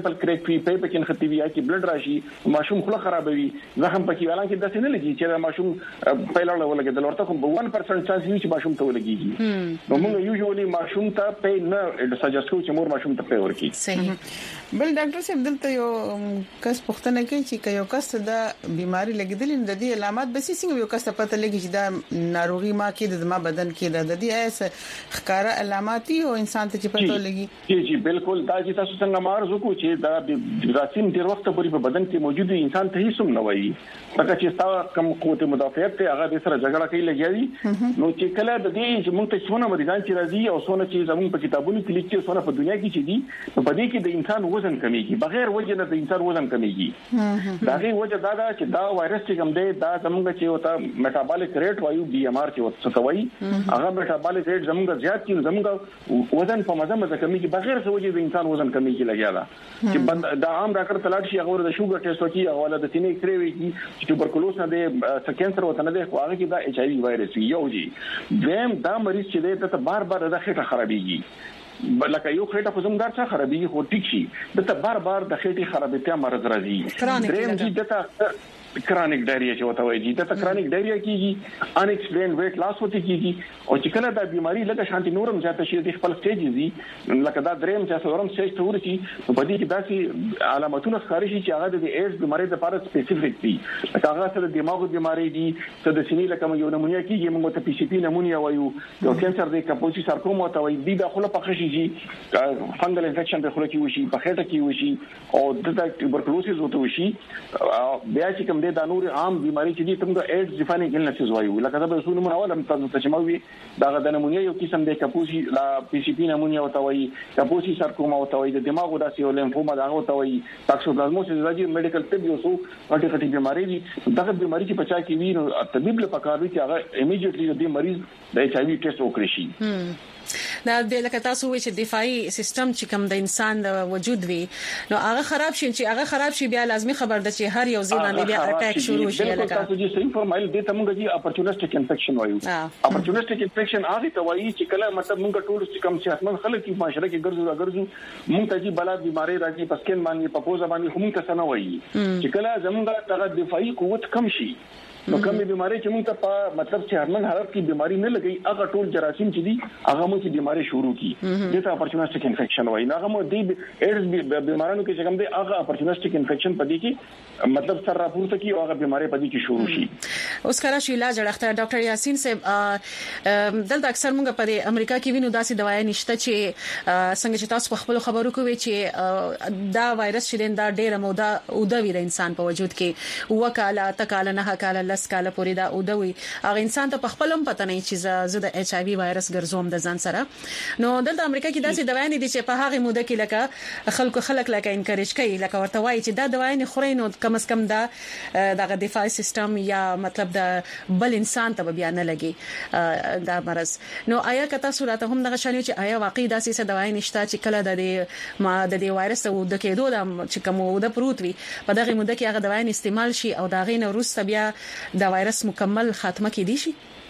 نیپل کریک وي په پکې خطي وي چې بلډ راشي ماشوم خله خرابوي زخم پکې ولان کې داسې نه لګي چې ماشوم پیلاړ ولګي ورته کوم 1% چانس وي چې ماشوم ته ولګي نو موږ یوزولي ماشوم ته په نه سجست کوو چې مور ماشوم ته په ورکی صحیح بل ډاکټر صاحب دلته یو کس پوښتنه کوي چې یو کس د بیماری لګیدل د دې علامات به څنګه یو کس پته لګي چې دا ناروغي ما کې د ما بدن کې د دې ایس ښکارا علاماتي او انسان ته چې پته لګي جی بالکل دا چې تاسو څنګه مارزو کو چې دا راسین ډیر وخت پورې په بدن کې موجود انسان ته هیڅ نه وایي لکه چې تاسو کم قوت مدافعت ته هغه د سره جګړه کوي لګیږي نو چې کله د دې چې موږ ته څونه مریضان چې راځي او څونه چې زموږ په کتابونو کې لیکي څونه په دنیا کې چې دي په دې کې د انسان وزن کمیږي بغیر وجه نه د انسان وزن کمیږي دا غي وجه دا چې دا وایرس چې کوم دی دا زموږ چې وتا میټابولیک ریټ وایو بي ام ار چې وڅ کوي هغه میټابولیک ریټ زموږ زیات کې زموږ وزن په مزه کمیږي بغیر څه وجه د انسان وزن کمیږي لګیا دا چې بند دا عام ډاکټر تلاړ شي هغه د شوګر ټیسټ وکي هغه د تینې کری وي چې توبرکلوز نه دی کینسر وته نه دی خو هغه کې دا ایچ ای وی وایرس یو دی دیم دا مریض چې دی ته بار بار د خېټه خرابېږي لکه یو خېټه په زمګار څخه خرابېږي خو ټیک شي د بار د خېټې خرابېتیا مرز راځي دریم چې دته کرونیک ډایریا چې وته وایي چې د کرونیک ډایریا کیږي ان ایکسپلین ویټ لاس وته کیږي او چې کله دا بیماری لکه شانتي نورم زیاته شي د خپل سټیج دي لکه دا دریم چې څلورم سټیج ته ورسي په دې کې داسې علامتونه ښکاري شي چې هغه د ایډز بیماری لپاره سپیسیفیک دي لکه هغه سره د دماغ بیماری دي څه د سینې لکه یو نمونیا کیږي موږ ته پی سی پی نمونیا وایو یو کینسر د کاپوسی سارکوما ته وایي د خپل په خشي شي فنګل انفیکشن د خپل کې وشي په خېټه کې وشي او د توبرکلوسیس وته وشي بیا چې کوم د نور عام بیماری چې دي تم د ایډز ډیفاینینګ النسز وایو لکه دا به نمونه اول هم تاسو ته چموي دا د نمونیا یو قسم د کاپوسی لا پی سی پی نمونیا وته وایي کاپوسی سارکوما وته وایي د دماغ د سیو لیمفوما دا وته وایي ټاکسوپلازموسیس راځي میډیکل طب یو څو غټي بیماری دي دا بیماری چې پچا کې وی نو طبيب له پکاروي چې هغه ایمیډیټلی د مریض د ایچ ای وی ټیسټ وکړي شي دا د لکه تاسو وایي چې دفاعي سیستم چې کوم د انسان د وجود وي نو هغه خراب شي چې هغه خراب شي بیا لازمي خبر ده چې هر یو ځای باندې بیا اٹیک شروع شي لکه تاسو چې صحیح فرمایل دي ته موږ چې اپورتونیسټک انفیکشن وایو اپورتونیسټک انفیکشن هغه ته وایي چې کله مطلب موږ ټول چې کوم صحتمند خلک په معاشره کې ګرځو موږ ته چې بلا بیماری راځي په سکین باندې په پوزه باندې هم څه نه وایي چې کله زموږ دغه دفاعي قوت کم شي نو کومه بیماری چې موږ ته په مطلب چې هرمن حالت کې بیماری نه لګي هغه ټول جراثیم چې دي هغه موږ چې بیماری شروع کی دته اپورتونیسټک انفیکشن وایي هغه مو دی ایډز بیمارانو کې چې کوم دی هغه اپورتونیسټک انفیکشن پدې کې مطلب سر راپورته کی او هغه بیماری پدې کې شروع شي اوس کله چې علاج ډاکټر ډاکټر یاسین صاحب دلته اکثر موږ په امریکا کې وینو داسې دوايي نشته چې څنګه چې تاسو خپل خبرو کوي چې دا وایرس چې دا ډېر موده او د انسان په وجود کې وکاله تکاله نه کاله کاله پوری دا او دوی هغه انسان ته خپلم پته نه چې زه د ایچ ای وی وایرس ګرځوم د ځان سره نو دلته امریکا کې داسې دوايي دي چې په هغه موده کې لکه خلک لکه انکریج کوي لکه ورته وایي چې دا دوايي نه خوري نو کم از کم دا دغه دفاعي سیستم یا مطلب د بل انسان ته بیا نه لګي دا مرز نو آیا کته صورت هم دغه شانې چې آیا واقعي داسې څه دوايي نشته چې کله د دې وایرس او د کېدو د چې کوم د پروت وي په دغه موده کې هغه دوايي استعمال شي او دا غي نه روسته بیا دا وایرس مکمل خاتمه کې دي شي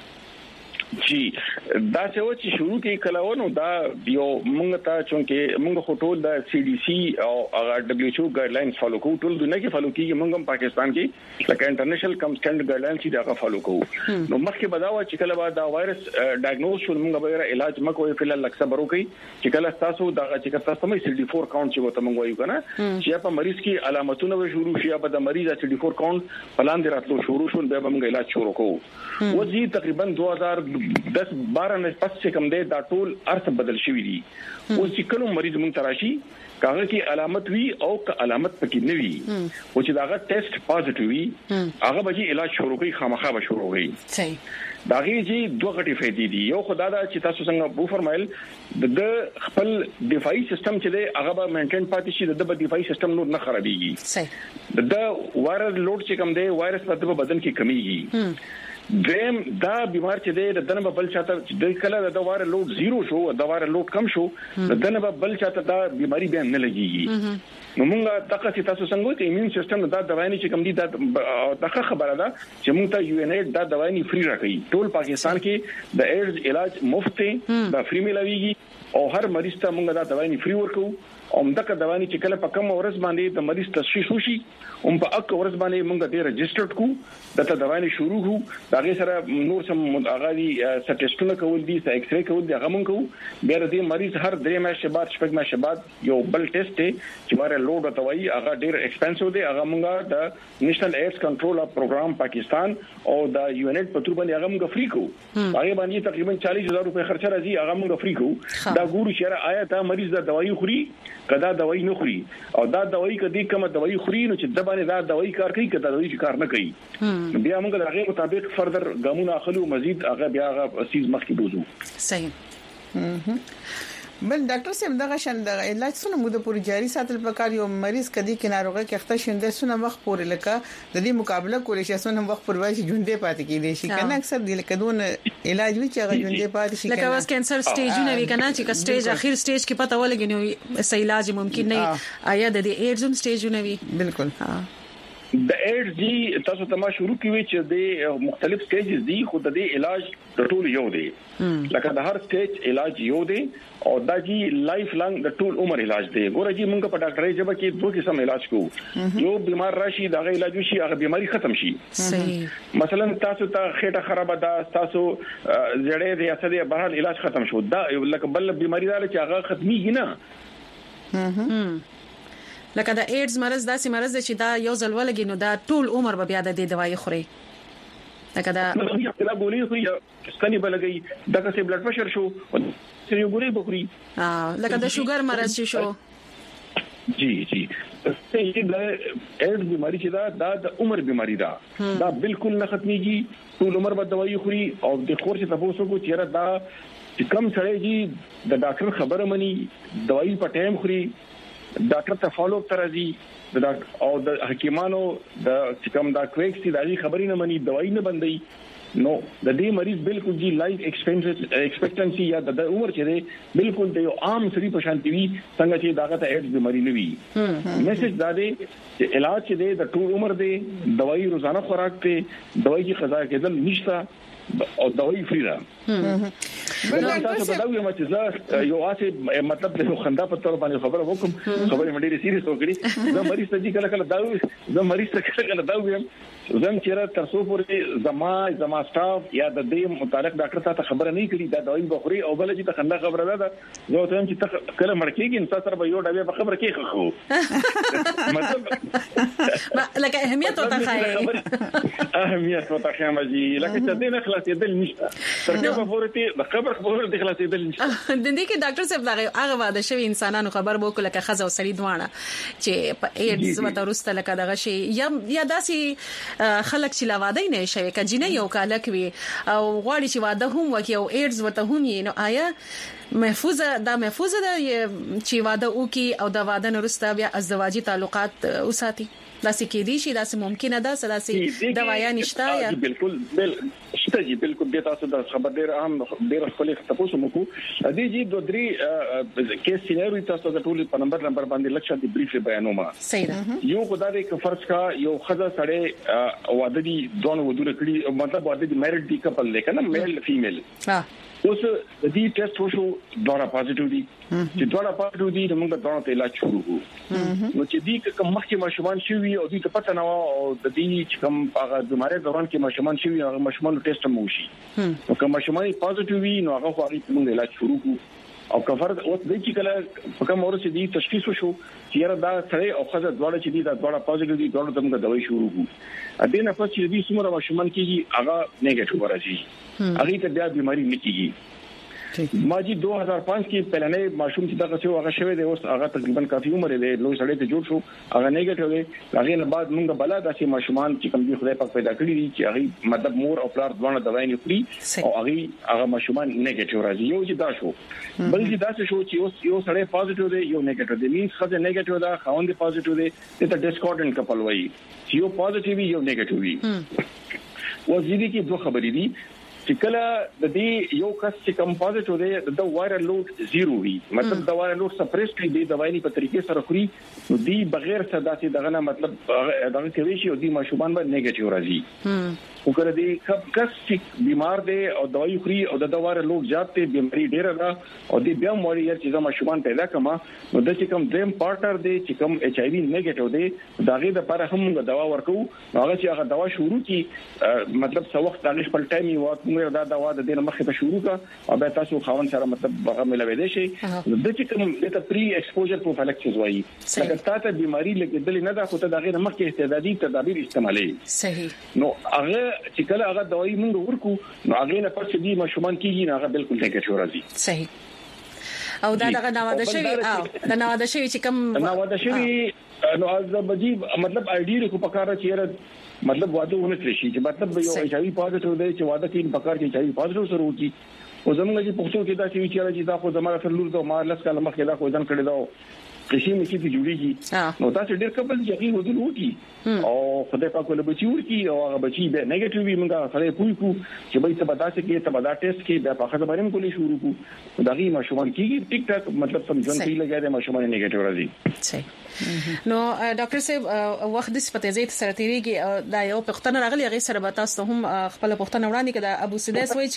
جی دا چې و چې شروع کې کلاونو دا یو موږ ته چونکه موږ خټول د سی ډي سي او دبليو ایچ او ګایډلاینز فالو کوو ټول دنیا کې فالو کیږي موږ هم پاکستان کې لکه انټرنیشنل کم سټانډرډ ګایډلاینز چې دا فالو کوو نو مخکې بداوه چې کله بعد دا وایرس ډایګنوز شول موږ به علاج مکو فل لکسه برو کوي چې کله تاسو دا چې تاسو مې سی ډي 4 کاونټ چې وته موږ وایو کنه چې په مریض کې علامتونه به شروع شي په د مریض سی ډي 4 کاونټ پلان دی راتلو شروع شول به موږ علاج شروع کوو وځي تقریبا 2010-12 نه پس چې کوم دی دا ټول ارث بدل شوی دي او چې کوم مریض مونږ تراشي کاغه کې علامت وی او که علامت پکې نه وي او چې داغه ټیسټ پازیټیو وي هغه به علاج شروع کوي خامخا به شروع کوي صحیح داغه چې دوه غټي فائدې دي یو خدای دا چې تاسو څنګه بو فرمایل د خپل دفاعي سیستم چې دی هغه به مینټین پاتې شي د دفاعي سیستم نور نه خرابېږي صحیح د وایرس لوډ چې کوم دی وایرس په بدن کې کمیږي دیم دا بیمار چې د دنه بل چاته د کله د وایرس لوډ زیرو شو د وایرس لوډ کم شو د دنه بل چاته دا بیماری به نه لګيږي نو موږ تاسو څنګه ته ایمون سیستم دا دوايي چې کوم دي دا دغه خبره ده چې موږ ته یو ان ایډ دا دوايي فری راکړي ټول پاکستان کې د ایډز علاج مفت دا فری ملويږي او هر مریض ته موږ دا دوايي فری ورکو دغه دواني چې کله په کوم ورځ باندې د مریض تشخیص وشي په اک ورځ باندې موږ د رجسترډ کو دته دواني شروع هو دغه سره نور سم اغالي سټیسټونه کول دي ایکس ری کول دي هغه موږ کو بیا د مریض هر 3 میاشتې بعد شپږ میاشتې بعد یو بل ټیسټ چې ماره لوډ وتوي هغه ډیر ایکسپنسیو دی هغه موږ د نېشنل ایډز کنټرول پروګرام پاکستان او د یو ان ایډ په تور باندې هغه موږ فری کو هغه باندې تقریبا 40000 روپے خرچه راځي هغه موږ فری کو دا ګورو چې آیا دا مریض د دوايي خوري کدا دوايي نه خوري او دا دوايي کدي کوم دوايي خوري نو چې د باندې دا دوايي کار کوي کدا دوايي کار نه کوي بیا موږ د هغه مطابق فردر ګامونه اخلو مزید هغه بیا هغه سیز مخکې بوزو صحیح بل ډاکټر صاحب دغه شان د علاج سونه موده پورې جاري ساتل پکار یو مریض کدي کې ناروغه کې اخته شنده سونه وخت پورې لکه د دې مقابله کولای شي سونه وخت پورې وایي ژوندې پاتې کېدي شي کنه اکثر د لکدون علاج وی چې هغه ژوندې پاتې شي لکه واس کانسر سټیجونه وی کنه چې سټیج اخر سټیج کې پته ولګي نو صحیح علاج ممکن نه آیا د دې ایډز سټیجونه وی بالکل د ایډز دی تاسو ته ما شروع کیوي چې د مختلف سټیجز دي خو د دې علاج د ټول یو دی لکه د هر سټیج علاج یو دی او دا جی لایف لانګ د ټول عمر علاج دی ګوره جی موږ په ډاکټرۍ جبه کې دوه قسم علاج کوو یو بیمار راشي دا غي علاج شي هغه بیماری ختم شي صحیح مثلا تاسو ته خېټه خراب ده تاسو زړې دی اساس دی بهر علاج ختم شو دا لکه بل بیماری دا چې هغه ختميږي نه لکه د ایډز مرز داسې مرز چې دا یو ځل ولګي نو دا ټول عمر به بیا د دې دوايي خوري لکه دا لا ګولې خو یا ستنی بلګي دا که بلډ پريشر شو سړي ګولې بخوري لکه د شوګر مرز شو جی د ایډز بیماری چې دا د عمر بیماری دا بالکل نه ختميږي ټول عمر به دوايي خوري او د خور څخه تاسو کو چیرې دا چې کم سړی جی د ډاکټر خبره مني دوايي په ټایم خوري ډاکټر ته فالو اپ ترځي او د حکیمانو د کوم دا کویکس دي د خبرې نه مني دوايي نه بندي نو د دې مریض بالکل جی لایف ایکسپیکټنسي یا د عمر چې دی بالکل د یو عام سړي په شان دی څنګه چې داغه ته ایډز بیماری نه وي میسج دا دی چې علاج چې دی د ټول عمر دی دوايي روزانه خوراک دی دوايي کی قضا کېدل نشته او دوايي فری ده بل تاسو په دا یو چې یو واسه مطلب د خندا په تور باندې خبره وکم خبره مډيري سیریس وکړي دا مریض ته کله کله دا مریض ته کله کله دا ویم زم چیرې تر څو پورې زما سټاف یا د دې متعلق ډاکټر ته خبره نه کړي دا دوايي بخوري او بل چې ته خندا خبره ده زه ته هم چې کله مړکیږي نو تاسو به یو ډبه په خبره کې خو مطلب لکه اهمیت وته خای اهمیت وته خامجي لکه چې دې نه خلاصې دل نشته ترکه په فورتي د خبر خبره د خلاصې دل نشته د دې کې ډاکټر صاحب هغه واده شوی انسانانو خبر وکړه لکه خزه او سړي دوانه چې په ایډز وته رسته لکه دغه شی یا داسي خلک چې لا واده نه شوی کجنه یو کالک وی او غواړي چې واده هم وکي او ایډز وته هم یې نو آیا محفوظه ده چې واده وکي او د واده نه رسته بیا ازدواجی تعلقات وساتي داسې کې دي چې داسې ممکنه ده سلاسي دوايا نشته یا بالکل شته جی بالکل د تاسو د خبر ډیر اهم ډیر خپل تاسو مو کو دي جی دوه درې کیس سيناريو تاسو د ټول په نمبر باندې لکه د بریف بیانوما صحیح ده یو خدای د فرض کا یو خزه سړی واده دي دوه ودونه کړی مطلب واده دي میرډ دي کپل لیکنه میل فیمیل اوس د دې ټیسټ وشو دوه پازیټیو دي چې دوه پازیټیو دي موږ دوه ته علاج شروع کوو نو چې دې کوم مخکې ماشومان شوی او دې ته پته نه او د دې چې کوم هغه بیماری دوران کې ماشومان شوی هغه ماشومان ټیسټ مو شي نو کوم ماشومان پازیټیو وي نو هغه خو هغه موږ علاج شروع کوو او کفر اوس د چې کله په کوم ورته دې تشخیص وشو چې دا سره او خزه دوه چې دې دا دوه پازیټیو دي دوه ته موږ دوايي شروع کوو ا دې نه پس چې دې څومره ماشومان کېږي هغه نیگیټیو راځي هغه ته بیا بیماری نه کیږي ما جی 2005 کې پلانې ماشوم چې دغه څه هغه شوی دی اوس هغه تقریبا کافي عمر دی لوی سړی ته جوړ شو هغه نیگیټیو دی هغه نه بعد موږ بل داسې ماشومان چې کوم دی خدای پاک پیدا کړی دي چې هغه مطلب مور او پلار دوه دوايي نه خوري او هغه ماشومان نیگیټیو راځي یو چې دا شو بل چې دا شو چې یو سړی پازیټیو دی یو نیگیټیو دی مینس خزه نیگیټیو دا خوند پازیټیو دی ته ډیسکورډنټ کپل وایي یو پازیټیو یو نیگیټیو وي وځي کې دوه خبرې دي چې کله د دې یو کس چې کوم پوزټیو دی د وایرل لوډ زیرو وي مطلب د وایرل لوډ سپریس کړي دی دوايي په طریقې سره خوري نو دی بغیر صدا چې دغه مطلب دغه کوي شي او دی ماشومان باندې نیگیټیو راځي وکړه دی کس چې بیمار دی او دوايي خوري او د وایرل لوډ زیات دی بیماری ډیره ده او دی بیا موري چې ماشومان پیدا کما نو د چې کوم دریم پارټنر دی چې کوم ایچ ای وی نیگیټیو دی داغه د لپاره هم دوا ورکو نو هغه چې هغه دوا شروع کی مطلب څو وخت دغه خپل ټایم یو موږ دا دوا د دې مخه ته شروع کا او به تاسو خاون سره مطلب هغه ملوي دي شي د چې کوم د پری ایکسپوژر پروفایلکسس وایي لکه تاسو بیماری لګیدل نه دا خو ته دغه مخه استعدادي تدابیر استعمالي صحیح نو هغه چې کله هغه دوايي موږ ورکو نو هغه نه پاتې دي ماشومان کیږي هغه بالکل نیگیټیو راځي صحیح او دا دغه نواده شوی د نواده شوی چې کوم نواده شوی نو از بجی مطلب ایډیا کو پکاره چیرې مطلب واده ونه کړی شي چې مطلب یو ایچایوی پازیټیو دی چې واده کې پکار کې ایچایوی پازیټیو سره وکی او زموږ چې پښتو کې دا چې دا خو زموږ سره لور دا ما لس کاله مخکې دا خو ځان کړی دا کشي مې چې جوړیږي نو تاسو ډېر کبل چې ودل وکی او خدای پاک له بچی ورکی او هغه بچی به نیگیټیو وي موږ سره پوي کو چې به څه بداسه کې ته بدا ټیسټ کې د پاخه باندې کولې شروع کو دغه ماشومان کېږي ټیک ټاک مطلب سمجھون کې لګیا دي ماشومان نیگیټیو راځي صحیح نو ډاکټر صاحب وخت د سپتېزې سره تیریږي دا یو پښتنه راغلی هغه سره به تاسو هم خپل پښتنه وړاندې کړه ابو سدیس وایي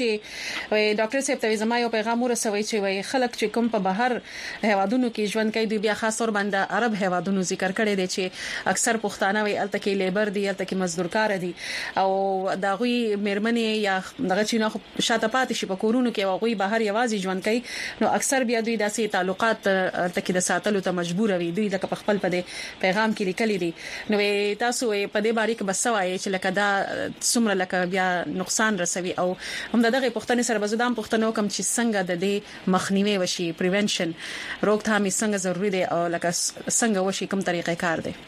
چې ډاکټر صاحب ته زما یو پیغام ورسوي چې وایي خلک چې کوم په بهر هوادونو کې ژوند کوي دوی بیا خاص تور باندې عرب هوادونو ذکر کړي دي چې اکثر پښتانه وایي الته کې لیبر دي الته کې مزدورکار دي او دا غوي مېرمنې یا دغه چې نه شاته پاتې شي په کورونو کې او غوي بهر یوازې ژوند کوي نو اکثر بیا دوی داسې تعلقات تکي د ساتلو ته مجبور وي دوی د خپل په پیغام کې لیکلي دي نو تاسو په دې باره کې بس وایي چې لکه دا څومره لکه بیا نقصان رسوي او هم دغه پښتنې سره بزدان پښتنو کم چې څنګه د دې مخنیوي وشي پریونشن روکثام څنګه ضروری دی او لکه څنګه وشي کوم طریقې کار دی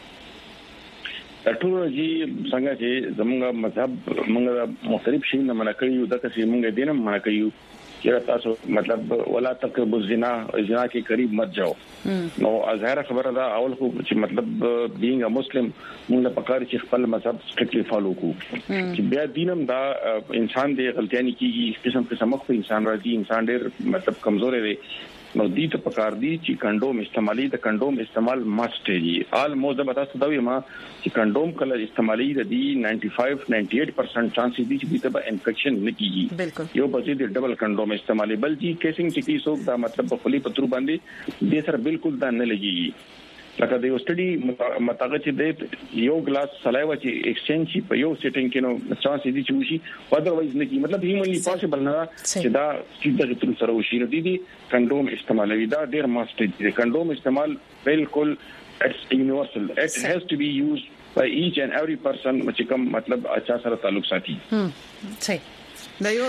ټیکنالوژي څنګه چې زموږ مذهب موږ مختلف شي نه منع کړیو د کسي موږ دینم منع کړیو چې تاسو مطلب ولا تقربوا الزنا زنا کې قریب مت جاؤ نو ظاهر خبره دا اول خو چې مطلب بینګ ا مسلم موږ په کار چې خپل مذهب سټریکټلی فالو کو چې بیا دینم دا انسان دې غلطیاں کیږي قسم په انسان راځي انسان ډېر مطلب کمزور دی نو دې ته پکار دي چې کنډوم استعمالي د کنډوم استعمال مست دی آل موزه بتا ستوي ما چې کنډوم کله استعمالي د دي 95-98% چانس دي چې د انفیکشن نه کیږي یو بچي د ډبل کنډوم استعمالي بل جی کیسینګ چې کیسو دا مطلب په خلی پترو باندې دې سره بالکل دا نه لګي لکه د یو سټډي متاغه چې د یو ګلاس سلایوا چې ایکسچینج په یو سیټینګ کې نو چانس دي چې وشي اذروایز نه کی مطلب هیومنلی پاسبل نه چې دا چې د تر سره وشي نو دي کنډوم استعمالوي دا ډیر ماست دي کنډوم استعمال بالکل اټس یونیورسل اټ هاز ټو بی یوزډ by each and every person چې کوم مطلب اچھا سره تعلق ساتي صحیح دا یو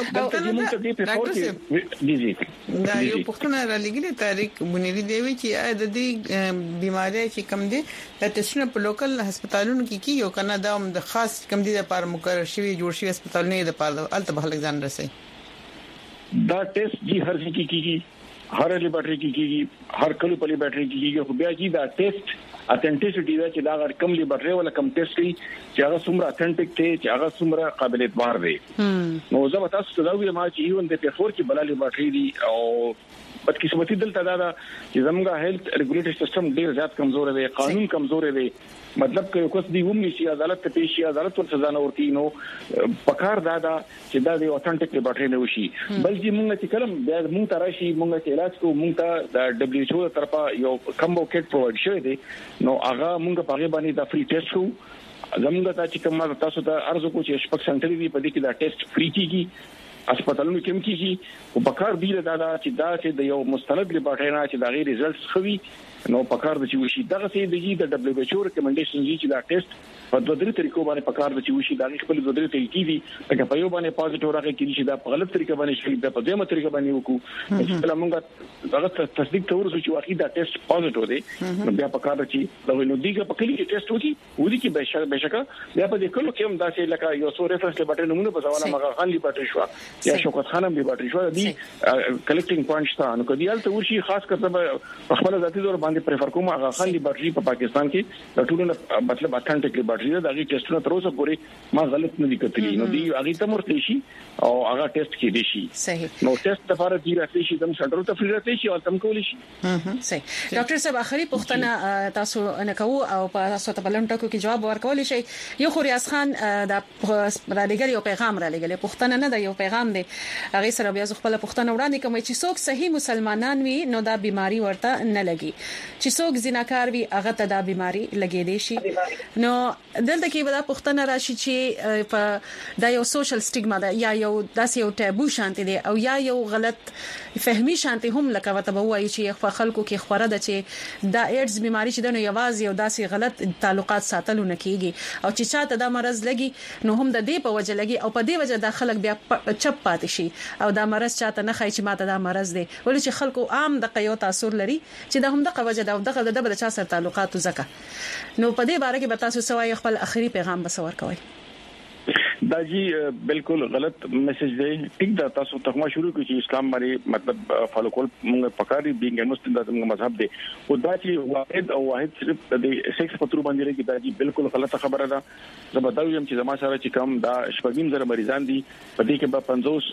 پښتنه را لګیله تاریخ بنیادی دی چې د دې بیماری چې کم دي د تشنه په لوکل هسپتالونو کې کیو کنه دا د خاص کم دي لپاره مقرر شوی جوړ شوی هسپتال نه د لپاره الته بهل ځان رسي دا ټیسټ جی هر ځای کې کیږي هر لیبارټری کې کیږي هر کلو په لیبارټری کې کیږي خو بیا چې دا ټیسټ اتنټیسټی دا چې دا کم لیبارټری ولا کم ټیسټ چې هغه څومره اتنټیک دی چې هغه څومره قابل اعتبار دی نو زه به تاسو ته دا وایم چې یو د پیفور کې بل لیبارټری دی او بدقسمتي دلته دا چې زموږه هیلث ریګولیټری سیستم ډیر زیات کمزور دی قانون کمزور دی مطلب که کوس دی هم نشي عدالت ته پیشي عدالت ورته ځان ورتي نو پکار دا چې دا د اوتنټیک لیبارټری نه وشي بلکې موږ چې کلم بیا موږ تراشي موږ چې علاج کو موږ ته د دبليو ایچ او طرفه یو کمبو کټ پرووایډ شوی دی نو هغه موږ په هغه باندې د فری ټیسټ کو زموږ ته چې کوم تاسو ته ارزو کو چې شپږ سنټري دی په دې کې دا ټیسټ فری کیږي هسپتالونو کې هم کیږي او پکار دی دا چې د یو مستند لیبارټری نه چې دا غي ریزلټس خوي نو پکار د چې وشي دغه سي د دبليو ایچ او ریکمنډیشن دي چې دا ټیسټ په دوه درې طریقو باندې پکار د چې وشي دا خپل دوه درې طریقې دي چې په یو باندې پازیټیو راغی کې چې دا په غلط طریقه باندې شي دا په دې طریقه باندې وکړو چې کله موږ هغه تصدیق ته ورسو چې واقعي دا ټیسټ پازیټیو دی نو بیا پکار د چې دا نو دیګه په کلی کې ټیسټ وکړي ودي کې بشکه بیا په دې کلو کې هم دا چې لکه یو څو ریفرنس لیبارټری نمونه په ځوانه مغه خان لیبارټری شو یا شوکت خانم دی بټری شو دی کلیکټینګ پوینټ تا نو کدی الته ورشي خاص کړه خپل ذاتي ډول باندې پریفر کوم هغه خالي بټری په پاکستان کې د ټولو مطلب اتنټیکلی بټری دا غي ټیسټونه تر اوسه پورې ما غلط نه دي کتلی نو دی هغه ته مرته شي او هغه ټیسټ کې دي شي صحیح نو ټیسټ لپاره دی راځي شي د سنټر ته فری راځي شي او تم کولی شي صحیح ډاکټر صاحب اخري پوښتنه تاسو نه کوو او تاسو ته بلنټو کې جواب ورکول شي یو خریاس خان د رالګل یو پیغام رالګل پوښتنه نه د یو پیغام دی هغه سره بیا خپل پوښتنه وړاندې کوم چې څوک صحیح مسلمانان وي نو دا بیماری ورته نه لګي چې څوک زناکار وي هغه ته دا بیماری لګي دي شي نو دلته کې به دا پوښتنه راشي چې په دا یو سوشل سټیګما ده یا یو داسې یو ټابو شانتي دي او یا یو غلط فهمي شانتي هم لکه وته وایي چې په خلکو کې خوره ده چې دا ایډز بیماری چې د نو یوازې یو داسې غلط تعلقات ساتلو نه کیږي او چې چاته دا مرز لګي نو هم د دې په وجه لګي او په دې وجه د خلک بیا چپ پاتې شي او دا مرز چاته نه خای چې ماته دا مرز دی ولې چې خلکو عام د قیو تاثیر لري چې دا هم د وجه دا د بل چا سره تعلقات زکه نو په دې باره کې به تاسو سوای خپل اخري پیغام بسور کوي دا جی بالکل غلط میسج دی ټیک دا تاسو تخما شروع کړئ چې اسلام باندې مطلب فالو کول موږ پکاري بینګ مسلمان د موږ مذهب دی او دا چې واحد صرف د سیکس په تور باندې لري دا جی بالکل غلطه خبره ده زبرداوی هم چې زما سره چې کم دا شپږم زره مریضان دي په دې کې به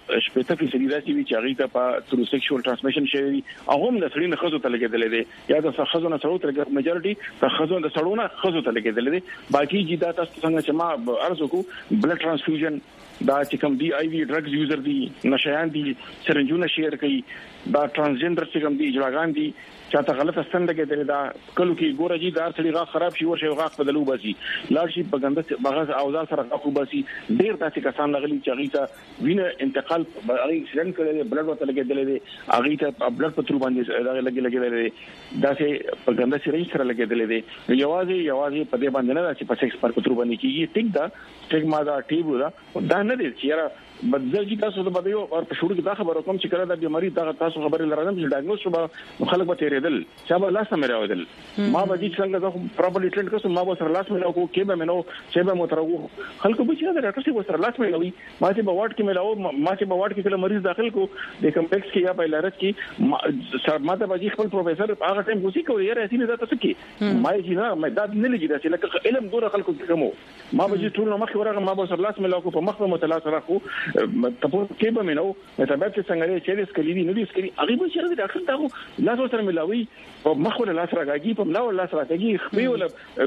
50% راشي چې هغه ته په ترو سیکشوال ترانسمیشن شي هغه هم د سړي نه خزو ته لګیدل دي یا د خزو نه سړو ته میجورټي د خزو د سړو نه خزو ته لګیدل دي باقي جی دا تاسو څنګه چې ما ارزو کو بلډ ټرانسفیوژن دا چې کوم دی آی وی ډرګز یوزر دي نشایان دي سرنجونه شیر کوي دا ترانسجندر چې کوم دي اجراګان دي چاته غلط استند کېدل دا کلو کې ګوره جی دار سړي غا خراب شي ورشه غا بدلو باسي لاړ شي بغنده بغاز اوزار سره غا باسي ډیر داسې کسان لغلي چې غیته وینه انتقال هغه اکسیډنټ کړي بلډ وته لګیدل دي هغه ته بلډ پترو باندې دا لګیدل دي داسې بغنده سره سره لګیدل دي یوازې په دې باندې نه چې په سیکس پر پترو باندې کیږي ټیک دا سټیګما دا ټیبو دا نه دي چې بدل جی تاسو د بده او په شروع کې دا خبره کوم چې کړه د بیماری دا تاسو خبرې لرم چې ډایګنوز شوه خلک به تیرېدل چې به لاس مې راوړل ما به چې څنګه دا پراپرلی ټریټ کوم ما به سره لاس مې راو کې به مې نو چې به مترغو خلکو به چې دا ډاکټر سی سره لاس مې راوي ما چې په واټ کې مې لاو ما چې په واټ کې کله مریض داخل کو د کمپلیکس کې یا په لارج کې سر ما ته به خپل پروفیسور هغه ټیم کوسی کوي یاره اسی نه دا تاسو کې ما چې نه مې دا نه لګی دا چې لکه علم دوره خلکو کې کوم ما به ټول مخ ورغه ما به سره لاس مې لاو کو په مخ په متلاس راخو تاسو کې به مې نو مې تبعت څنګه چې دې سکلی دي نو دې سکلی هغه به چې ډاکټر دا لاس سره ملاوي په مخ ولا لاس راګي په ملا ولا لاس راګي خپل ولا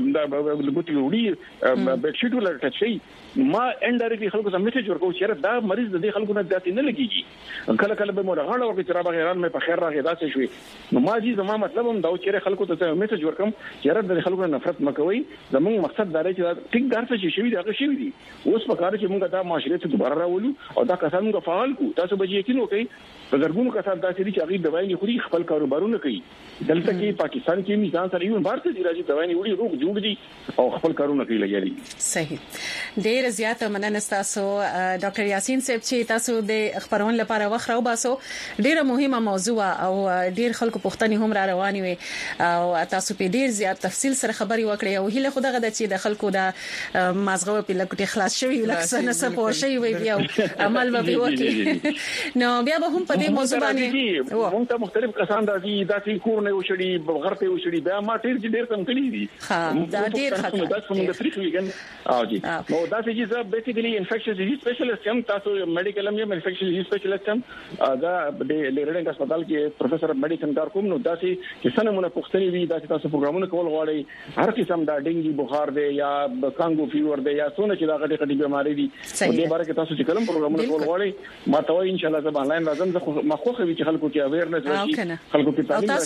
د ګوتې وړي بیت شیټ ولا ټچي ما انډایرکټلی خلکو ته میسج ورکو چې دا مریض د دې خلکو نه داسې نه لګيږي کله کله به مو راغړل او چې را بغیران مې په خیر راغی داسې شوې نو ما جی زما مطلب هم دا چې خلکو ته میسج ورکم چې د خلکو نه نفرت مکوئ زموږ مقصد دا دی چې ټیک دار څه شي دا شي دي اوس په کار چې موږ دا معاشره ته دوباره راولو او دا کسان موږ فعال کو تاسو به یقین وکړئ په زرګونو کسان داسې دي چې هغه دوايي خوري خپل کاروبارونه کوي دلته کې پاکستان کې میزان سره یو بار ته راځي دوايي وړي روغ جوړ دي او خپل کارونه کوي لګیږي صحیح ډیر زیاته مننه تاسو ډاکټر یاسین صاحب چې تاسو د خبرون لپاره وخت راو باسو ډیره مهمه موضوع او ډیر خلکو پوښتنې هم را روانې وي او تاسو په ډیر زیات تفصیل سره خبري وکړې او هله خدای غدا چې د خلکو د مازغه په لکټي خلاص شوی لکه نه سپور شي وي بیا عمل به وکړي نو بیا به هم په دې موضوع باندې موږ ته مختلف کسان راځي داسې کور نه وشړي بغیر ته وشړي بیا ما ډیر کم کړی دي ها دا ډیر خطر دا څنګه فری ویګن او جی نو دا چې بیسیکلی انفیکشن ډیزیز سپیشلیست هم تاسو میډیکل هم انفیکشن ډیزیز سپیشلیست هم دا د لیرډنګ هسپتال کې پروفیسور میډیسن کار کوم نو دا چې څنګه پوښتنې وي دا تاسو پروګرامونه کول غواړئ هر قسم دا ډینګي بخار دی یا کانګو فیور دی یا څونه چې دا غټي بیماری دي په دې باره کې تاسو چې کلم پروګرامونه کول غواړئ ما ته ان شاء الله زه آنلاین راځم زه مخوخه وی چې خلکو کې اویرنس راشي خلکو کې تعلیم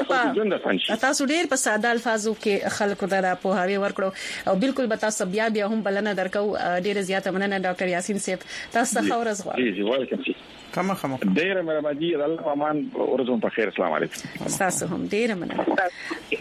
تاسو ډیر په ساده الفاظو کې خلکو ته راپوهاوی ورکړو او بالکل به تاسو بیا هم بلنه درکو ډیر زیاته مننه ډاکټر یاسین صاحب تاسو ته خبر غواړم جی ویلکم ډیر مهرباني الله امان ورځم په خیر السلام علیکم تاسو هم ډیر مننه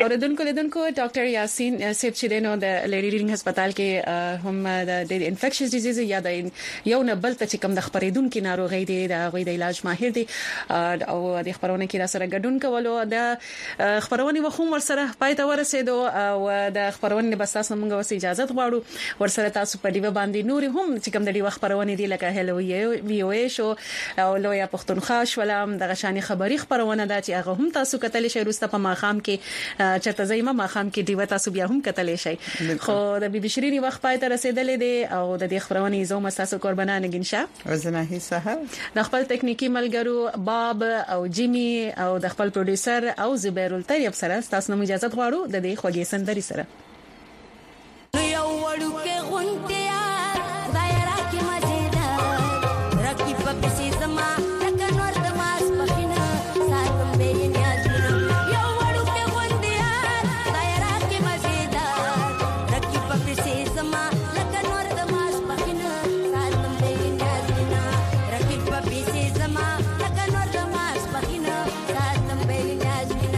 اوریدونکو ډاکټر یاسین صاحب چې د لیډی ریډینګ هسپتال کې هم د انفیکشن ډیزیز یا د یو نه بل ته کوم د خبرېدونکو ناروغي دي د غوي د علاج ماهر دي او د خبرونه کې را سره ګډون کولو د خبرونه وخوم ورسره پاتې ورسېدو او د خبرونه بس تاسو موږ وس اجازه غواړو ورسره تاسو په دیو باندې نور هم چې کوم د دیو خبرونه دي لکه هلو وی او ای شو او لویا پښتونخوا شولم د غشاني خبري خبرونه دا چې هغه هم تاسو کتل شئ روسته په ماخام کې چرته زېما ماخام کې دیو تاسو بیا هم کتل شئ خو د بي بي شيريني وخت پاتې رسیدلې دي او د دې خبرونه زوم تاسو قربانانه ګنشه وزنه سهار د خپل ټکنیکی ملګرو باب او جيمي او د خپل پروډوسر او زبیر الطيب سره تاسو نو اجازه غواړو د دې خوږې سندري سره یو وړو کې غونټیا دایره کې مزیدار رکی په پسې زما لکه نور د ماس پخینه ساتم به نیازونه یو وړو کې غونټیا دایره کې مزیدار رکی په پسې زما لکه نور د ماس پخینه ساتم به نیازونه رکی په پسې زما لکه نور د ماس پخینه ساتم به نیازونه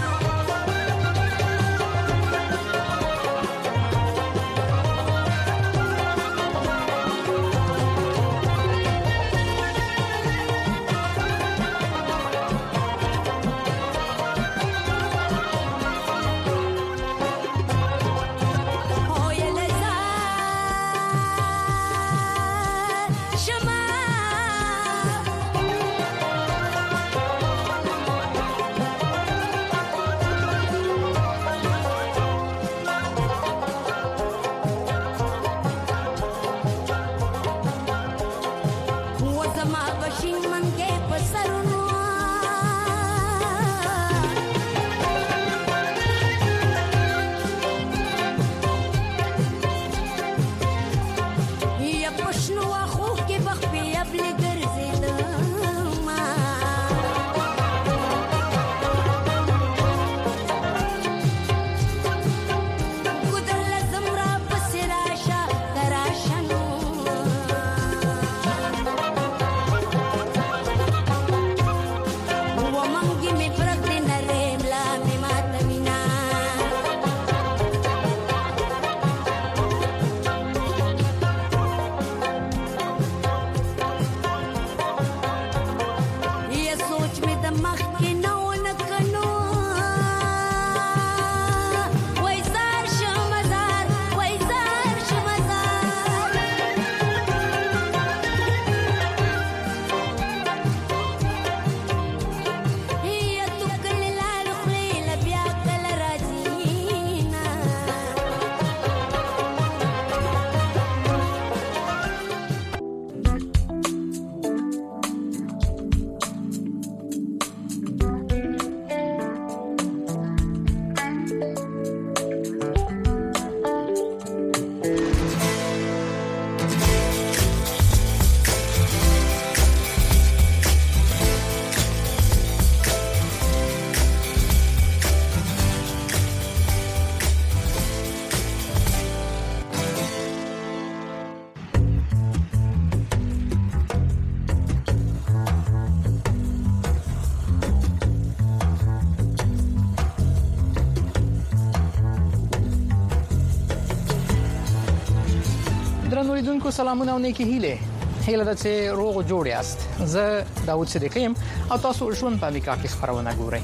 درنوریدونکو سلامونه او نیکی هیله د چې روغ جوړ یاست زه داوود صدیقی او تاسو ژوند په امریکا کې خبرونه ګورئ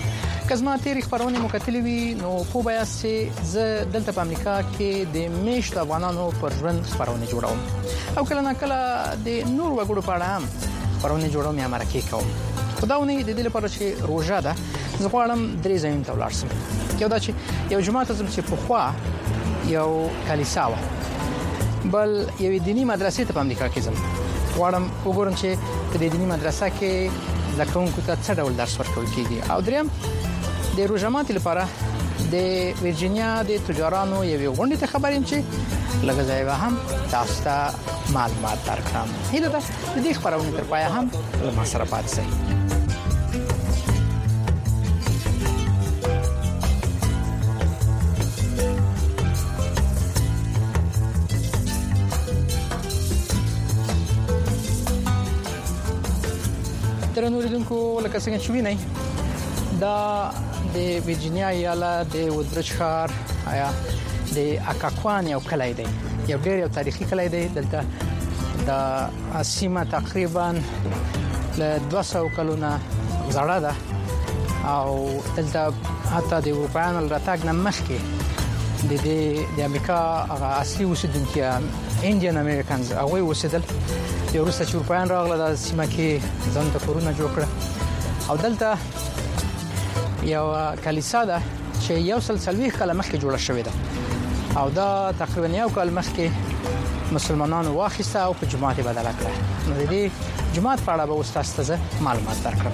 کزما تیری خبرونه مکتلې وی نو په بیا چې زه دلته په امریکا کې د میشت افغانانو پر ژوند خبرونه جوړوم او کله نه کله د نور وګړو په اړه هم خبرونه جوړوم یا مرکه کوم خداونه د دې لپاره چې روزه ده زه غواړم درې ځایونه ته ولاړ شم یو دا چې یو جماعت زم چې په خوا یو کلیسا و بل یو دینی مدرسې ته په امریکا کې ځم غواړم وګورم چې په دې دینی مدرسه کې زکونکو ته څه ډول درس ورکول کیږي او دریم د روزمات لپاره د ورجینیا د تجارانو یو غونډه ته خبریم چې لږه هم تاسو ته معلومات درکړم هیله ده د دې خبرونه تر پای هم له ما سره پاتې شئ درنوریدونکو لکه څنګه چې وینئ دا د ورجینیا ایالت د وودبرج ښار آیا د اکاکوان یو کلی دی یو ډېر تاریخي کلی دی دلته د سیمه تقریبا له 200 کلونو زړه ده او دلته حتی د اروپایانو راتګ نه مخکې د امریکا هغه اصلي اوسیدونکي انډین امریکانز هغه اوسېدل د روسي چې اروپایان راغله د سیمه کې ځان ته کورونه جوړ کړ او دلته یو کلیسا ده چې یو سلسله کله مخکې جوړه شوې ده او دا تقریبا یو کال مخکې مسلمانانو واخیسته او په جماعت بدل کړه نو د دې جماعت په اړه به تاسو معلومات درکړم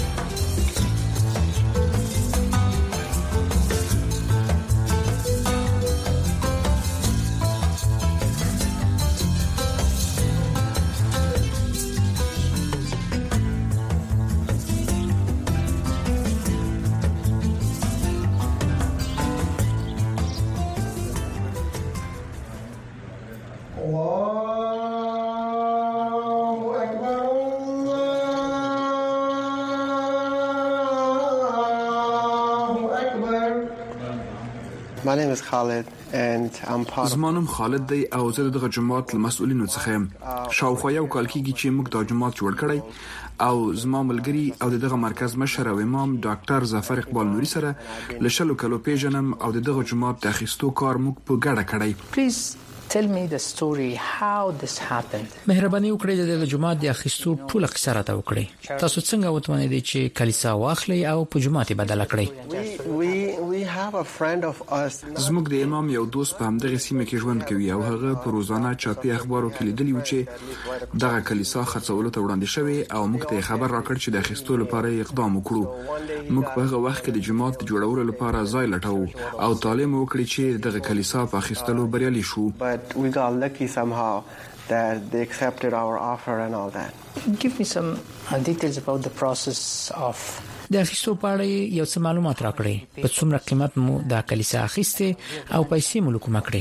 My name is Khalid and I'm part of زمانم خالد دی او زه دغه جماعت مسؤلینو څخه يم شاوخوا یو کال کېږي چې موږ د جماعت جوړ کړی او زما ملګری او دغه مرکز مشر او امام ډاکټر ظفر اقبال نوري سره لشلو کلو پیژنم او دغه جماعت د اخیستو کار موږ په ګډه کړی Please tell me the story how this happened مهرباني وکړئ د جماعت د اخیستو ټول قصه راته وکړئ تاسو څنګه وتوانئ چې کلیسا واخلئ او په جماعت بدل کړئ we have a friend of us زموږ د امام یو دوست په همدغه سیمه کې ژوند کوي او هغه په روزانه چاپی اخبارو کې لیدلی و چې دغه کلیسا خرڅولو ته وړاندې شوی او موږ ته خبر راکړ چې د اخیستو لپاره اقدام وکړو موږ په هغه وخت کې د جماعت جوړولو لپاره ځای لټاو او طالب وکړي چې دغه کلیسا په اخیستلو بریالي شو we got lucky somehow that they accepted our offer and all that. Give me some details about the process of د اخیستو په اړه یو څه معلومات راکړئ په څومره قیمت مو د کلیسا اخیسته او پیسې مو لکوم کړې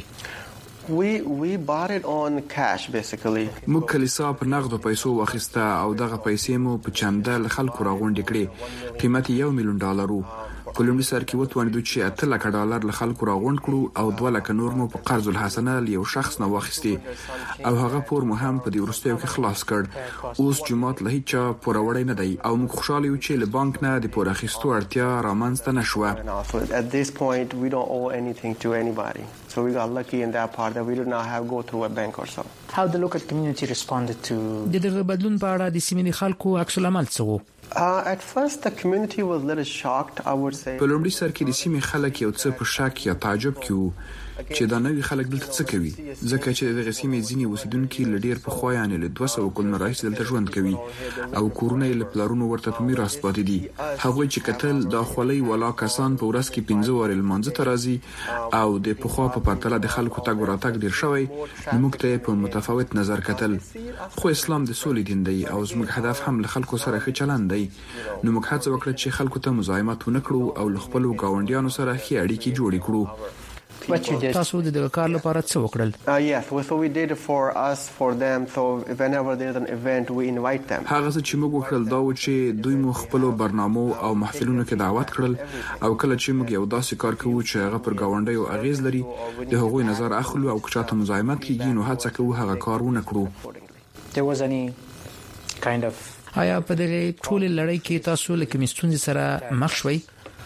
we bought it on cash basically موږ کلیسا په نغدو پیسو واخیسته او دغه پیسې مو په چندل خلکو راغونډې کړې قیمت $1 ملیون په لومړي سر کې وتوانیدو چې $8 له خلکو راغونډ کړو او $2 لک نور مو په قرض الحسنه یو شخص نه واخیستي او هغه پور مو هم په دې ورستیو کې خلاص کړ اوس جماعت له هیڅ پور وړي نه دی او موږ خوشاله یو چې له بانک نه د پور اخیستو اړتیا رامنځته نشوه at this point we don't owe anything to anybody so we got lucky in that part that we did not have go through a bank or so how the local community responded to دغه بدلون په اړه د سیمې خلکو عکس العمل څه وو at first the community was a little shocked I would say په لومړي سر کې د سیمې خلک یو څه په شک یا تعجب کې وو چې دا نوې خلک دلته څه کوي ځکه چې د سیمې ځینې اوسیدونکو لډیر په خو یعنی له 200 کلونو راهیسې دلته ژوند کوي او کورونه یې له پلارونو ورته په میراث پاتې دي هغه چې کتل د خولي ولا کسان په ورځ کې 15 واره لمانځه ته راځي او د پخوا په پرتله د خلکو تګ وراتګ ډیر شوی موږ ته په متفاوت نظر کتل خو اسلام د سولې دین دی او زموږ هدف هم له خلکو سره ښه چلند دی نو موږ هڅه وکړه چې خلکو ته مزاحمت ونکړو او خپل ګاونډیانو سره ښه اړیکې جوړې کړو تاسو د کار لپاره څه وکړل yes so we did for us for them so whenever there's an event we invite them هغه چې موږ وکړل دا و چې دوی مو خپل برنامه او محفلونو کې دعوت کړل او کله چې موږ یو داسې کار کوو چې هغه پر گاونډیو اغیز لري د هغوی نظر اخلو او چاته مزاحمت کیږي نو هڅه کوو هغه کار ونه کړو there was any kind of آیا په دې ټول لړۍ کې تاسو لکه مستونځ سره مخ شوي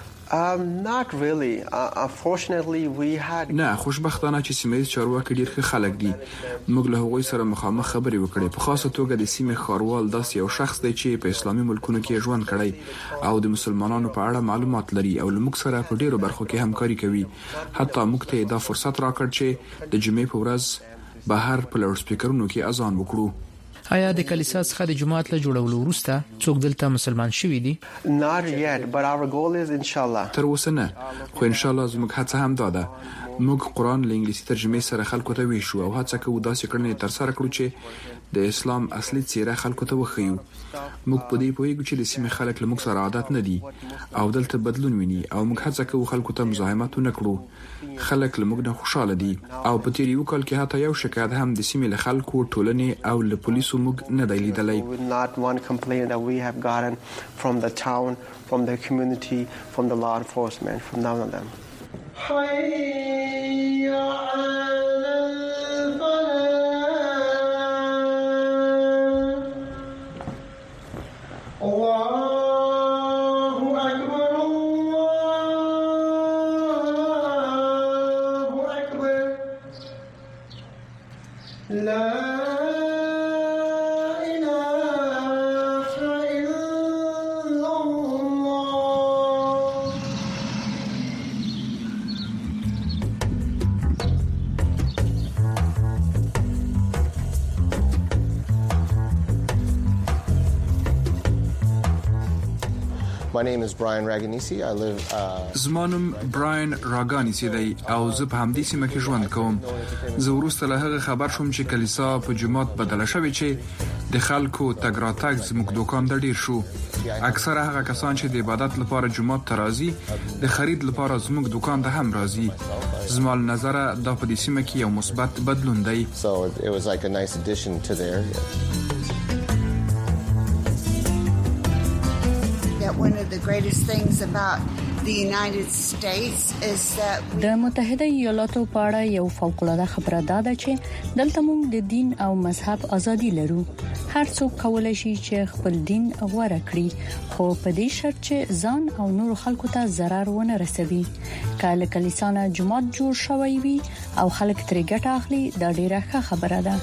not really unfortunately we had نه خوشبختانه چې سیمې چارواکي ډیر ښه خلک دي موږ له هغوی سره مخامخ خبرې وکړې په خاصه توګه د سیمې خاروال داسې یو شخص دی چې په اسلامي ملکونو کې ژوند کړی او د مسلمانانو په اړه معلومات لري او موږ سره په ډیرو برخو کې همکاري کوي حتی موږ ته دا فرصت راکړ چې د جمعې په ورځ بهر په لاوډ سپیکرونو کې اذان وکړو آیا د کلیسا څخه د جماعت له جوړولو وروسته څوک دلته مسلمان شوي دي not yet but our goal is inshallah تر اوسه نه خو ان شاء الله زموږ هڅه هم ده موږ قرآن له انګلیسي ترجمه سره خلکو ته ویشو او هڅه کوو داسې کړنې تر سره کړو چې د اسلام اصلي څیره خلکو ته وښیو موږ په دې پوهیږو چې د سیمې خلک له موږ سره عادت نه دي او دلته بدلون ویني او موږ هڅه کوو خلکو ته مزاحمت نه کړو خلک له موږ نه خوشاله دي او په تیر یو کال کې حتی یو شکایت هم د سیمې له خلکو ټولنې او له پولیسو موږ نه دی لیدلی not one complaint that we have gotten from the town from the community from the law enforcement from none of them My name is Brian Raganisi. I live زمانم براین راګانیسی دی او زه په همدې سیمه کې ژوند کوم. زه وروسته له هغه خبر شوم چې کلیسا په جومات بدله شوې چې د خلکو تګ راتګ زموږ دوکان د ډیر شو. اکثره هغه کسان چې د عبادت لپاره جومات ته راځي د خرید لپاره زموږ دوکان ته هم راځي. زما له نظره دا په دې سیمه کې یو مثبت بدلون دی. So it was like a nice addition to there. One of the greatest things about the United States is that د متحده ایالاتو په اړه یو فوق العاده خبره ده چې دلته موږ د دین او مذهب ازادي لرو. هر څوک کولای شي چې خپل دین غوړه کړي، خو په دې شرط چې ځان او نور خلکو ته ضرر ونه رسوي. کله کلیسانه جماعت جوړ شوی وي او خلک ترې ګټه اخلي، دا ډیره ښه خبره ده.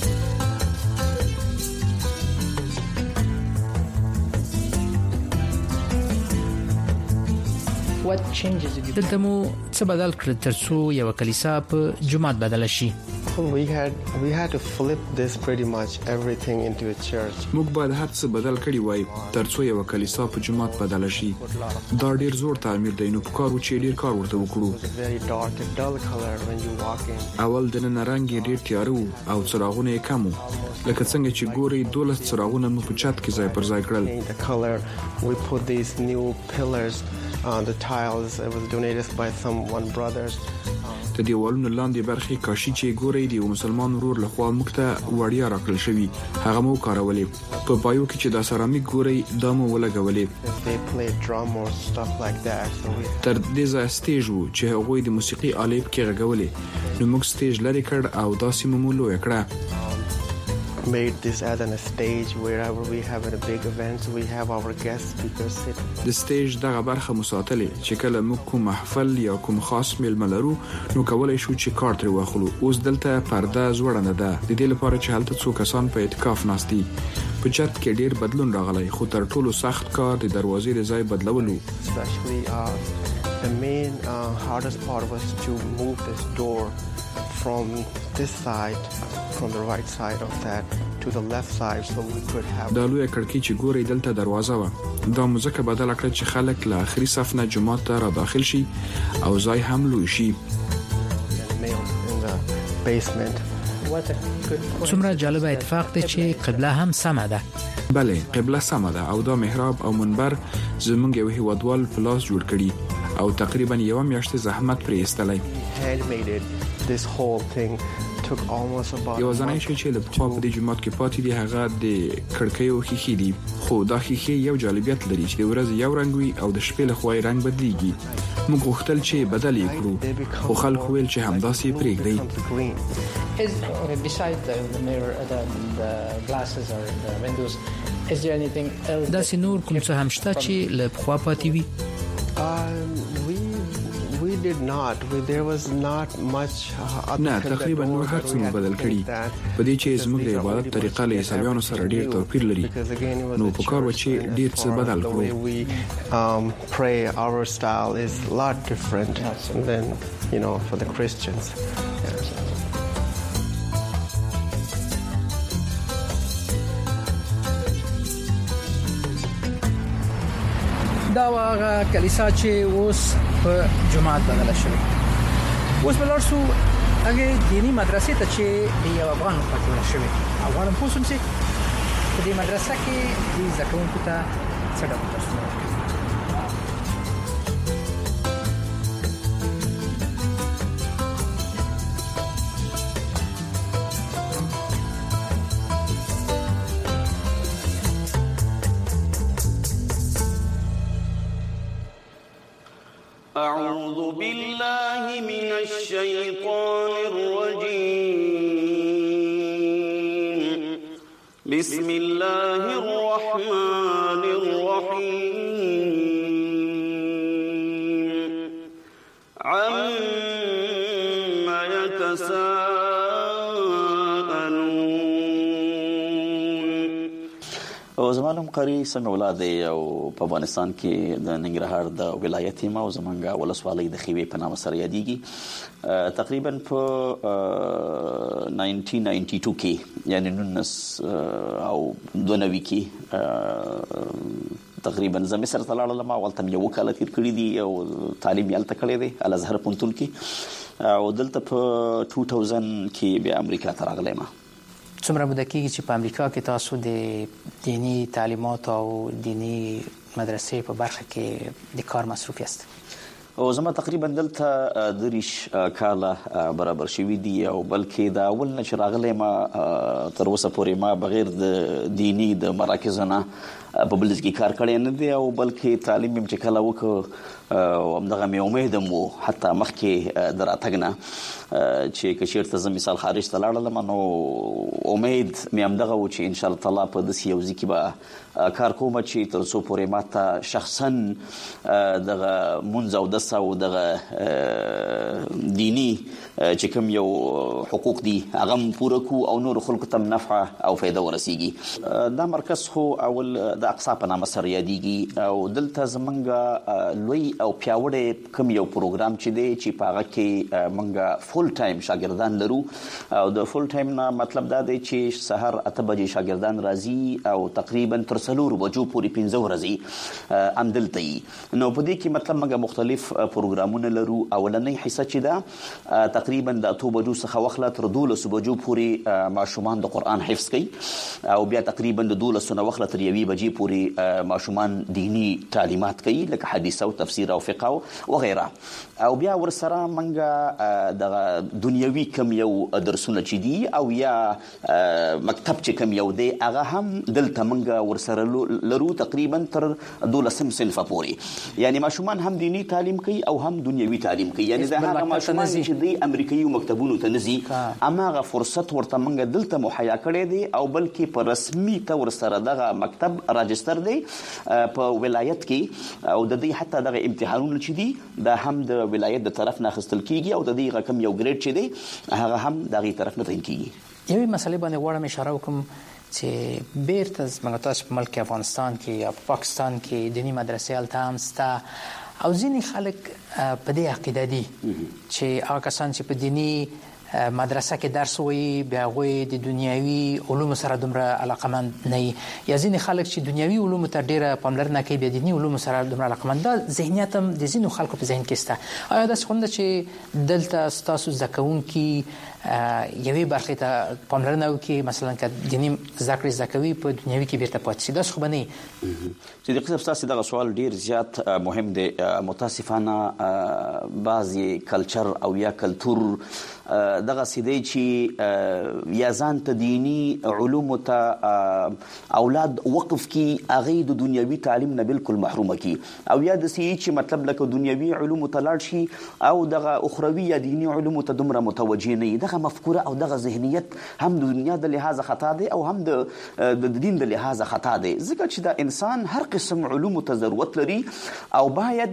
دلته مو څه بدل کړ ترڅو یو کلیسا په جماعت بدل شي؟ We had to flip this pretty much everything into a church. موږ باید هر څه بدل کړی وای ترڅو یو کلیسا په جماعت بدل شي. دا ډیر زور تعمیر دی، نو کارو چې ډیر کار ورته وکړو. Very dark and dull color when you walk in. اول د نن رنگ ډیر تیارو او څراغونه یې کمو، لکه څنګه چې ګوري 12 څراغونه مو په چت کې ځای پر ځای کړل. The color we put these new pillars on the tiles. It was donated by one brothers. د دیوالونو لاندې برخې کاشي چې ګوري دی مسلمان ورور له خوا موږ ته وړیا راکړل شوی، هغه مو کارولې. په پایو کې چې دا سرامیک ګوري دا مو ولګولې. They play drum or stuff like that. تر دې ځای سټیج وو چې هغه د موسیقي آلې کې غږولې، نو موږ سټیج لري کړ او داسې مو لوی کړه. Made this as a stage wherever we have a big events we have our guest speakers sit. د سټیج دغه برخه مساتلې چې کله موږ کوم محفل یا کوم خاص میلمه لرو نو کولای شو چې کار تر واخلو. اوس دلته پرده زوړنده ده د دې لپاره چې هلته څو کسان په اعتکاف ناستي. په چت کې ډیر بدلون راغلی، خو تر ټولو سخت کار د دروازې د ځای بدلولو. Especially the main hardest part was to move this door from this side, from the right side of that to the left side so we could have. دا لوی کړکۍ چې ګوري دلته دروازه و. دا موزیک بدل کړ چې خلک له اخري صف نه جماعت ته را داخل شي او ځای هم لوی شي. څومره جالب اتفاق دی چې قبله هم سمه ده. بله، قبله سمه ده او دا محراب او منبر زمونږ یو هیوادوال په لاس جوړ کړي او تقریبا یو میاشت زحمت پرې ایستلی. This whole thing took almost about یو ځنای شي چې په خوا په دې جماعت کې پاتې دي هغه د کړکیو خېخې دي، خو دا خېخې یو جالبیت لري چې د ورځ یو رنگ وي او د شپې له خوا رنگ بدلیږي. موږ غوښتل چې بدل یې کړو، خو خلکو ویل چې همداسې پرېږدي. داسې نور کوم څه هم شته چې له خوا پاتې وي؟ We did not. There was not much. نه، تقریبا نور هر څه مو بدل کړي. په دې چې زموږ د عبادت طریقه له عیسویانو سره ډیر توپیر لري، نو په کار و چې ډیر څه بدل کړو. We pray our style is a lot different than for the Christians. دا واغه کلیسا چې اوس په جماعت بدل شوی. اوس بلور سو هغه دینی مدرسې ته چې یو افغان خاطر شوی. افغان په اوسم چې په دې مدرسه کې د زکونکو ته څه ډول تاسو أعوذ بالله من الشيطان الرجيم. بسم الله الرحمن الرحيم. عما يتساءلون او زمانم قاری سمع اولاد او په افغانستان کې د ننګرهار د ولایت ما او زمونږ ولسوالۍ د خیوي په نامه سره یادېږي تقریبا په 1992 کې یعنی 19 او 92 کې تقریبا زه مصر ته لاړم او هلته مې 1 کال تیر کړی دي او تعلیم یې هلته کړی دی الازهر پوهنتون کې او دلته په 2000 کې بیا امریکا ته راغلم. څومره موده کېږي چې په امریکا کې تاسو د دینی تعلیمات او دینی مدرسې په برخه کې د کار مصروف یاست؟ او زما تقریبا دلته 30 کاله برابر شوي دي او بلکې دا اول نه چې راغلی ما تر اوسه پورې ما بغیر د دینی د مراکزو نه په بل ځای کې کار کړی نه دی او بلکې تعلیم مې چې کله وکړ او همدغه مې امید هم و حتی مخکې د راتګ نه چې که چېرته زه مثال خارج ته لاړلم نو امید مې همدغه و چې انشاءالله تعالی په داسې یو ځای کې به کار کوم چې تر څو پورې ماته شخصا دغه مونځ او دس او دغه دینی چې کوم یو حقوق دي هغه پوره کو او نور خلکو ته نفع او فایده ورسیږي. دا مرکز خو اول د اقصا په نامه سره یادېږي او دلته زمونږ لوی او پیاوړی کوم یو پروګرام چې دی چې په هغه کې مونږ فول ټایم شاګردان لرو او د فول ټایم نه مطلب دا دی چې سحر 8 بجې شاګردان راځي او تقریبا تر 4 بجو پورې 15 ورځې همدلته وي. نو په دې کې مطلب موږ مختلف پروګرامونه لرو. اولنۍ حصه چې ده تقریبا د 8 بجو څخه واخله تر 12 بجو پورې ماشومان د قرآن حفظ کوي او بیا تقریبا د 12 نه واخله تر 1 بجې پورې ماشومان دینی تعلیمات کوي لکه حدیث او تفسیر او فقه او غیره او بیا ورسره موږ د دنیوي کم یو درسونه چې دي او یا مکتب چې کم یو دی هغه هم دلته موږ ورسره لرو تقریبا تر 12 صنف پورې یعنی ماشومان هم دینی تعلیم کوي او هم دنیوي تعلیم کوي یعنی دا هغه ماشومان چې دی امریکایي مکتبونو ته نزي اماغه فرصت ورته موږ دلته مهیا کړی دی او بلکې په رسمي تور سره دغه مکتب راجستر دی په ولایت کې او د دې حتی دغه امتحانونه چې دي دا هم د ولایت د طرف نه اخیستل کیږي او د دې رقم یو ګریډ چې دی هغه هم دغه طرف نه تعیین کیږي. یوې مسلې باندې غواړم اشاره وکړم چې بیرته زموږ تاسو په ملک افغانستان کې یا پاکستان کې دینی مدرسې هلته هم شته او ځینې خلک په دې عقیده دي چې هغه کسان چې په دینی مدرسه کې درس وایي بیا هغوی د دنیوي علومو سره دومره علاقمند نه وي یا ځینې خلک چې دنیوي علومو ته ډېره پاملرنه کوي بیا دیني علومو سره دومره علاقمند دا ذهنیت هم د ځینو خلکو په ذهن کې شته. آیا داسې خو نه ده چې دلته ستاسو زده کوونکي یوې برخې ته پاملرنه وکړي مثلا که دیني زده کړې زده کوي په دنیوي کې بیرته پاتې شي داسې خو به نه وي؟ چې د قسم ستاسو دغه سوال ډیر زیات مهم دی. متاسفانه بعضې کلچر او یا کلتور دغه سیدی چې یا ځان ته دینی علوم ته اولاد وقف کی هغه د دنیوي تعلیم نه بالکل محرومه کی او یا د سی چې مطلب لکه دنیوي علوم ته لاړ شي او دغه اخروی یا دینی علوم ته دومره متوجه نه دغه مفکوره او دغه ذهنیت هم د دنیا د لحاظ خطا دی او هم د دین د لحاظ خطا دی ځکه چې دا انسان هر قسم علوم ته ضرورت لري او باید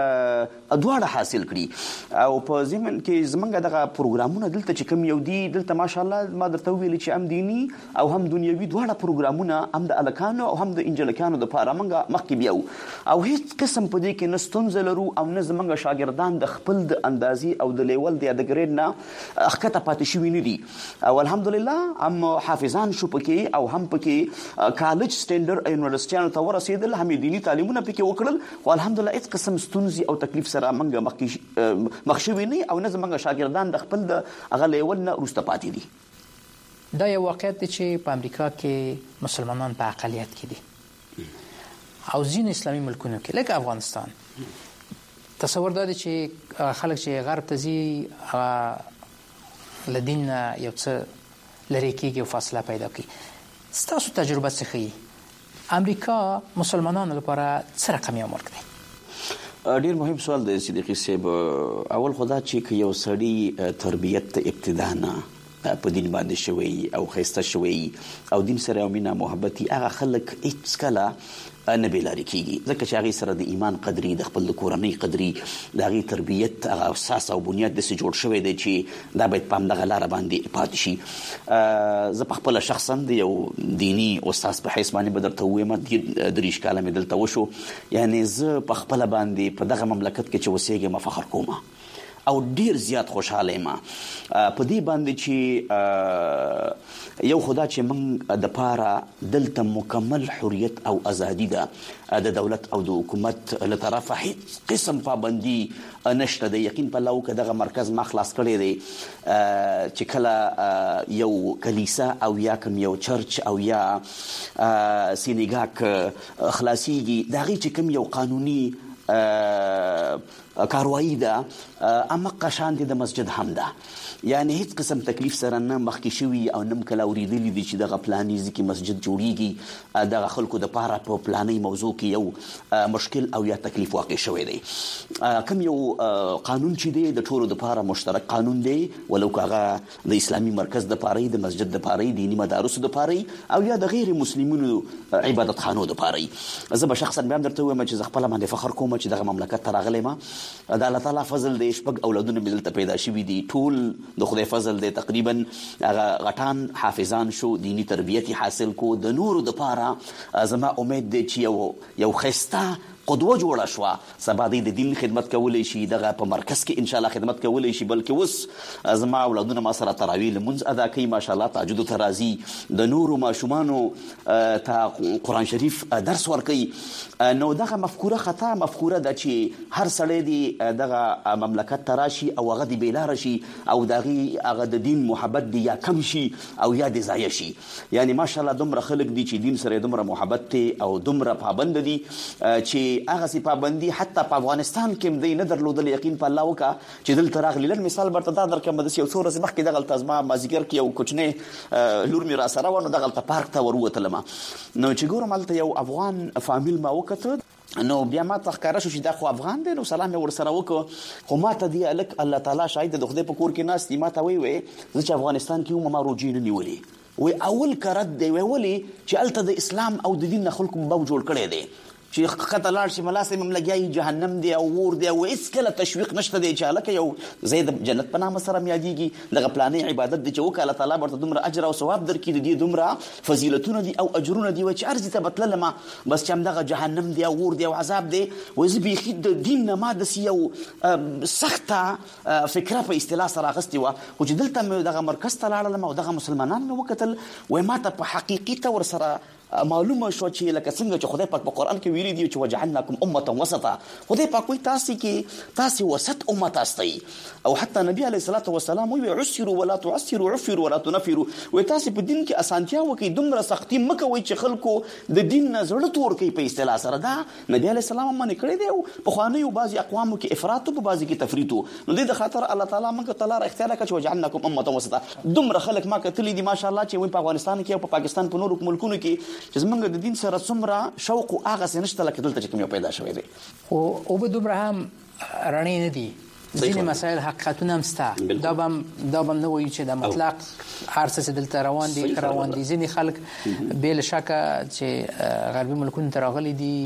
دواړه حاصل کړي او په ضمن کې زمونږ دغه پروګرامونه دلته چې کوم یو دی دلته ماشاءالله ما درته ویلي چې هم دینی او هم دنیوي دواړه پروګرامونه هم د الکانو او هم د انجلکانو د پاره موږ مخکې بیاو او هیڅ قسم په دې کې نه ستونزه لرو او نه زمونږ شاګردان د خپل د اندازې او د لیول د ګریډ نه اخکته پاتې شوي نه دي او الحمدلله هم حافظان شو پکې او هم پکې کالج سټینډرډ یونیورسيټیانو ته ورسېدل هم دینی تعلیمونه پکې وکړل او الحمدلله هیڅ قسم ستونزې او تکلیف سره موږ مخ شوي نه او نه زمونږ شاګردان د خپل د هغه لیول نه وروسته پاتې دي. دا یو واقعیت دی چې په امریکا کې مسلمانان په اقلیت کې دي او ځینې اسلامي ملکونو کې لکه افغانستان تصور دا دی چې خلک چې غرب ته ځي له دین نه یو څه لرې کېږي او فاصله پیدا کوي. ستاسو تجربه څه ښیي امریکا مسلمانانو لپاره څه رقم یو ملک دی؟ ډیر مهم سوال دی صدیقي صاحب. اول خدا چې یو سړی تربیت ابتدا نه په دین باندې شوی او خسته شوی او دین سره مینا محبت هغه خلک هیڅ کله نه بیلاری کیږي ځکه چې هغه سره د ایمان قدرې د خپل کورنۍ قدرې د هغه تربیت هغه اساس او بنیاد د جوړ شوی دی چې دا باید په همدغه لار باندې پاتې شي. زه په خپل شخصا د یو دینی استاد په حیث باندې بدرته وایم د دریش کاله مې دلته وشو یعنی زه په خپل باندې په دغه مملکت کې چې وسیږم فخر کوم او ډیر زیات خوشاله یم په دې باندې چې یو خدا چې موږ د پاره دلته مکمل حریت او ازادي ده د دولت او د حکومت له طرفه هیڅ قسم پابندي نشته د یقین په لو کې دغه مرکز ما خلاص کړی دی چې کله یو کلیسا او یا کوم یو چرچ او یا سینګاک خلاصيږي دغه چې کوم یو قانوني کاروایی ده اما قشان دي د مسجد هم ده یعنی هیڅ قسم تکلیف سره نه مخکې شوی او نم کله اوریدلی دي چې دغه پلاني ځکه مسجد جوړیږي دغه خلکو د پاره په پلاني موضوع کې یو مشکل او یا تکلیف واقع شوی دی کوم یو قانون چې دی د ټولو د پاره مشترک قانون دی ولو هغه د اسلامي مرکز د پاره د مسجد د پاره دینی مدارس د پاره او یا د غیر مسلمانو عبادت خانو د پاره زه به شخصا بیا درته وایم چې خپل باندې فخر کوم چې دغه مملکت ته راغلی ما د الله تعالی فضل دی شپږ اولادونه مې دلته پیدا شوي دي ټول د خدای فضل دی تقریبا هغه غټان حافظان شو دینی تربیت حاصل کو د نورو د پاره زما امید دی چې یو خسته قدوه جوړه شو سبا د دین خدمت کولای شي دغه په مرکز کې ان شاء الله خدمت کولای شي بلکې اوس زما اولادونه ما سره تراویح لمونځ ادا کوي ماشاءالله تهجد ترازی د نورو ماشومانو ته قران شریف درس ورکوي نو دغه مفکوره خطا مفکوره ده چې هر سړی دی دغه مملکت تراشي او هغه دی بیلار شي او دغه هغه د دین محبت دی یا کم شي او یا دی ضایع شي یعنی ماشاءالله دومره خلک دي چې دین سره دومره محبت ته او دومره پابند دي چې هغه سي پابندي حتی په افغانستان کې دی نه درلودل یقین په الله وکا چې دلته راغلی لن مثال برته دا درکم د یو څو ورځې مخکې دغه تزما مازیګر کې یو کوچنی لور می را سره ونه دغه پارک ته وروتلم نو چې ګورم هلته یو افغان فامیل ما وکړ نو بیا ما تخکاره شو چې دا خو افغان دی نو سلام ور سره وکړ خو ما ته دی الک الله تعالی شاهد د خدای په کور کې ناس دی ما ته وی زه چې افغانستان کې ما روجي نه نیولې وی اول کرد دی وی چې الته د اسلام او د دین خلکو بو جوړ کړي دی چې خطه لاړ شي ملاسه مملګری جهنم دی او ور دی او اس کله تشویق نشته دی چې الکه یو زید جنت په نامه سره میادیږي دغه پلانې عبادت دی چې وکاله تعالی ورته دومره اجر او ثواب درکې دی دومره فضیلتونه دي او اجرونه دي چې ارزي ته بتللم بس چې دغه جهنم دی او ور دی او عذاب دی وځي بيخي د دین نه ما د یو سخته فکره په اصطلاح سره غستې و او چې دلته دغه مرکز ته لاړم او دغه مسلمانان مې وکتل وای ما ته په حقیقي تور سره معلومه شو چې لکه څنګه چې خدای پاک په قران کې ویلي دی چې وجعلناکم امه وسطا خدای پاک وایي تاسو وسط امه تاسو او حتی نبی علیه الصلاه والسلام وی عسروا ولا تعسروا عفروا ولا تنفروا وای تاسو په دین کې اسانتیا وکي دومره سختي مکه وای چې خلکو د دین نه زړه تور کوي په اصطلاح سره دا نبی علیه السلام باندې کړی دی او په خواني او بعضي اقوامو کې افراط او بعضي کې تفریط نو د خاطر الله تعالی موږ ته لار اختیار کړ چې وجعلناکم امه وسطا دومره خلک ما کتلی دي ماشاءالله چې وای په افغانستان کې او په پاکستان په نورو ملکونو کې چې زمونږ د دین سره څومره شوق او هغه سنشته لکه دلته چې کوم یو پیدا شوی دی او به دومره هم رڼې نه دي ځینې مسایل حقیقتونه هم شته دا به نه وایي چې د مطلق هر څه دلته روان دي ځینې خلک بې له شکه چې غربي ملکونو ته راغلي دي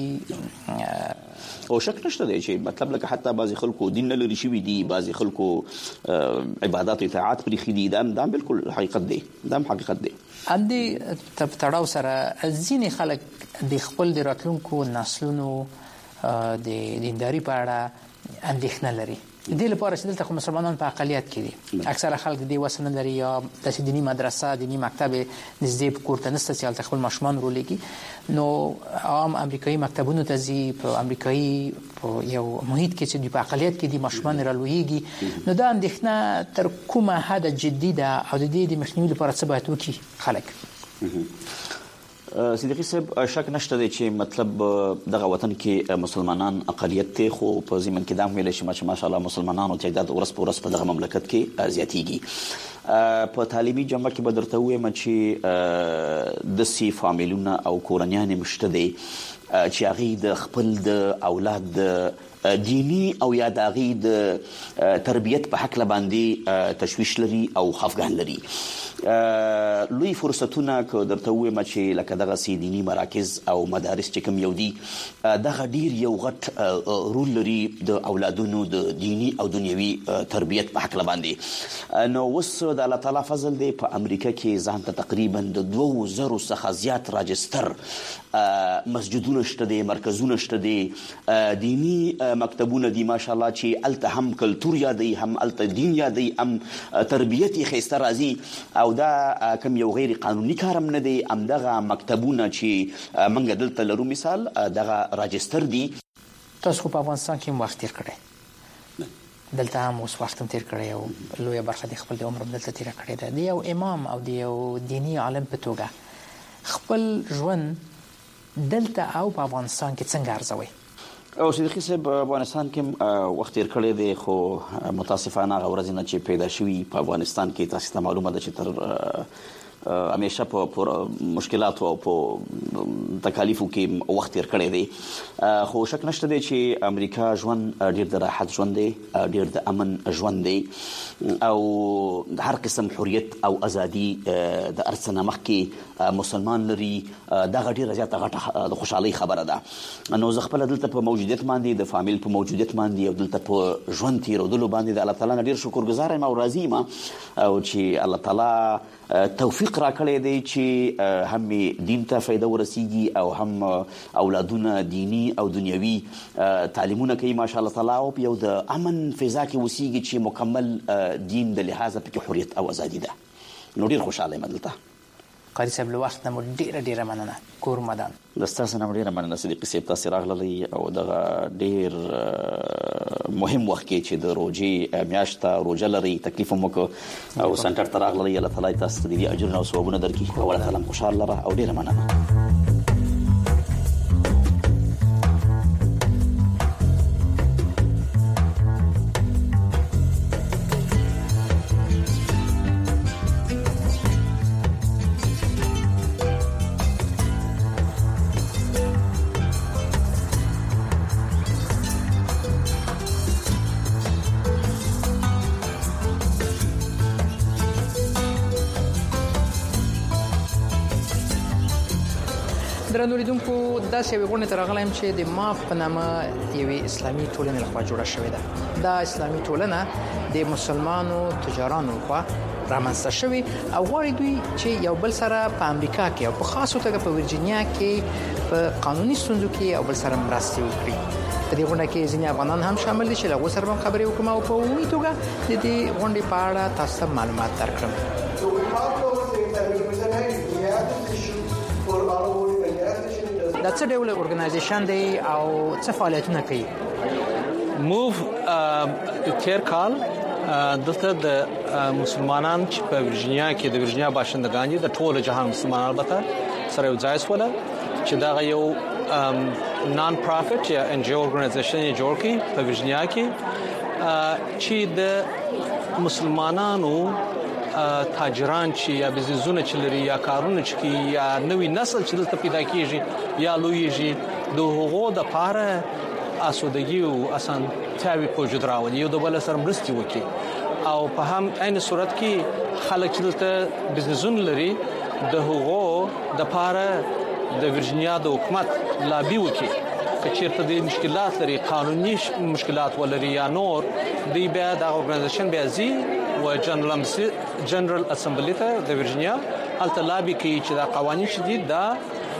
او شک نشته دی چې مطلب لکه حتی بعضی خلکو دین نه لري شوی دي بعضی خلکو عبادت او اطاعت پرې خېدي دا بالکل حقیقت دی دا حقیقت دی ام دې تړاو سره ځینې خلک د خپل د راتلونکو نسلونو د دینداري په اړه اندېښنه لري د دې لپاره چې دلته مسلمانان په اقلیت کې دي اکثره خلک د وسنه لري یا د دینی مدرسه دینی مکتب نږدې په کور ته نشته چې خپل ماشومان رولېږي نو عام امریکایي مکتبونو ته ځي په امریکایي یو محیط کې چې د اقلیت کې دي ماشومان رالوېږي نو دا اندېښنه تر کومه حد جدي ده او د دې د مخنیوي لپاره څه باید وکړي خلک صدیقی صاحب شک نشته دی چې مطلب دغه وطن کې مسلمانان اقلیت ته خو په زمين کې دا ویل شي چې ماشاءالله مسلمانانو تعداد ورځ په ورځ په دغه مملکت کې زیاتېږي په تعلیمي جامعه کې بدرته وایم چې د سی فامیلونه او کورنیان مشته دي چې هغه د خپل د اولاد دینی او یا داغي د تربیت په حق باندې تشویش لري او خفګان لري. لوی فرصتونه که درته وایم چې لکه دغه سي دینی مراکز او مدارس چې کوم یو دي دغه ډیر یو غټ رول لري د اولادونو د دینی او دنیوي تربیت په حق باندې. نو وس د الله تعالی فضل دی په امریکا کې ځان ته تقریبا د 2000 څخه زیات راجستر مسجدونه شته دي، مرکزونه شته دي، دینی مکتبونه دي ماشاءالله چې الته هم کلتور یادي، هم الته دین یادي، هم تربیت یې خسته راځي او دا کوم یو غیر قانوني کارم نه دی. همدغه مکتبونه چې منګه دلته لرو مثال دغه راجستر دي. تاسو په افغانستان کې وخت تیر کړی، دلته هم اوس وخت تیر کړی او لویه برخه د خپل عمر دلته تیر کړی ده. د یو امام او د یو دینی عالم په توګه خپل ژوند دلته او په افغانستان کې څنګه ارزوي؟ او صدیقي صاحب افغانستان کې وخت تیر کړی دی، خو متاسفانه هغه ورځې نه چې پیدا شوي په افغانستان کې تاسو ته معلومه ده چې تر همیشه په مشکلات او په تکالیفو کې وخت تیر کړی دی. خو شک نشته دی چې امریکا ژوند ډیر د راحت ژوند دی، ډیر د امن ژوند دی او د هر قسم حریت او ازادي د ارسنه مخکې مسلمان لري. دغه ډیره زیاته غټه د خوشحالي خبره ده. نو زه خپل دلته په موجودیت باندې د فامیل په موجودیت باندې او دلته په ژوند تیرودلو باندې د الله تعالی نه ډیر شکرګزار یم او راضي یم او چې الله تعالی توفیق را کړی دی چې هم دین ته فایده ورسیږي او هم اولادونه دینی او دنیوي تعلیمونه کوي ماشاءالله تعالی او یو د امن فضا کې وسیږي چې مکمل دین د لحاظه پکې حریت او ازادي ده. نو ډیر خوشاله یم دلته. قاری صاحب له وخت نه ډیره مننه. کور مدان د تاسو نه ډیره مننه صدیقي صاحب، تاسو راغلئ او دغه ډیر مهم وخت کې چې د روزي میاشت روزه لري تکلیف مو کو او سنټر ته راغلئ. الله تعالی تاسو ته دې اجر او ثوابونه درکړي او الله تعالی خوشاله لره او ډیره مننه. درنو لیدونکو داسې یو غونډه ترغلم چې د ماف په نامه یوې اسلامي ټولنې لخوا جوړه شوې ده. دا اسلامي ټولنه د مسلمانو تجارانو لخوا رامنځته شوې او غواړي دوی چې یو بل سره په امریکا کې او په خاصو توګه په ورجینیا کې په قانوني ستونزو کې یو بل سره مرسته وکړي. په دې غونډه کې ځینې افغانان هم شامل دي چې له غوسر هم خبرې وکم او په عمومي توګه د دې غونډې په اړه تاسو معلومات درکړم. دا څه ډول اورګنایزیشن دی او څه فعالیتونه کوي؟ موف تیر کال دلته د مسلمانان چې په ورجینیا کې د ورجینیا باشندگان دي د ټول جهان مسلمانان البته سره یو ځای سول چې دا یو نان پروفټ یا ان جی او اورګنایزیشن جوړ کړي په ورجینیا کې چې د مسلمانانو تاجران چې یا بزنسونه چې لري یا کارونه چې یا نوې نسل چې دلته پیدا کیږي یا لویږي د هغو د پاره اسودګي او اسانتیاوي په وجود راوړي یو د بل سره مرستي وکړي او په هم عین صورت کې خلک چې دلته بزنسونه لري د هغو د پاره د ورجینیا د حکومت لابي وکړي که چیرته د مشکلات لري قانوني مشکلات ولري یا نور دی بیا د اورګنایزیشن بیا زی و جنرال اسمبلی ته د ورجینیا هلته لابي کوي چې دا قوانين چې دي دا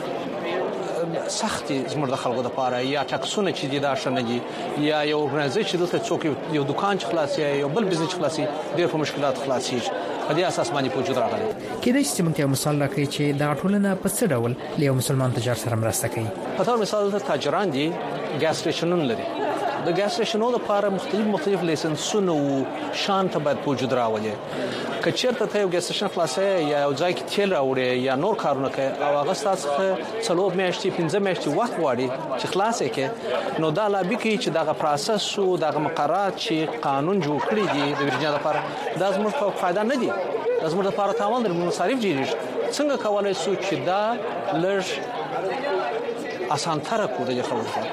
سختي زموږ د خلکو لپاره یا ټاکسونه چې دي دا شنه دي یا یو اورګنایزیشن دلته څوک یو دکان خلاصي یو بل بزنس خلاصي ډېر په مشکلات خلاصي په دې اساس باندې په وجود راغلي. کله چې موږ یو مثال راکړي چې دا ټولنه په څه ډول له مسلمان تجار سره مرسته کوي. په تور مثال ته تاجران دي ګاز سټیشنونه لري د ګاز سټیشنونو لپاره مختلف لایسنسونه او شان ته باید په وجود راولي. که چیرته ته یو ګاز سټیشن خلاصي یا یو ځای کې تیل راوړي یا نور کارونه کوي او هغه تاسو څلور میاشتې 15 میاشتې وخت غواړي چې خلاصې کې نو دا لابي کوي چې دغه پروسس او دغه مقررات چې قانون جوړ کړی دي د ورجینیا لپاره دا زموږ په فائدہ نه دي، دا زموږ لپاره تاوان لري. مصارف جوړیږي څنګه کولای شو چې دا لږ اسانتره کو د خلکو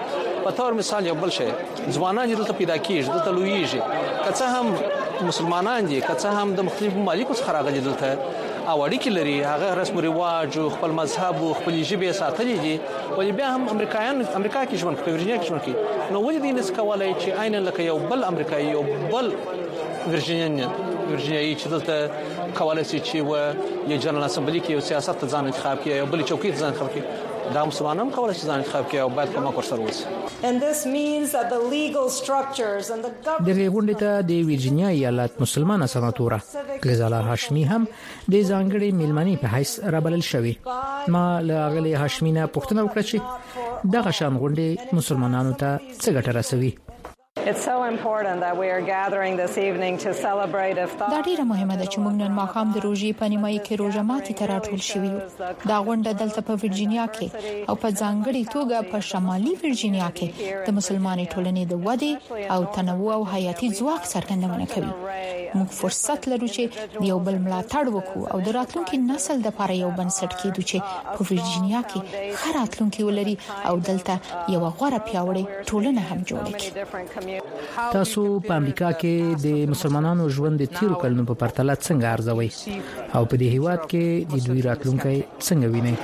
په تور مثال یو بل شی ځوانان دلته پیدا کیږي دلته لویږي که هم مسلمانان دي که هم د مختلفو ممالکو څخه راغلي دلته او اړیکې لري هغه رسم او رواج او خپل مذهب او خپل ژبه ساتلې دي ولې بیا هم امریکا کې ژوند کوي ورجینیا کې ژوند کوي نو ولې دې نس کولای چې عین لکه یو بل امریکایي یو بل ورجینیایي چې دلته کولای شي چې یو جنرال اسمبلی کې یو سیاست ته ځان انتخاب کړي یو بل چوکۍ ته ځان انتخاب کړي دا مسلمانان کولای شي ځان انتخاب کړي او باید کومه ورسره وسی and this means that the legal structures and the دغه غونډه ته د ورجینیا ایالت مسلمانه سناتوره غزاله هاشمی هم د ځانګړي میلمنې په حیث رابلل شوی ما لاغلی هاشمینه پوښتنه وکړه چې دغه شان غونډه مسلمانانو ته څه ګټه رسوي It's so important that we are gathering this evening to celebrate iftar. دا ډیره مهمه ده چې موږ نن ماښام د روزي په نیمایي کې روزه ماتي ته راټول شوي یو دا غونډه دلته په ورجینیا کې او په ځانګړي توګه په شمالي ورجینیا کې د مسلمانې ټولنې د ودې او تنوع او حیاتي ځواک څرګندونه کوي موږ فرصت لرو چې یو بل ملاتړ وکړو او د راتلونکي نسل لپاره یو بنسټ کېدو چې په ورجینیا کې خراتلونکي ولري او دلته یو غوړه پیاوړې ټولنه هم جوړه کړي تاسو په امریکا کې د مسلمانانو ژوند د تیرو کلونو په پرتله څنګه ارزوي او په دې هیواد کې د دوی راتلونکي څنګه وینئ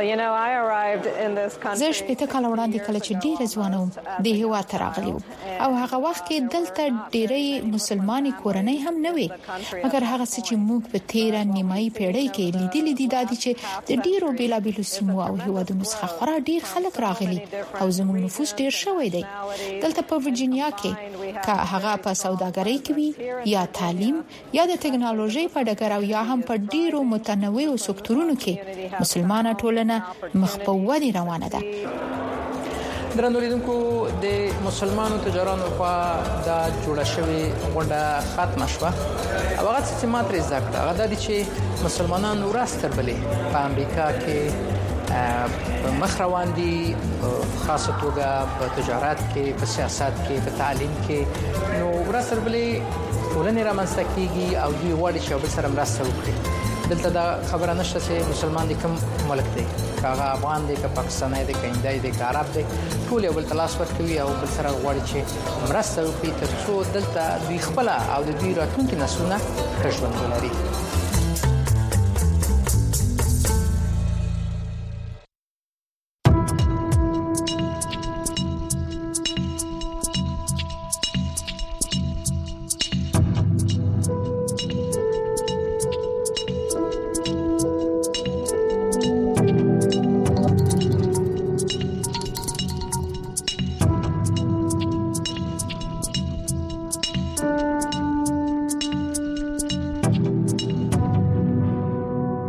زه شپږ کال وړاندې کله چې ډیره ځوان وم د هیواد ته راغلی وم او هغه وخت کې دلته ډیره مسلمانې کورنۍ هم نه وي مګر هغه څه چې موږ په 13 نیمایي پیړۍ کې لیدلې دي دا چې د ډیرو بیلابیلو سیمو او هیوادونو څخه خورا ډیر خلک راغلي او زموږ نفوس ډیر شوی دی دلته په ورجینیا کې که هغه په سوداګرۍ کې وي یا تعلیم یا د ټکنالوژي په ډګر او یا هم په ډیرو متنوعو سکتورونو کې مسلمانانه ټولنه مخ په ودې روانه ده درنو لیدونکو د مسلمانانو تجارانو په دا جوړه شوی غونډه ختم شوه او هغه چې ماتري ذکر هغه د چې مسلمانانو راستر بلې په امریکا کې مخ روان دي خاصه توګه په تجارت کې په سیاست کې په تعلیم کې نو راستر بلې ټولنې رامنځته کیږي او دوی وړي چې به سره مرسته وکړي دلته دا خبره نشته چې مسلمان دي کوم ملک دی کاغه افغان دی که پاکستاني دی که هندي دی که عرب دی ټول یو بل تلاش ورکوي او بل سره غواړي چې مرسته وکړي ترڅو دلته دوی خپل او د دوی راتلونکي نسلونه ښه ژوند ولري